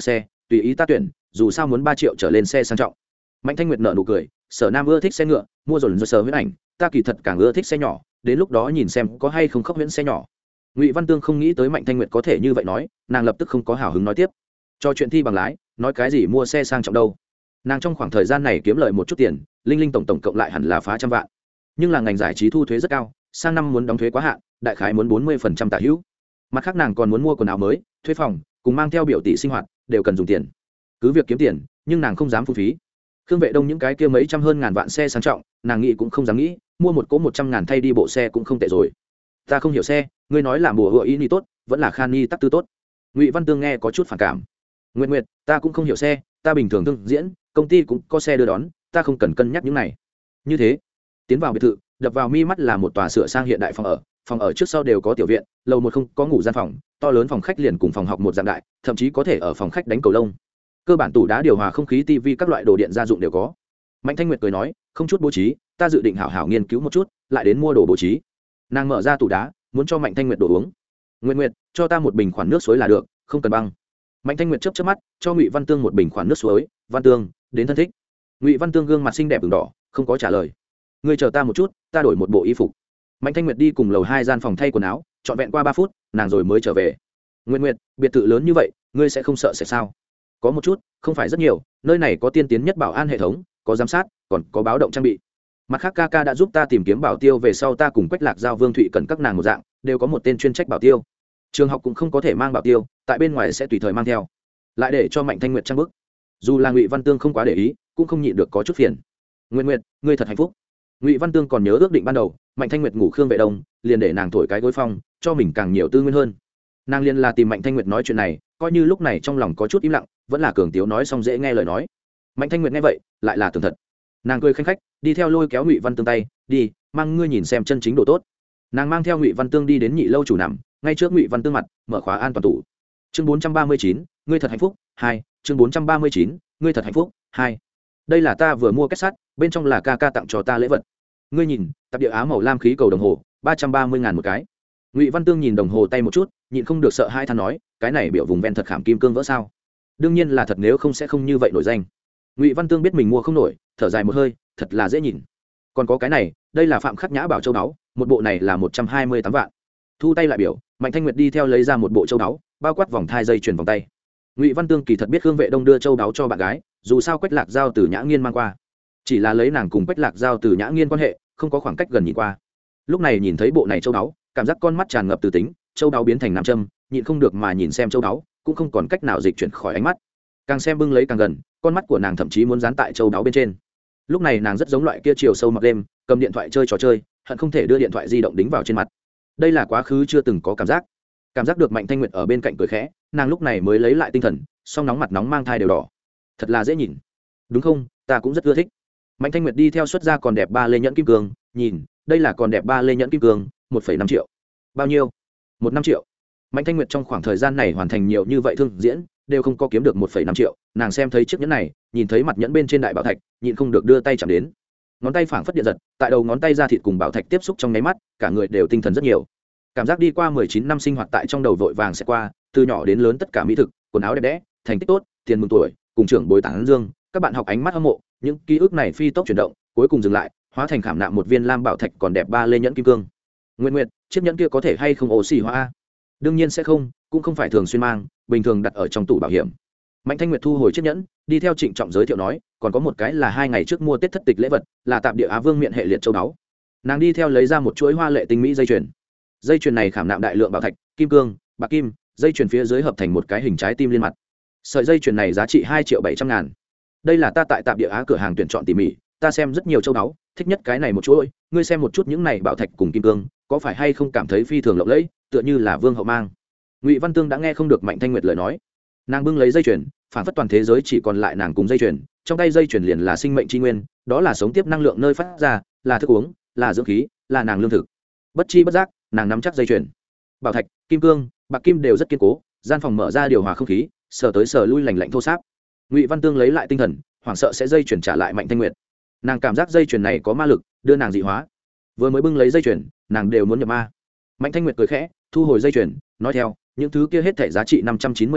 tùy ý ta tuyển, dù sao muốn 3 triệu trở lên xe sang trọng. Mạnh Thanh Nguyệt nở nụ cười, Sở Nam ưa thích xe ngựa, mua rồi sở huyễn ảnh, ta kỳ thật càng ưa thích xe nhỏ, đến lúc đó nhìn xem có hay không khốc huyễn xe nhỏ. Ngụy Văn Tương không nghĩ tới Mạnh Thanh Nguyệt có thể như vậy nói, nàng lập tức không có hào hứng nói tiếp. Cho chuyện thi bằng lái, nói cái gì mua xe sang trọng đâu? Nàng trong khoảng thời gian này kiếm lợi một chút tiền, linh linh tổng cộng lại hẳn là phá trăm vạn. Nhưng là ngành giải trí thu thuế rất cao, sang năm muốn đóng thuế quá hạn, đại khái muốn 40% tả hữu. Mặt khác nàng còn muốn mua quần áo mới, thuê phòng, cùng mang theo biểu tỷ sinh hoạt, đều cần dùng tiền. Cứ việc kiếm tiền, nhưng nàng không dám phung phí. Khương Vệ Đông những cái kia mấy trăm hơn ngàn vạn xe sang trọng, nàng nghĩ cũng không dám nghĩ, mua một cỗ 100.000 thay đi bộ xe cũng không tệ rồi. Ta không hiểu xe, ngươi nói là mùa hựa ý ni tốt, vẫn là khan ni tắc tư tốt. Ngụy Văn Tương nghe có chút phản cảm. Nguyệt Nguyệt, ta cũng không hiểu xe, ta bình thường thương diễn, công ty cũng có xe đưa đón, ta không cần cân nhắc những này. Như thế, tiến vào biệt thự, đập vào mi mắt là một tòa sửa sang hiện đại phòng ở trước sau đều có tiểu viện, lầu một không có ngủ gian phòng, to lớn phòng khách liền cùng phòng học một dạng đại, thậm chí có thể ở phòng khách đánh cầu lông. Cơ bản tủ đá điều hòa không khí, tivi, các loại đồ điện gia dụng đều có. Mạnh Thanh Nguyệt cười nói, không chút bố trí, ta dự định hảo hảo nghiên cứu một chút, lại đến mua đồ bố trí. Nàng mở ra tủ đá, muốn cho Mạnh Thanh Nguyệt đồ uống. Nguyệt Nguyệt, cho ta một bình khoản nước suối là được, không cần băng. Mạnh Thanh Nguyệt chớp mắt, cho Ngụy Văn Tương một bình khoản nước suối. Văn Tương, đến thân thích. Ngụy Văn Tương gương mặt xinh đẹp ửng đỏ, không có trả lời. Ngươi chờ ta một chút, ta đổi một bộ y phục. Mạnh Thanh Nguyệt đi cùng lầu 2 gian phòng thay quần áo, trọn vẹn qua 3 phút, nàng rồi mới trở về. Nguyệt Nguyệt, biệt thự lớn như vậy, ngươi sẽ không sợ sẽ sao? Có một chút, không phải rất nhiều, nơi này có tiên tiến nhất bảo an hệ thống, có giám sát, còn có báo động trang bị. Mặt khác ca đã giúp ta tìm kiếm bảo tiêu, về sau ta cùng Quách Lạc Giao, Vương Thụy cần các nàng một dạng, đều có một tên chuyên trách bảo tiêu. Trường học cũng không có thể mang bảo tiêu, tại bên ngoài sẽ tùy thời mang theo. Lại để cho Mạnh Thanh Nguyệt trang bức. Dù là Ngụy Văn Tương không quá để ý, cũng không nhịn được có chút phiền. Nguyệt Nguyệt, ngươi thật hạnh phúc. Ngụy Văn Tương còn nhớ ước định ban đầu, Mạnh Thanh Nguyệt ngủ Khương Vệ Đông, liền để nàng thổi cái gối phong, cho mình càng nhiều tư nguyên hơn. Nàng liền là tìm Mạnh Thanh Nguyệt nói chuyện này, coi như lúc này trong lòng có chút im lặng, vẫn là cường tiếu nói xong dễ nghe lời nói. Mạnh Thanh Nguyệt nghe vậy, lại là tường thật. Nàng cười khanh khách, đi theo lôi kéo Ngụy Văn Tương tay, đi, mang ngươi nhìn xem chân chính độ tốt. Nàng mang theo Ngụy Văn Tương đi đến nhị lâu chủ nằm, ngay trước Ngụy Văn Tương mặt, mở khóa an toàn tủ. Chương 439, ngươi thật hạnh phúc 2, chương 439, ngươi thật hạnh phúc 2. Đây là ta vừa mua kết sắt, bên trong là ca tặng cho ta lễ vật. Ngươi nhìn, tập địa áo màu lam khí cầu đồng hồ, 330.000 một cái. Ngụy Văn Tương nhìn đồng hồ tay một chút, nhịn không được sợ hai than nói, cái này biểu vùng ven thật khảm kim cương vỡ sao? Đương nhiên là thật, nếu không sẽ không như vậy nổi danh. Ngụy Văn Tương biết mình mua không nổi, thở dài một hơi, thật là dễ nhìn. Còn có cái này, đây là Phạm Khắc Nhã bảo châu báu, một bộ này là 128 vạn. Thu tay lại biểu, Mạnh Thanh Nguyệt đi theo lấy ra một bộ châu báu, bao quát vòng thai dây chuyền vòng tay. Ngụy Văn Tương kỳ thật biết Khương Vệ Đông đưa châu báu cho bạn gái, dù sao Quách Lạc Giao từ Nhã Nghiên mang qua, chỉ là lấy nàng cùng Quách Lạc Giao từ Nhã Nghiên quan hệ, không có khoảng cách gần nhìn qua. Lúc này nhìn thấy bộ này châu báu, cảm giác con mắt tràn ngập từ tính, châu báu biến thành nam châm, nhịn không được mà nhìn xem châu báu, cũng không còn cách nào dịch chuyển khỏi ánh mắt. Càng xem bưng lấy càng gần, con mắt của nàng thậm chí muốn dán tại châu báu bên trên. Lúc này nàng rất giống loại kia chiều sâu mặc đêm, cầm điện thoại chơi trò chơi, hận không thể đưa điện thoại di động đính vào trên mặt. Đây là quá khứ chưa từng có cảm giác được Mạnh Thanh Nguyệt ở bên cạnh cười khẽ, nàng lúc này mới lấy lại tinh thần, song nóng mặt nóng mang thai đều đỏ, thật là dễ nhìn, đúng không? Ta cũng rất ưa thích. Mạnh Thanh Nguyệt đi theo xuất ra còn đẹp 3 lê nhẫn kim cương, nhìn, đây là còn đẹp 3 lê nhẫn kim cương, 1,5 triệu. Bao nhiêu? 1,5 triệu. Mạnh Thanh Nguyệt trong khoảng thời gian này hoàn thành nhiều như vậy thương diễn, đều không có kiếm được 1,5 triệu, nàng xem thấy chiếc nhẫn này, nhìn thấy mặt nhẫn bên trên đại bảo thạch, nhịn không được đưa tay chạm đến. Ngón tay phảng phất điện giật, tại đầu ngón tay da thịt cùng bảo thạch tiếp xúc trong nháy mắt, cả người đều tinh thần rất nhiều. Cảm giác đi qua 19 năm sinh hoạt tại trong đầu vội vàng sẽ qua, từ nhỏ đến lớn tất cả mỹ thực, quần áo đẹp đẽ, thành tích tốt, tiền mừng tuổi, cùng trưởng bối tán dương, các bạn học ánh mắt hâm mộ, những ký ức này phi tốc chuyển động, cuối cùng dừng lại, hóa thành khảm nạm một viên lam bảo thạch còn đẹp 3 lê nhẫn kim cương. Nguyệt, chiếc nhẫn kia có thể hay không oxy hóa? Đương nhiên sẽ không, cũng không phải thường xuyên mang, bình thường đặt ở trong tủ bảo hiểm. Mạnh Thanh Nguyệt thu hồi chiếc nhẫn, đi theo Trịnh Trọng giới thiệu nói, còn có một cái là 2 ngày trước mua Tết thất tịch lễ vật, là tạp địa Á Vương miện hệ liệt châu báu. Nàng đi theo lấy ra một chuỗi hoa lệ tinh mỹ dây chuyền. Dây chuyền này khảm nạm đại lượng bảo thạch, kim cương, bạc kim, dây chuyền phía dưới hợp thành một cái hình trái tim liên mặt. Sợi dây chuyền này giá trị 2.700.000. Đây là ta tại tạp địa Á cửa hàng tuyển chọn tỉ mỉ, ta xem rất nhiều châu báu, thích nhất cái này một chuỗi, ngươi xem một chút những này bảo thạch cùng kim cương, có phải hay không cảm thấy phi thường lộng lẫy, tựa như là vương hậu mang. Ngụy Văn Tương đã nghe không được Mạnh Thanh Nguyệt lời nói, nàng bưng lấy dây chuyền, phản phất toàn thế giới chỉ còn lại nàng cùng dây chuyền, trong tay dây chuyền liền là sinh mệnh chi nguyên, đó là sống tiếp năng lượng nơi phát ra, là thức uống, là dưỡng khí, là nàng lương thực. Bất chi bất giác, nàng nắm chắc dây chuyền. Bảo thạch, kim cương, bạc kim đều rất kiên cố, gian phòng mở ra điều hòa không khí, sờ tới sờ lui lành lạnh thô sáp. Ngụy Văn Tương lấy lại tinh thần, hoảng sợ sẽ dây chuyền trả lại Mạnh Thanh Nguyệt. Nàng cảm giác dây chuyền này có ma lực, đưa nàng dị hóa. Vừa mới bưng lấy dây chuyền, nàng đều muốn nhập ma. Mạnh Thanh Nguyệt cười khẽ, thu hồi dây chuyền, nói theo, những thứ kia hết thảy giá trị 590 vạn,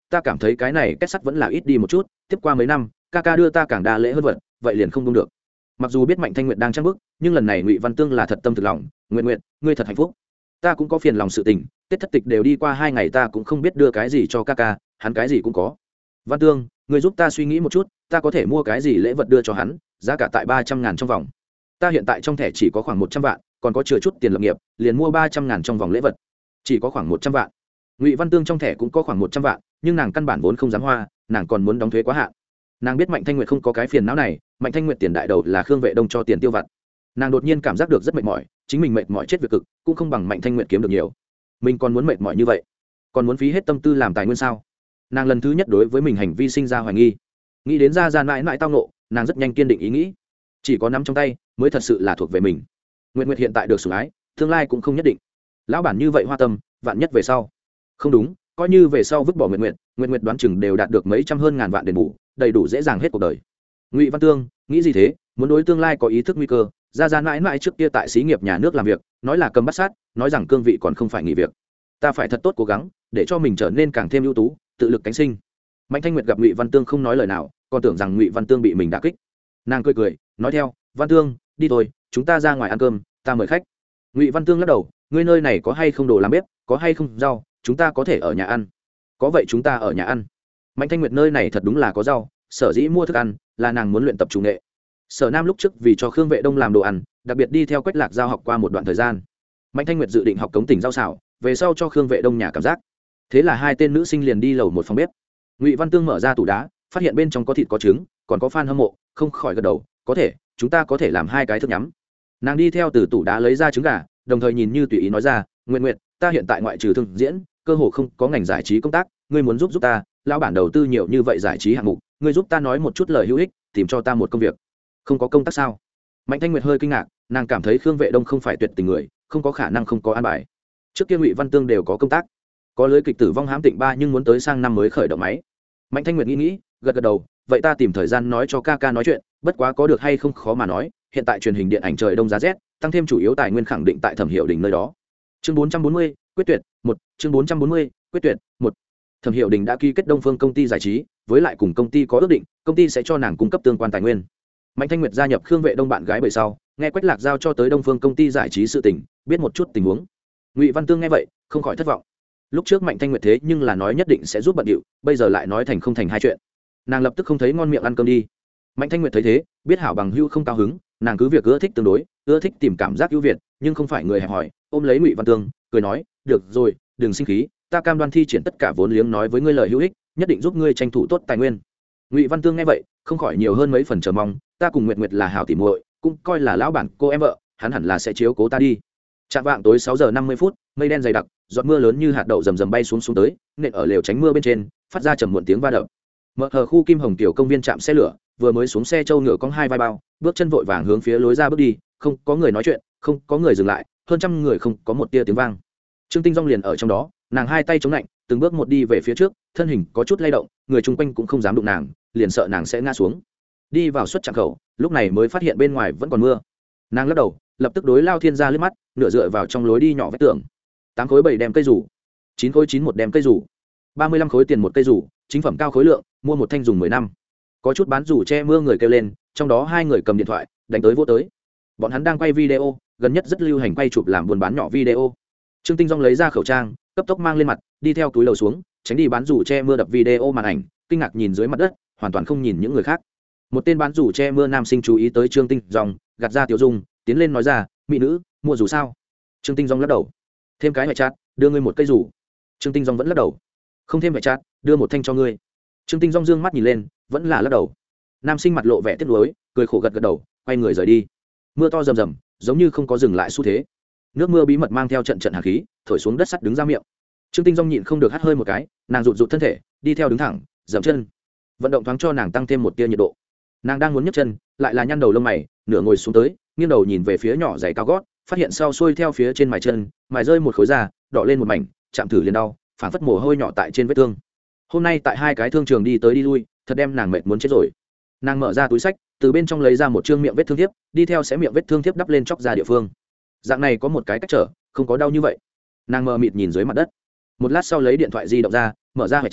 ta cảm thấy cái này kết sắt vẫn là ít đi một chút, tiếp qua mấy năm ca ca đưa ta càng đa lễ hơn vật, vậy liền không đúng được. Mặc dù biết Mạnh Thanh Nguyệt đang trăng bức, nhưng lần này Ngụy Văn Tương là thật tâm thực lòng. Nguyệt Nguyệt, ngươi thật hạnh phúc. Ta cũng có phiền lòng sự tình, Tết thất tịch đều đi qua 2 ngày, ta cũng không biết đưa cái gì cho ca ca, hắn cái gì cũng có. Văn Tương, ngươi giúp ta suy nghĩ một chút, ta có thể mua cái gì lễ vật đưa cho hắn, giá cả tại 300.000 trong vòng. Ta hiện tại trong thẻ chỉ có khoảng 100 vạn, còn có chừa chút tiền lập nghiệp, liền mua 300.000 trong vòng lễ vật. Chỉ có khoảng 100 vạn. Ngụy Văn Tương trong thẻ cũng có khoảng 100 vạn, nhưng nàng căn bản vốn không dám hoa, nàng còn muốn đóng thuế quá hạn. Nàng biết Mạnh Thanh Nguyệt không có cái phiền não này, Mạnh Thanh Nguyệt tiền đại đầu là Khương Vệ Đông cho tiền tiêu vặt. Nàng đột nhiên cảm giác được rất mệt mỏi, chính mình mệt mỏi chết việc cực, cũng không bằng Mạnh Thanh Nguyệt kiếm được nhiều. Mình còn muốn mệt mỏi như vậy, còn muốn phí hết tâm tư làm tài nguyên sao? Nàng lần thứ nhất đối với mình hành vi sinh ra hoài nghi. Nghĩ đến ra mãi mãi tao nộ, nàng rất nhanh kiên định ý nghĩ, chỉ có nắm trong tay mới thật sự là thuộc về mình. Nguyệt Nguyệt hiện tại được sủng ái, tương lai cũng không nhất định. Lão bản như vậy hoa tâm, vạn nhất về sau. Không đúng, coi như về sau vứt bỏ Nguyệt Nguyệt, Nguyệt Nguyệt đoán chừng đều đạt được mấy trăm hơn ngàn vạn đền bù, đầy đủ dễ dàng hết cuộc đời. Ngụy Văn Tương nghĩ gì thế, muốn đối tương lai có ý thức nguy cơ. Ra mãi mãi trước kia tại xí nghiệp nhà nước làm việc, nói là cầm bắt sát, nói rằng cương vị còn không phải nghỉ việc. Ta phải thật tốt cố gắng, để cho mình trở nên càng thêm ưu tú, tự lực cánh sinh. Mạnh Thanh Nguyệt gặp Ngụy Văn Tương không nói lời nào, còn tưởng rằng Ngụy Văn Tương bị mình đả kích. Nàng cười cười, nói theo, Văn Tương, đi thôi, chúng ta ra ngoài ăn cơm, ta mời khách. Ngụy Văn Tương lắc đầu, ngươi nơi này có hay không đồ làm bếp, có hay không rau, chúng ta có thể ở nhà ăn. Có vậy chúng ta ở nhà ăn. Mạnh Thanh Nguyệt nơi này thật đúng là có rau, sở dĩ mua thức ăn là nàng muốn luyện tập chủ nghệ. Sở Nam lúc trước vì cho Khương Vệ Đông làm đồ ăn, đặc biệt đi theo Quách Lạc Giao học qua một đoạn thời gian. Mạnh Thanh Nguyệt dự định học cống tỉnh rau xào, về sau cho Khương Vệ Đông nhà cảm giác. Thế là hai tên nữ sinh liền đi lầu một phòng bếp. Ngụy Văn Tương mở ra tủ đá, phát hiện bên trong có thịt có trứng, còn có fan hâm mộ, không khỏi gật đầu, có thể, chúng ta có thể làm 2 cái thức nhắm. Nàng đi theo từ tủ đá lấy ra trứng gà, đồng thời nhìn như tùy ý nói ra, Nguyệt Nguyệt, ta hiện tại ngoại trừ thương diễn, cơ hồ không có ngành giải trí công tác, ngươi muốn giúp ta, lão bản đầu tư nhiều như vậy giải trí hạng mục, ngươi giúp ta nói một chút lời hữu ích, tìm cho ta một công việc. Không có công tác sao? Mạnh Thanh Nguyệt hơi kinh ngạc, nàng cảm thấy Khương Vệ Đông không phải tuyệt tình người, không có khả năng không có an bài. Trước kia Ngụy Văn Tương đều có công tác, có lưới kịch Tử Vong Hãm Tịnh 3 nhưng muốn tới sang năm mới khởi động máy. Mạnh Thanh Nguyệt nghĩ, gật gật đầu, vậy ta tìm thời gian nói cho ca ca nói chuyện, bất quá có được hay không khó mà nói, hiện tại truyền hình điện ảnh trời đông giá rét, tăng thêm chủ yếu tài nguyên khẳng định tại Thẩm Hiểu Đình nơi đó. Chương 440, quyết tuyệt, 1, chương 440, quyết tuyệt, 1. Thẩm Hiểu Đình đã ký kết Đông Phương công ty giải trí, với lại cùng công ty có ước định, công ty sẽ cho nàng cung cấp tương quan tài nguyên. Mạnh Thanh Nguyệt gia nhập Khương Vệ Đông bạn gái bởi sau, nghe Quách Lạc giao cho tới Đông Phương công ty giải trí sự tình, biết một chút tình huống. Ngụy Văn Tương nghe vậy, không khỏi thất vọng. Lúc trước Mạnh Thanh Nguyệt thế nhưng là nói nhất định sẽ giúp bận điệu, bây giờ lại nói thành không thành hai chuyện. Nàng lập tức không thấy ngon miệng ăn cơm đi. Mạnh Thanh Nguyệt thấy thế, biết hảo bằng hữu không cao hứng, nàng cứ việc ưa thích tương đối, ưa thích tìm cảm giác ưu việt, nhưng không phải người hẹp hòi, ôm lấy Ngụy Văn Tương, cười nói, được rồi, đừng sinh khí, ta cam đoan thi triển tất cả vốn liếng nói với ngươi lời hữu ích, nhất định giúp ngươi tranh thủ tốt tài nguyên. Ngụy Văn Tương nghe vậy, không khỏi nhiều hơn mấy phần chờ mong, ta cùng Nguyệt Nguyệt là hảo tỉ muội, cũng coi là lão bản cô em vợ, hắn hẳn là sẽ chiếu cố ta đi. Trạm vạng tối 6:50, mây đen dày đặc, giọt mưa lớn như hạt đậu rầm rầm bay xuống tới, nện ở lều tránh mưa bên trên, phát ra trầm muộn tiếng va đập. Mở hờ khu Kim Hồng tiểu công viên trạm xe lửa, vừa mới xuống xe châu ngựa cong 2 vai bao, bước chân vội vàng hướng phía lối ra bước đi, không có người nói chuyện, không có người dừng lại, hơn trăm người không có một tia tiếng vang. Trương Tinh Dung liền ở trong đó, nàng hai tay chống lạnh, từng bước một đi về phía trước, thân hình có chút lay động, người chung quanh cũng không dám đụng nàng, liền sợ nàng sẽ ngã xuống. Đi vào xuất trạm khẩu, lúc này mới phát hiện bên ngoài vẫn còn mưa. Nàng lắc đầu, lập tức đối Lao Thiên Gia liếc mắt, nửa dựa vào trong lối đi nhỏ vách tường. 8 khối 7 đem cây rủ, 9 khối 9 một đem cây rủ, 35 khối tiền một cây rủ, chính phẩm cao khối lượng, mua một thanh dùng 10 năm. Có chút bán rủ che mưa người kêu lên, trong đó 2 người cầm điện thoại, đánh tới vô tới. Bọn hắn đang quay video, gần nhất rất lưu hành quay chụp làm buôn bán nhỏ video. Trương Tinh Dung lấy ra khẩu trang, cấp tốc mang lên mặt, đi theo túi lầu xuống, tránh đi bán rủ che mưa đập video màn ảnh, kinh ngạc nhìn dưới mặt đất, hoàn toàn không nhìn những người khác. Một tên bán rủ che mưa nam sinh chú ý tới Trương Tinh Dung, gạt ra tiểu dung, tiến lên nói ra, mỹ nữ, mua rủ sao? Trương Tinh Dung lắc đầu. Thêm cái ngoại chát, đưa ngươi một cây rủ. Trương Tinh Dung vẫn lắc đầu. Không thêm ngoại chát, đưa một thanh cho ngươi. Trương Tinh Dung dương mắt nhìn lên, vẫn là lắc đầu. Nam sinh mặt lộ vẻ tiếc nuối, cười khổ gật gật đầu, quay người rời đi. Mưa to rầm rầm, giống như không có dừng lại xu thế. Nước mưa bí mật mang theo trận trận hàn khí, thổi xuống đất sắt đứng ra miệng. Trương Tinh Dung nhịn không được hắt hơi một cái, nàng rụt rụt thân thể, đi theo đứng thẳng, dậm chân. Vận động thoáng cho nàng tăng thêm một tia nhiệt độ. Nàng đang muốn nhấc chân, lại là nhăn đầu lông mày, nửa ngồi xuống tới, nghiêng đầu nhìn về phía nhỏ giày cao gót, phát hiện sau xuôi theo phía trên mài chân, mài rơi một khối da, đỏ lên một mảnh, chạm thử liền đau, phảng phất mồ hôi nhỏ tại trên vết thương. Hôm nay tại 2 cái thương trường đi tới đi lui, thật đem nàng mệt muốn chết rồi. Nàng mở ra túi sách, từ bên trong lấy ra một trương miệng vết thương thiếp, đi theo xé miệng vết thương thiếp đắp lên chóc ra địa phương. Dạng này có một cái cách trở, không có đau như vậy. Nàng mờ mịt nhìn dưới mặt đất. Một lát sau lấy điện thoại di động ra, mở ra hệ chat,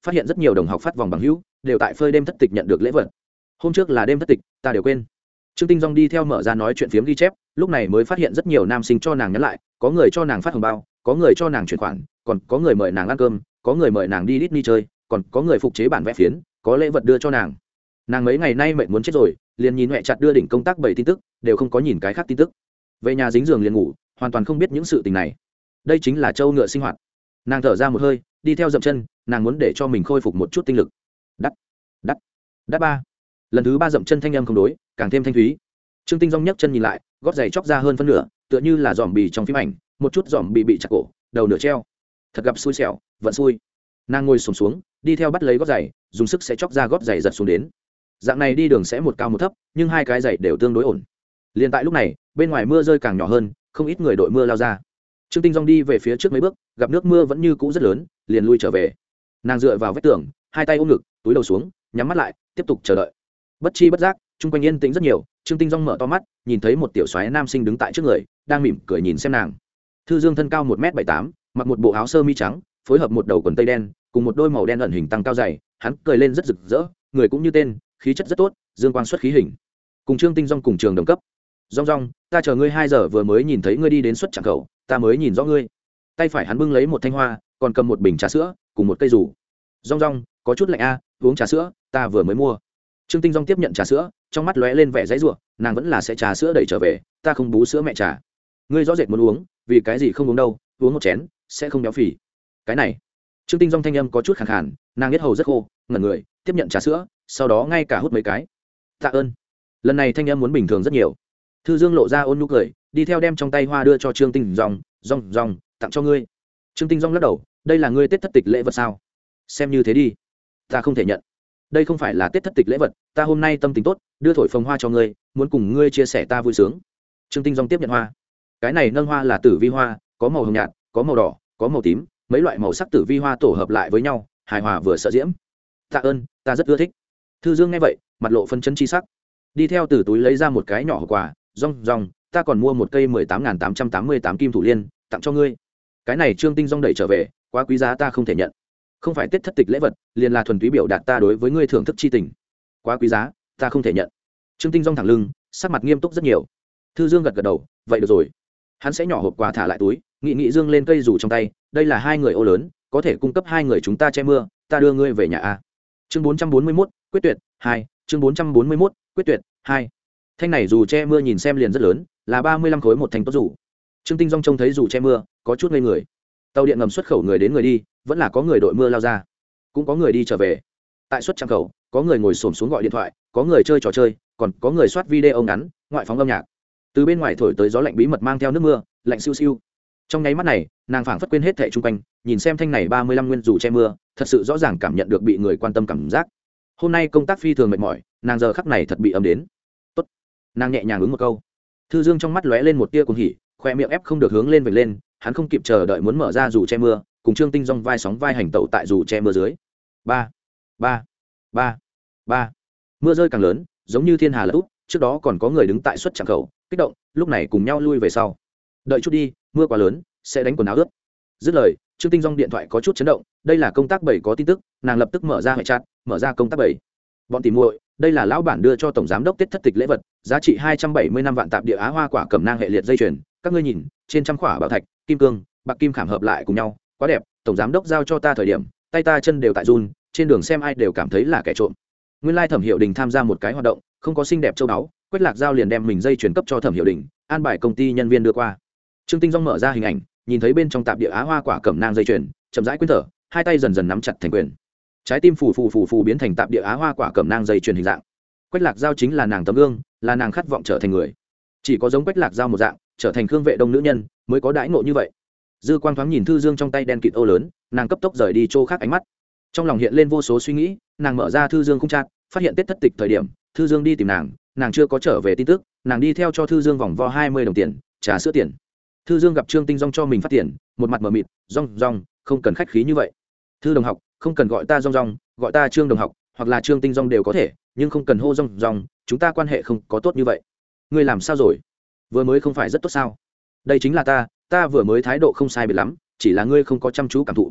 phát hiện rất nhiều đồng học phát vòng bằng hữu đều tại phơi đêm thất tịch nhận được lễ vật. Hôm trước là đêm thất tịch ta đều quên. Trương Tinh Dung đi theo mở ra nói chuyện phiếm ghi chép, lúc này mới phát hiện rất nhiều nam sinh cho nàng nhắn lại, có người cho nàng phát hồng bao, có người cho nàng chuyển khoản, còn có người mời nàng ăn cơm, có người mời nàng đi Disney chơi, còn có người phục chế bản vẽ phiến, có lễ vật đưa cho nàng. Nàng mấy ngày nay mệt muốn chết rồi, liền nhìn mẹ chặt đưa đỉnh công tác 7 tin tức, đều không có nhìn cái khác tin tức. Về nhà dính giường liền ngủ, hoàn toàn không biết những sự tình này. Đây chính là trâu ngựa sinh hoạt. Nàng thở ra một hơi, đi theo dậm chân, nàng muốn để cho mình khôi phục một chút tinh lực. Đắt, đắt, đắt ba. Lần thứ 3 dậm chân thanh âm không đối, càng thêm thanh thúy. Trương Tinh Dung nhấc chân nhìn lại, gót giày chóc ra hơn phân nửa, tựa như là giòm bì trong phim ảnh, một chút giòm bị chặt cổ, đầu nửa treo. Thật gặp xui xẻo, vận xui. Nàng ngồi xổm xuống, đi theo bắt lấy gót giày, dùng sức sẽ chóc ra gót giày giật xuống đến. Dạng này đi đường sẽ một cao một thấp, nhưng hai cái giày đều tương đối ổn. Liên tại lúc này, bên ngoài mưa rơi càng nhỏ hơn, không ít người đội mưa lao ra. Trương Tinh Dung đi về phía trước mấy bước, gặp nước mưa vẫn như cũ rất lớn, liền lui trở về. Nàng dựa vào vách tường, hai tay ôm ngực, túi đầu xuống, nhắm mắt lại, tiếp tục chờ đợi. Bất chi bất giác, chung quanh yên tĩnh rất nhiều. Trương Tinh Dung mở to mắt, nhìn thấy một tiểu soái nam sinh đứng tại trước người, đang mỉm cười nhìn xem nàng. Thư Dương thân cao 1m78, mặc một bộ áo sơ mi trắng, phối hợp một đầu quần tây đen, cùng một đôi màu đen ẩn hình tăng cao dày, hắn cười lên rất rực rỡ, người cũng như tên, khí chất rất tốt, dương quang xuất khí hình. Cùng Trương Tinh Dung cùng trường đồng cấp. Dung, ta chờ ngươi 2 giờ vừa mới nhìn thấy ngươi đi đến xuất trạm khẩu, ta mới nhìn rõ ngươi. Tay phải hắn bưng lấy một thanh hoa, còn cầm một bình trà sữa, cùng một cây rủ. Dung, có chút lạnh a, uống trà sữa, ta vừa mới mua. Trương Tinh Dung tiếp nhận trà sữa, trong mắt lóe lên vẻ dãy rủa, nàng vẫn là sẽ trà sữa đẩy trở về, ta không bú sữa mẹ trà. Ngươi rõ rệt muốn uống, vì cái gì không uống đâu, uống một chén sẽ không béo phì. Cái này. Trương Tinh Dung thanh âm có chút khàn khàn, nàng biết hầu rất khô, ngẩn người, tiếp nhận trà sữa, sau đó ngay cả hút mấy cái. Tạ ơn. Lần này thanh âm muốn bình thường rất nhiều. Thư Dương lộ ra ôn nhu cười, đi theo đem trong tay hoa đưa cho Trương Tinh Dung, "Dung, tặng cho ngươi." Trương Tinh Dung lắc đầu, "Đây là ngươi Tết thất tịch lễ vật sao?" "Xem như thế đi." "Ta không thể nhận. Đây không phải là Tết thất tịch lễ vật, ta hôm nay tâm tình tốt, đưa thổi phồng hoa cho ngươi, muốn cùng ngươi chia sẻ ta vui sướng." Trương Tinh Dung tiếp nhận hoa. Cái này nâng hoa là tử vi hoa, có màu hồng nhạt, có màu đỏ, có màu tím, mấy loại màu sắc tử vi hoa tổ hợp lại với nhau, hài hòa vừa sợ diễm. "Tạ ơn, ta rất ưa thích." Thư Dương nghe vậy, mặt lộ phân chấn chi sắc, đi theo từ túi lấy ra một cái nhỏ hộp quà. Dung, ta còn mua một cây 18.888 kim thủ liên, tặng cho ngươi." Cái này Trương Tinh Dung đẩy trở về, quá quý giá ta không thể nhận. Không phải Tết thất tịch lễ vật, liền là thuần túy biểu đạt ta đối với ngươi thưởng thức chi tình. Quá quý giá, ta không thể nhận. Trương Tinh Dung thẳng lưng, sắc mặt nghiêm túc rất nhiều. Thư Dương gật gật đầu, vậy được rồi. Hắn sẽ nhỏ hộp quà thả lại túi, nghị dương lên cây rủ trong tay, đây là 2 người ô lớn, có thể cung cấp 2 người chúng ta che mưa, ta đưa ngươi về nhà a. Chương 441, quyết tuyệt 2, chương 441, quyết tuyệt 2. Thanh này dù che mưa nhìn xem liền rất lớn, là 35 khối một thanh tốt rủ. Trương Tinh Dung trông thấy dù che mưa, có chút ngây người. Tàu điện ngầm xuất khẩu người đến người đi, vẫn là có người đội mưa lao ra, cũng có người đi trở về. Tại xuất trạm khẩu, có người ngồi xổm xuống gọi điện thoại, có người chơi trò chơi, còn có người soát video ngắn, ngoại phóng âm nhạc. Từ bên ngoài thổi tới gió lạnh bí mật mang theo nước mưa, lạnh siêu siêu. Trong nháy mắt này, nàng phảng phất quên hết thảy xung quanh, nhìn xem thanh này 35 nguyên dù che mưa, thật sự rõ ràng cảm nhận được bị người quan tâm cảm giác. Hôm nay công tác phi thường mệt mỏi, nàng giờ khắc này thật bị ấm đến. Tốt. Nàng nhẹ nhàng ứng một câu. Thư Dương trong mắt lóe lên một tia cuồng hỉ, khoe miệng ép không được hướng lên vểnh lên, hắn không kịp chờ đợi muốn mở ra dù che mưa, cùng Trương Tinh Dung vai sóng vai hành tẩu tại dù che mưa dưới. Ba, ba, ba, ba. Mưa rơi càng lớn, giống như thiên hà lật úp, trước đó còn có người đứng tại xuất trạm khẩu, kích động, lúc này cùng nhau lui về sau. Đợi chút đi, mưa quá lớn, sẽ đánh quần áo ướt. Dứt lời, Trương Tinh Dung điện thoại có chút chấn động, đây là công tác 7 có tin tức, nàng lập tức mở ra hệ chat, mở ra công tác 7. Bọn tỉ muội, đây là lão bản đưa cho tổng giám đốc Tết thất tịch lễ vật, giá trị 275 vạn tạp địa á hoa quả cẩm nang hệ liệt dây chuyền, các ngươi nhìn, trên trăm khỏa bảo thạch, kim cương, bạc kim khảm hợp lại cùng nhau, quá đẹp, tổng giám đốc giao cho ta thời điểm, tay ta chân đều tại run, trên đường xem ai đều cảm thấy là kẻ trộm. Nguyên lai Thẩm Hiểu Đình tham gia một cái hoạt động, không có xinh đẹp châu báu, Quách Lạc Giao liền đem mình dây chuyển cấp cho Thẩm Hiểu Đình, an bài công ty nhân viên đưa qua. Trương Tinh Dung mở ra hình ảnh, nhìn thấy bên trong tạp địa á hoa quả cẩm nang dây chuyền, chậm rãi quyến thở, hai tay dần dần nắm chặt thành quyền. Trái tim phù biến thành tạp địa á hoa quả cẩm nang dây chuyền hình dạng. Quách Lạc Giao chính là nàng tấm gương, là nàng khát vọng trở thành người. Chỉ có giống Quách Lạc Giao một dạng, trở thành Khương Vệ Đông nữ nhân, mới có đãi ngộ như vậy. Dư Quang thoáng nhìn Thư Dương trong tay đen kịt ô lớn, nàng cấp tốc rời đi chỗ khác ánh mắt. Trong lòng hiện lên vô số suy nghĩ, nàng mở ra Thư Dương khung chat, phát hiện Tết thất tịch thời điểm, Thư Dương đi tìm nàng chưa có trở về tin tức, nàng đi theo cho Thư Dương vòng vo 20 đồng tiền, trà sữa tiền. Thư Dương gặp Trương Tinh Dung cho mình phát tiền, một mặt mờ mịt, "Dung, không cần khách khí như vậy. Thư đồng học, không cần gọi ta Dung, gọi ta Trương đồng học, hoặc là Trương Tinh Dung đều có thể, nhưng không cần hô Dung, chúng ta quan hệ không có tốt như vậy." "Ngươi làm sao rồi? Vừa mới không phải rất tốt sao?" "Đây chính là ta vừa mới thái độ không sai biệt lắm, chỉ là ngươi không có chăm chú cảm thụ."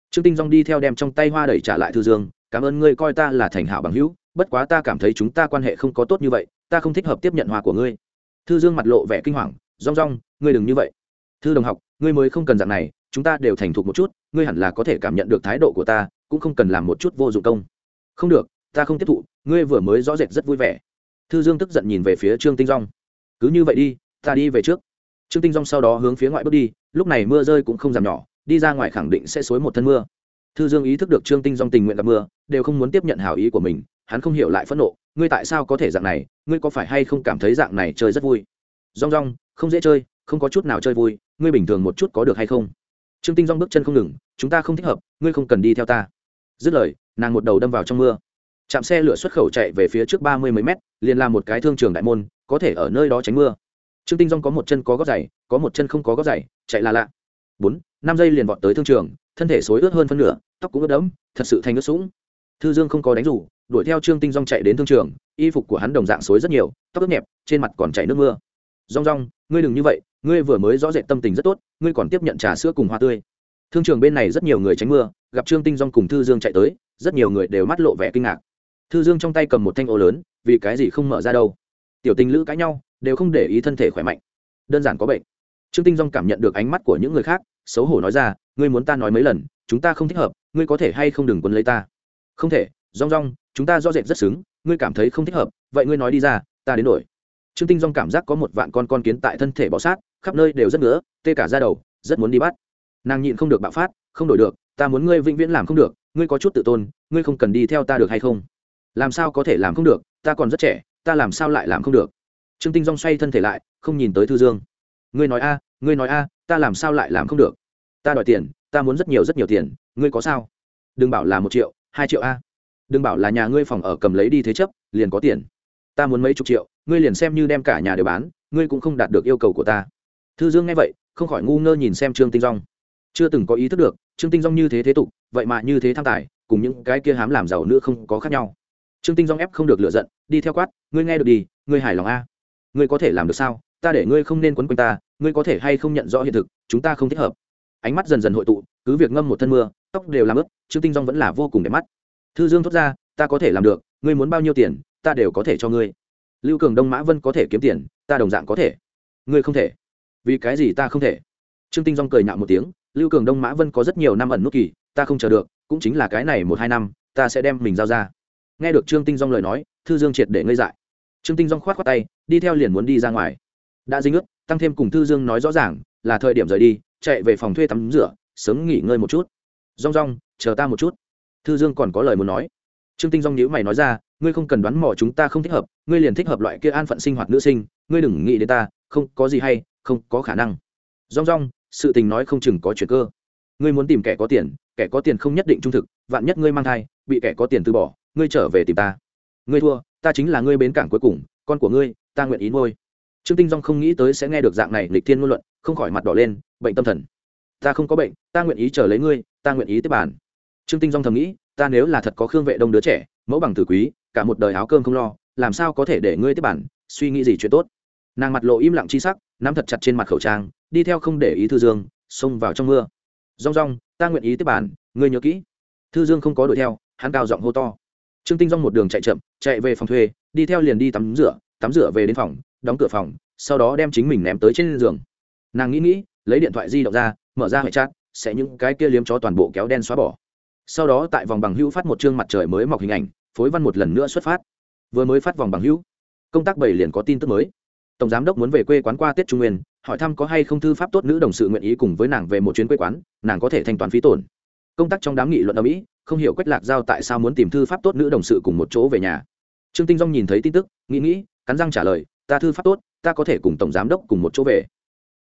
Trương Tinh Dung đi theo đem trong tay hoa đẩy trả lại Thư Dương, cảm ơn ngươi coi ta là thành hảo bằng hữu, bất quá ta cảm thấy chúng ta quan hệ không có tốt như vậy, ta không thích hợp tiếp nhận hoa của ngươi. Thư Dương mặt lộ vẻ kinh hoàng, Dung, ngươi đừng như vậy. Thư đồng học, ngươi mới không cần dạng này, chúng ta đều thành thục một chút, ngươi hẳn là có thể cảm nhận được thái độ của ta, cũng không cần làm một chút vô dụng công. Không được, ta không tiếp thụ, ngươi vừa mới rõ rệt rất vui vẻ. Thư Dương tức giận nhìn về phía Trương Tinh Dung. Cứ như vậy đi, ta đi về trước. Trương Tinh Dung sau đó hướng phía ngoại bước đi, lúc này mưa rơi cũng không giảm nhỏ, đi ra ngoài khẳng định sẽ xối một thân mưa. Thư Dương ý thức được Trương Tinh Dung tình nguyện gặp mưa, đều không muốn tiếp nhận hảo ý của mình, hắn không hiểu lại phẫn nộ, ngươi tại sao có thể dạng này, ngươi có phải hay không cảm thấy dạng này chơi rất vui? Dung, không dễ chơi, không có chút nào chơi vui, ngươi bình thường một chút có được hay không? Trương Tinh Dung bước chân không ngừng, chúng ta không thích hợp, ngươi không cần đi theo ta. Dứt lời, nàng một đầu đâm vào trong mưa. Trạm xe lửa xuất khẩu chạy về phía trước 30 mấy mét, liền làm một cái thương trường đại môn, có thể ở nơi đó tránh mưa. Trương Tinh Dung có một chân có gót giày, có một chân không có gót giày, chạy là lạ. 4, 5 giây liền vọt tới thương trường, thân thể xối ướt hơn phân nửa, tóc cũng ướt đẫm, thật sự thành ướt sũng. Thư Dương không có đánh rủ, đuổi theo Trương Tinh Dung chạy đến thương trường, y phục của hắn đồng dạng xối rất nhiều, tóc ướt nhẹp, trên mặt còn chảy nước mưa. Dung, ngươi đừng như vậy, ngươi vừa mới rõ rệt tâm tình rất tốt, ngươi còn tiếp nhận trà sữa cùng hoa tươi. Thương trường bên này rất nhiều người tránh mưa, gặp Trương Tinh Dung cùng Thư Dương chạy tới, rất nhiều người đều mắt lộ vẻ kinh ngạc. Thư Dương trong tay cầm một thanh ô lớn, vì cái gì không mở ra đâu? Tiểu tình lữ cãi nhau, đều không để ý thân thể khỏe mạnh, đơn giản có bệnh. Trương Tinh Dung cảm nhận được ánh mắt của những người khác, xấu hổ nói ra, ngươi muốn ta nói mấy lần, chúng ta không thích hợp, ngươi có thể hay không đừng quấn lấy ta? Không thể, Dung, chúng ta rõ rệt rất xứng, ngươi cảm thấy không thích hợp, vậy ngươi nói đi ra, ta đến đổi. Trương Tinh Dung cảm giác có một vạn con kiến tại thân thể bò sát, khắp nơi đều rất ngứa, tê cả da đầu, rất muốn đi bắt. Nàng nhịn không được bạo phát, không đổi được, ta muốn ngươi vĩnh viễn làm không được, ngươi có chút tự tôn, ngươi không cần đi theo ta được hay không? Làm sao có thể làm không được, ta còn rất trẻ, ta làm sao lại làm không được? Trương Tinh Dung xoay thân thể lại, không nhìn tới Thư Dương. Ngươi nói a, ta làm sao lại làm không được? Ta đòi tiền, ta muốn rất nhiều tiền, ngươi có sao? Đừng bảo là 1 triệu, 2 triệu a. Đừng bảo là nhà ngươi phòng ở cầm lấy đi thế chấp, liền có tiền. Ta muốn mấy chục triệu, ngươi liền xem như đem cả nhà đều bán, ngươi cũng không đạt được yêu cầu của ta. Thư Dương nghe vậy, không khỏi ngu ngơ nhìn xem Trương Tinh Dung. Chưa từng có ý thức được, Trương Tinh Dung như thế thế tục, vậy mà như thế tham tài, cùng những cái kia hám làm giàu nữa không có khác nhau. Trương Tinh Dung ép không được lựa giận, đi theo quát, ngươi nghe được đi, ngươi hài lòng a? Ngươi có thể làm được sao? Ta để ngươi không nên quấn quanh ta, ngươi có thể hay không nhận rõ hiện thực, chúng ta không thích hợp. Ánh mắt dần dần hội tụ, cứ việc ngâm một thân mưa, tóc đều làm ướt, Trương Tinh Dung vẫn là vô cùng đẹp mắt. Thư Dương thốt ra, ta có thể làm được, ngươi muốn bao nhiêu tiền, ta đều có thể cho ngươi. Lưu Cường Đông Mã Vân có thể kiếm tiền, ta đồng dạng có thể. Ngươi không thể. Vì cái gì ta không thể? Trương Tinh Dung cười nhạo một tiếng, Lưu Cường Đông Mã Vân có rất nhiều năm ẩn nút kỳ, ta không chờ được, cũng chính là cái này 1-2 năm, ta sẽ đem mình giao ra. Nghe được Trương Tinh Dung lời nói, Thư Dương triệt để ngây dại. Trương Tinh Dung khoát tay, đi theo liền muốn đi ra ngoài. Đã dính ướt, tăng thêm cùng Thư Dương nói rõ ràng, là thời điểm rời đi, chạy về phòng thuê tắm rửa, sớm nghỉ ngơi một chút. Dung, chờ ta một chút. Thư Dương còn có lời muốn nói. Trương Tinh Dung nhíu mày nói ra, ngươi không cần đoán mò chúng ta không thích hợp, ngươi liền thích hợp loại kia an phận sinh hoạt nữ sinh, ngươi đừng nghĩ đến ta, không có gì hay, không có khả năng. Dung, sự tình nói không chừng có chuyện cơ. Ngươi muốn tìm kẻ có tiền không nhất định trung thực, vạn nhất ngươi mang thai, bị kẻ có tiền từ bỏ, ngươi trở về tìm ta. Ngươi thua, ta chính là ngươi bến cảng cuối cùng, con của ngươi, ta nguyện ý nuôi. Trương Tinh Dung không nghĩ tới sẽ nghe được dạng này lịch thiên ngôn luận, không khỏi mặt đỏ lên, bệnh tâm thần. Ta không có bệnh, ta nguyện ý chờ lấy ngươi, ta nguyện ý tiếp bàn. Trương Tinh Dung thầm nghĩ, ta nếu là thật có Khương Vệ Đông đứa trẻ, mẫu bằng tử quý, cả một đời áo cơm không lo, làm sao có thể để ngươi tiếp bàn, suy nghĩ gì chuyện tốt. Nàng mặt lộ im lặng chi sắc, nắm thật chặt trên mặt khẩu trang, đi theo không để ý Thư Dương, xông vào trong mưa. Dung, ta nguyện ý tiếp bàn, ngươi nhớ kỹ. Thư Dương không có đuổi theo, hắn cao giọng hô to. Trương Tinh Dung một đường chạy chậm, chạy về phòng thuê, đi theo liền đi tắm rửa về đến phòng, đóng cửa phòng, sau đó đem chính mình ném tới trên giường. Nàng nghĩ, lấy điện thoại di động ra, mở ra hệ chat, sẽ những cái kia liếm chó toàn bộ kéo đen xóa bỏ. Sau đó tại vòng bằng hữu phát một chương mặt trời mới mọc hình ảnh, phối văn một lần nữa xuất phát. Vừa mới phát vòng bằng hữu, công tác 7 liền có tin tức mới. Tổng giám đốc muốn về quê quán qua Tết Trung Nguyên, hỏi thăm có hay không thư pháp tốt nữ đồng sự nguyện ý cùng với nàng về một chuyến quê quán, nàng có thể thanh toán phí tổn. Công tác trong đám nghị luận ở Mỹ, không hiểu Quách Lạc Giao tại sao muốn tìm thư pháp tốt nữ đồng sự cùng một chỗ về nhà. Trương Tinh Dung nhìn thấy tin tức, nghĩ, cắn răng trả lời, ta thư pháp tốt, ta có thể cùng tổng giám đốc cùng một chỗ về.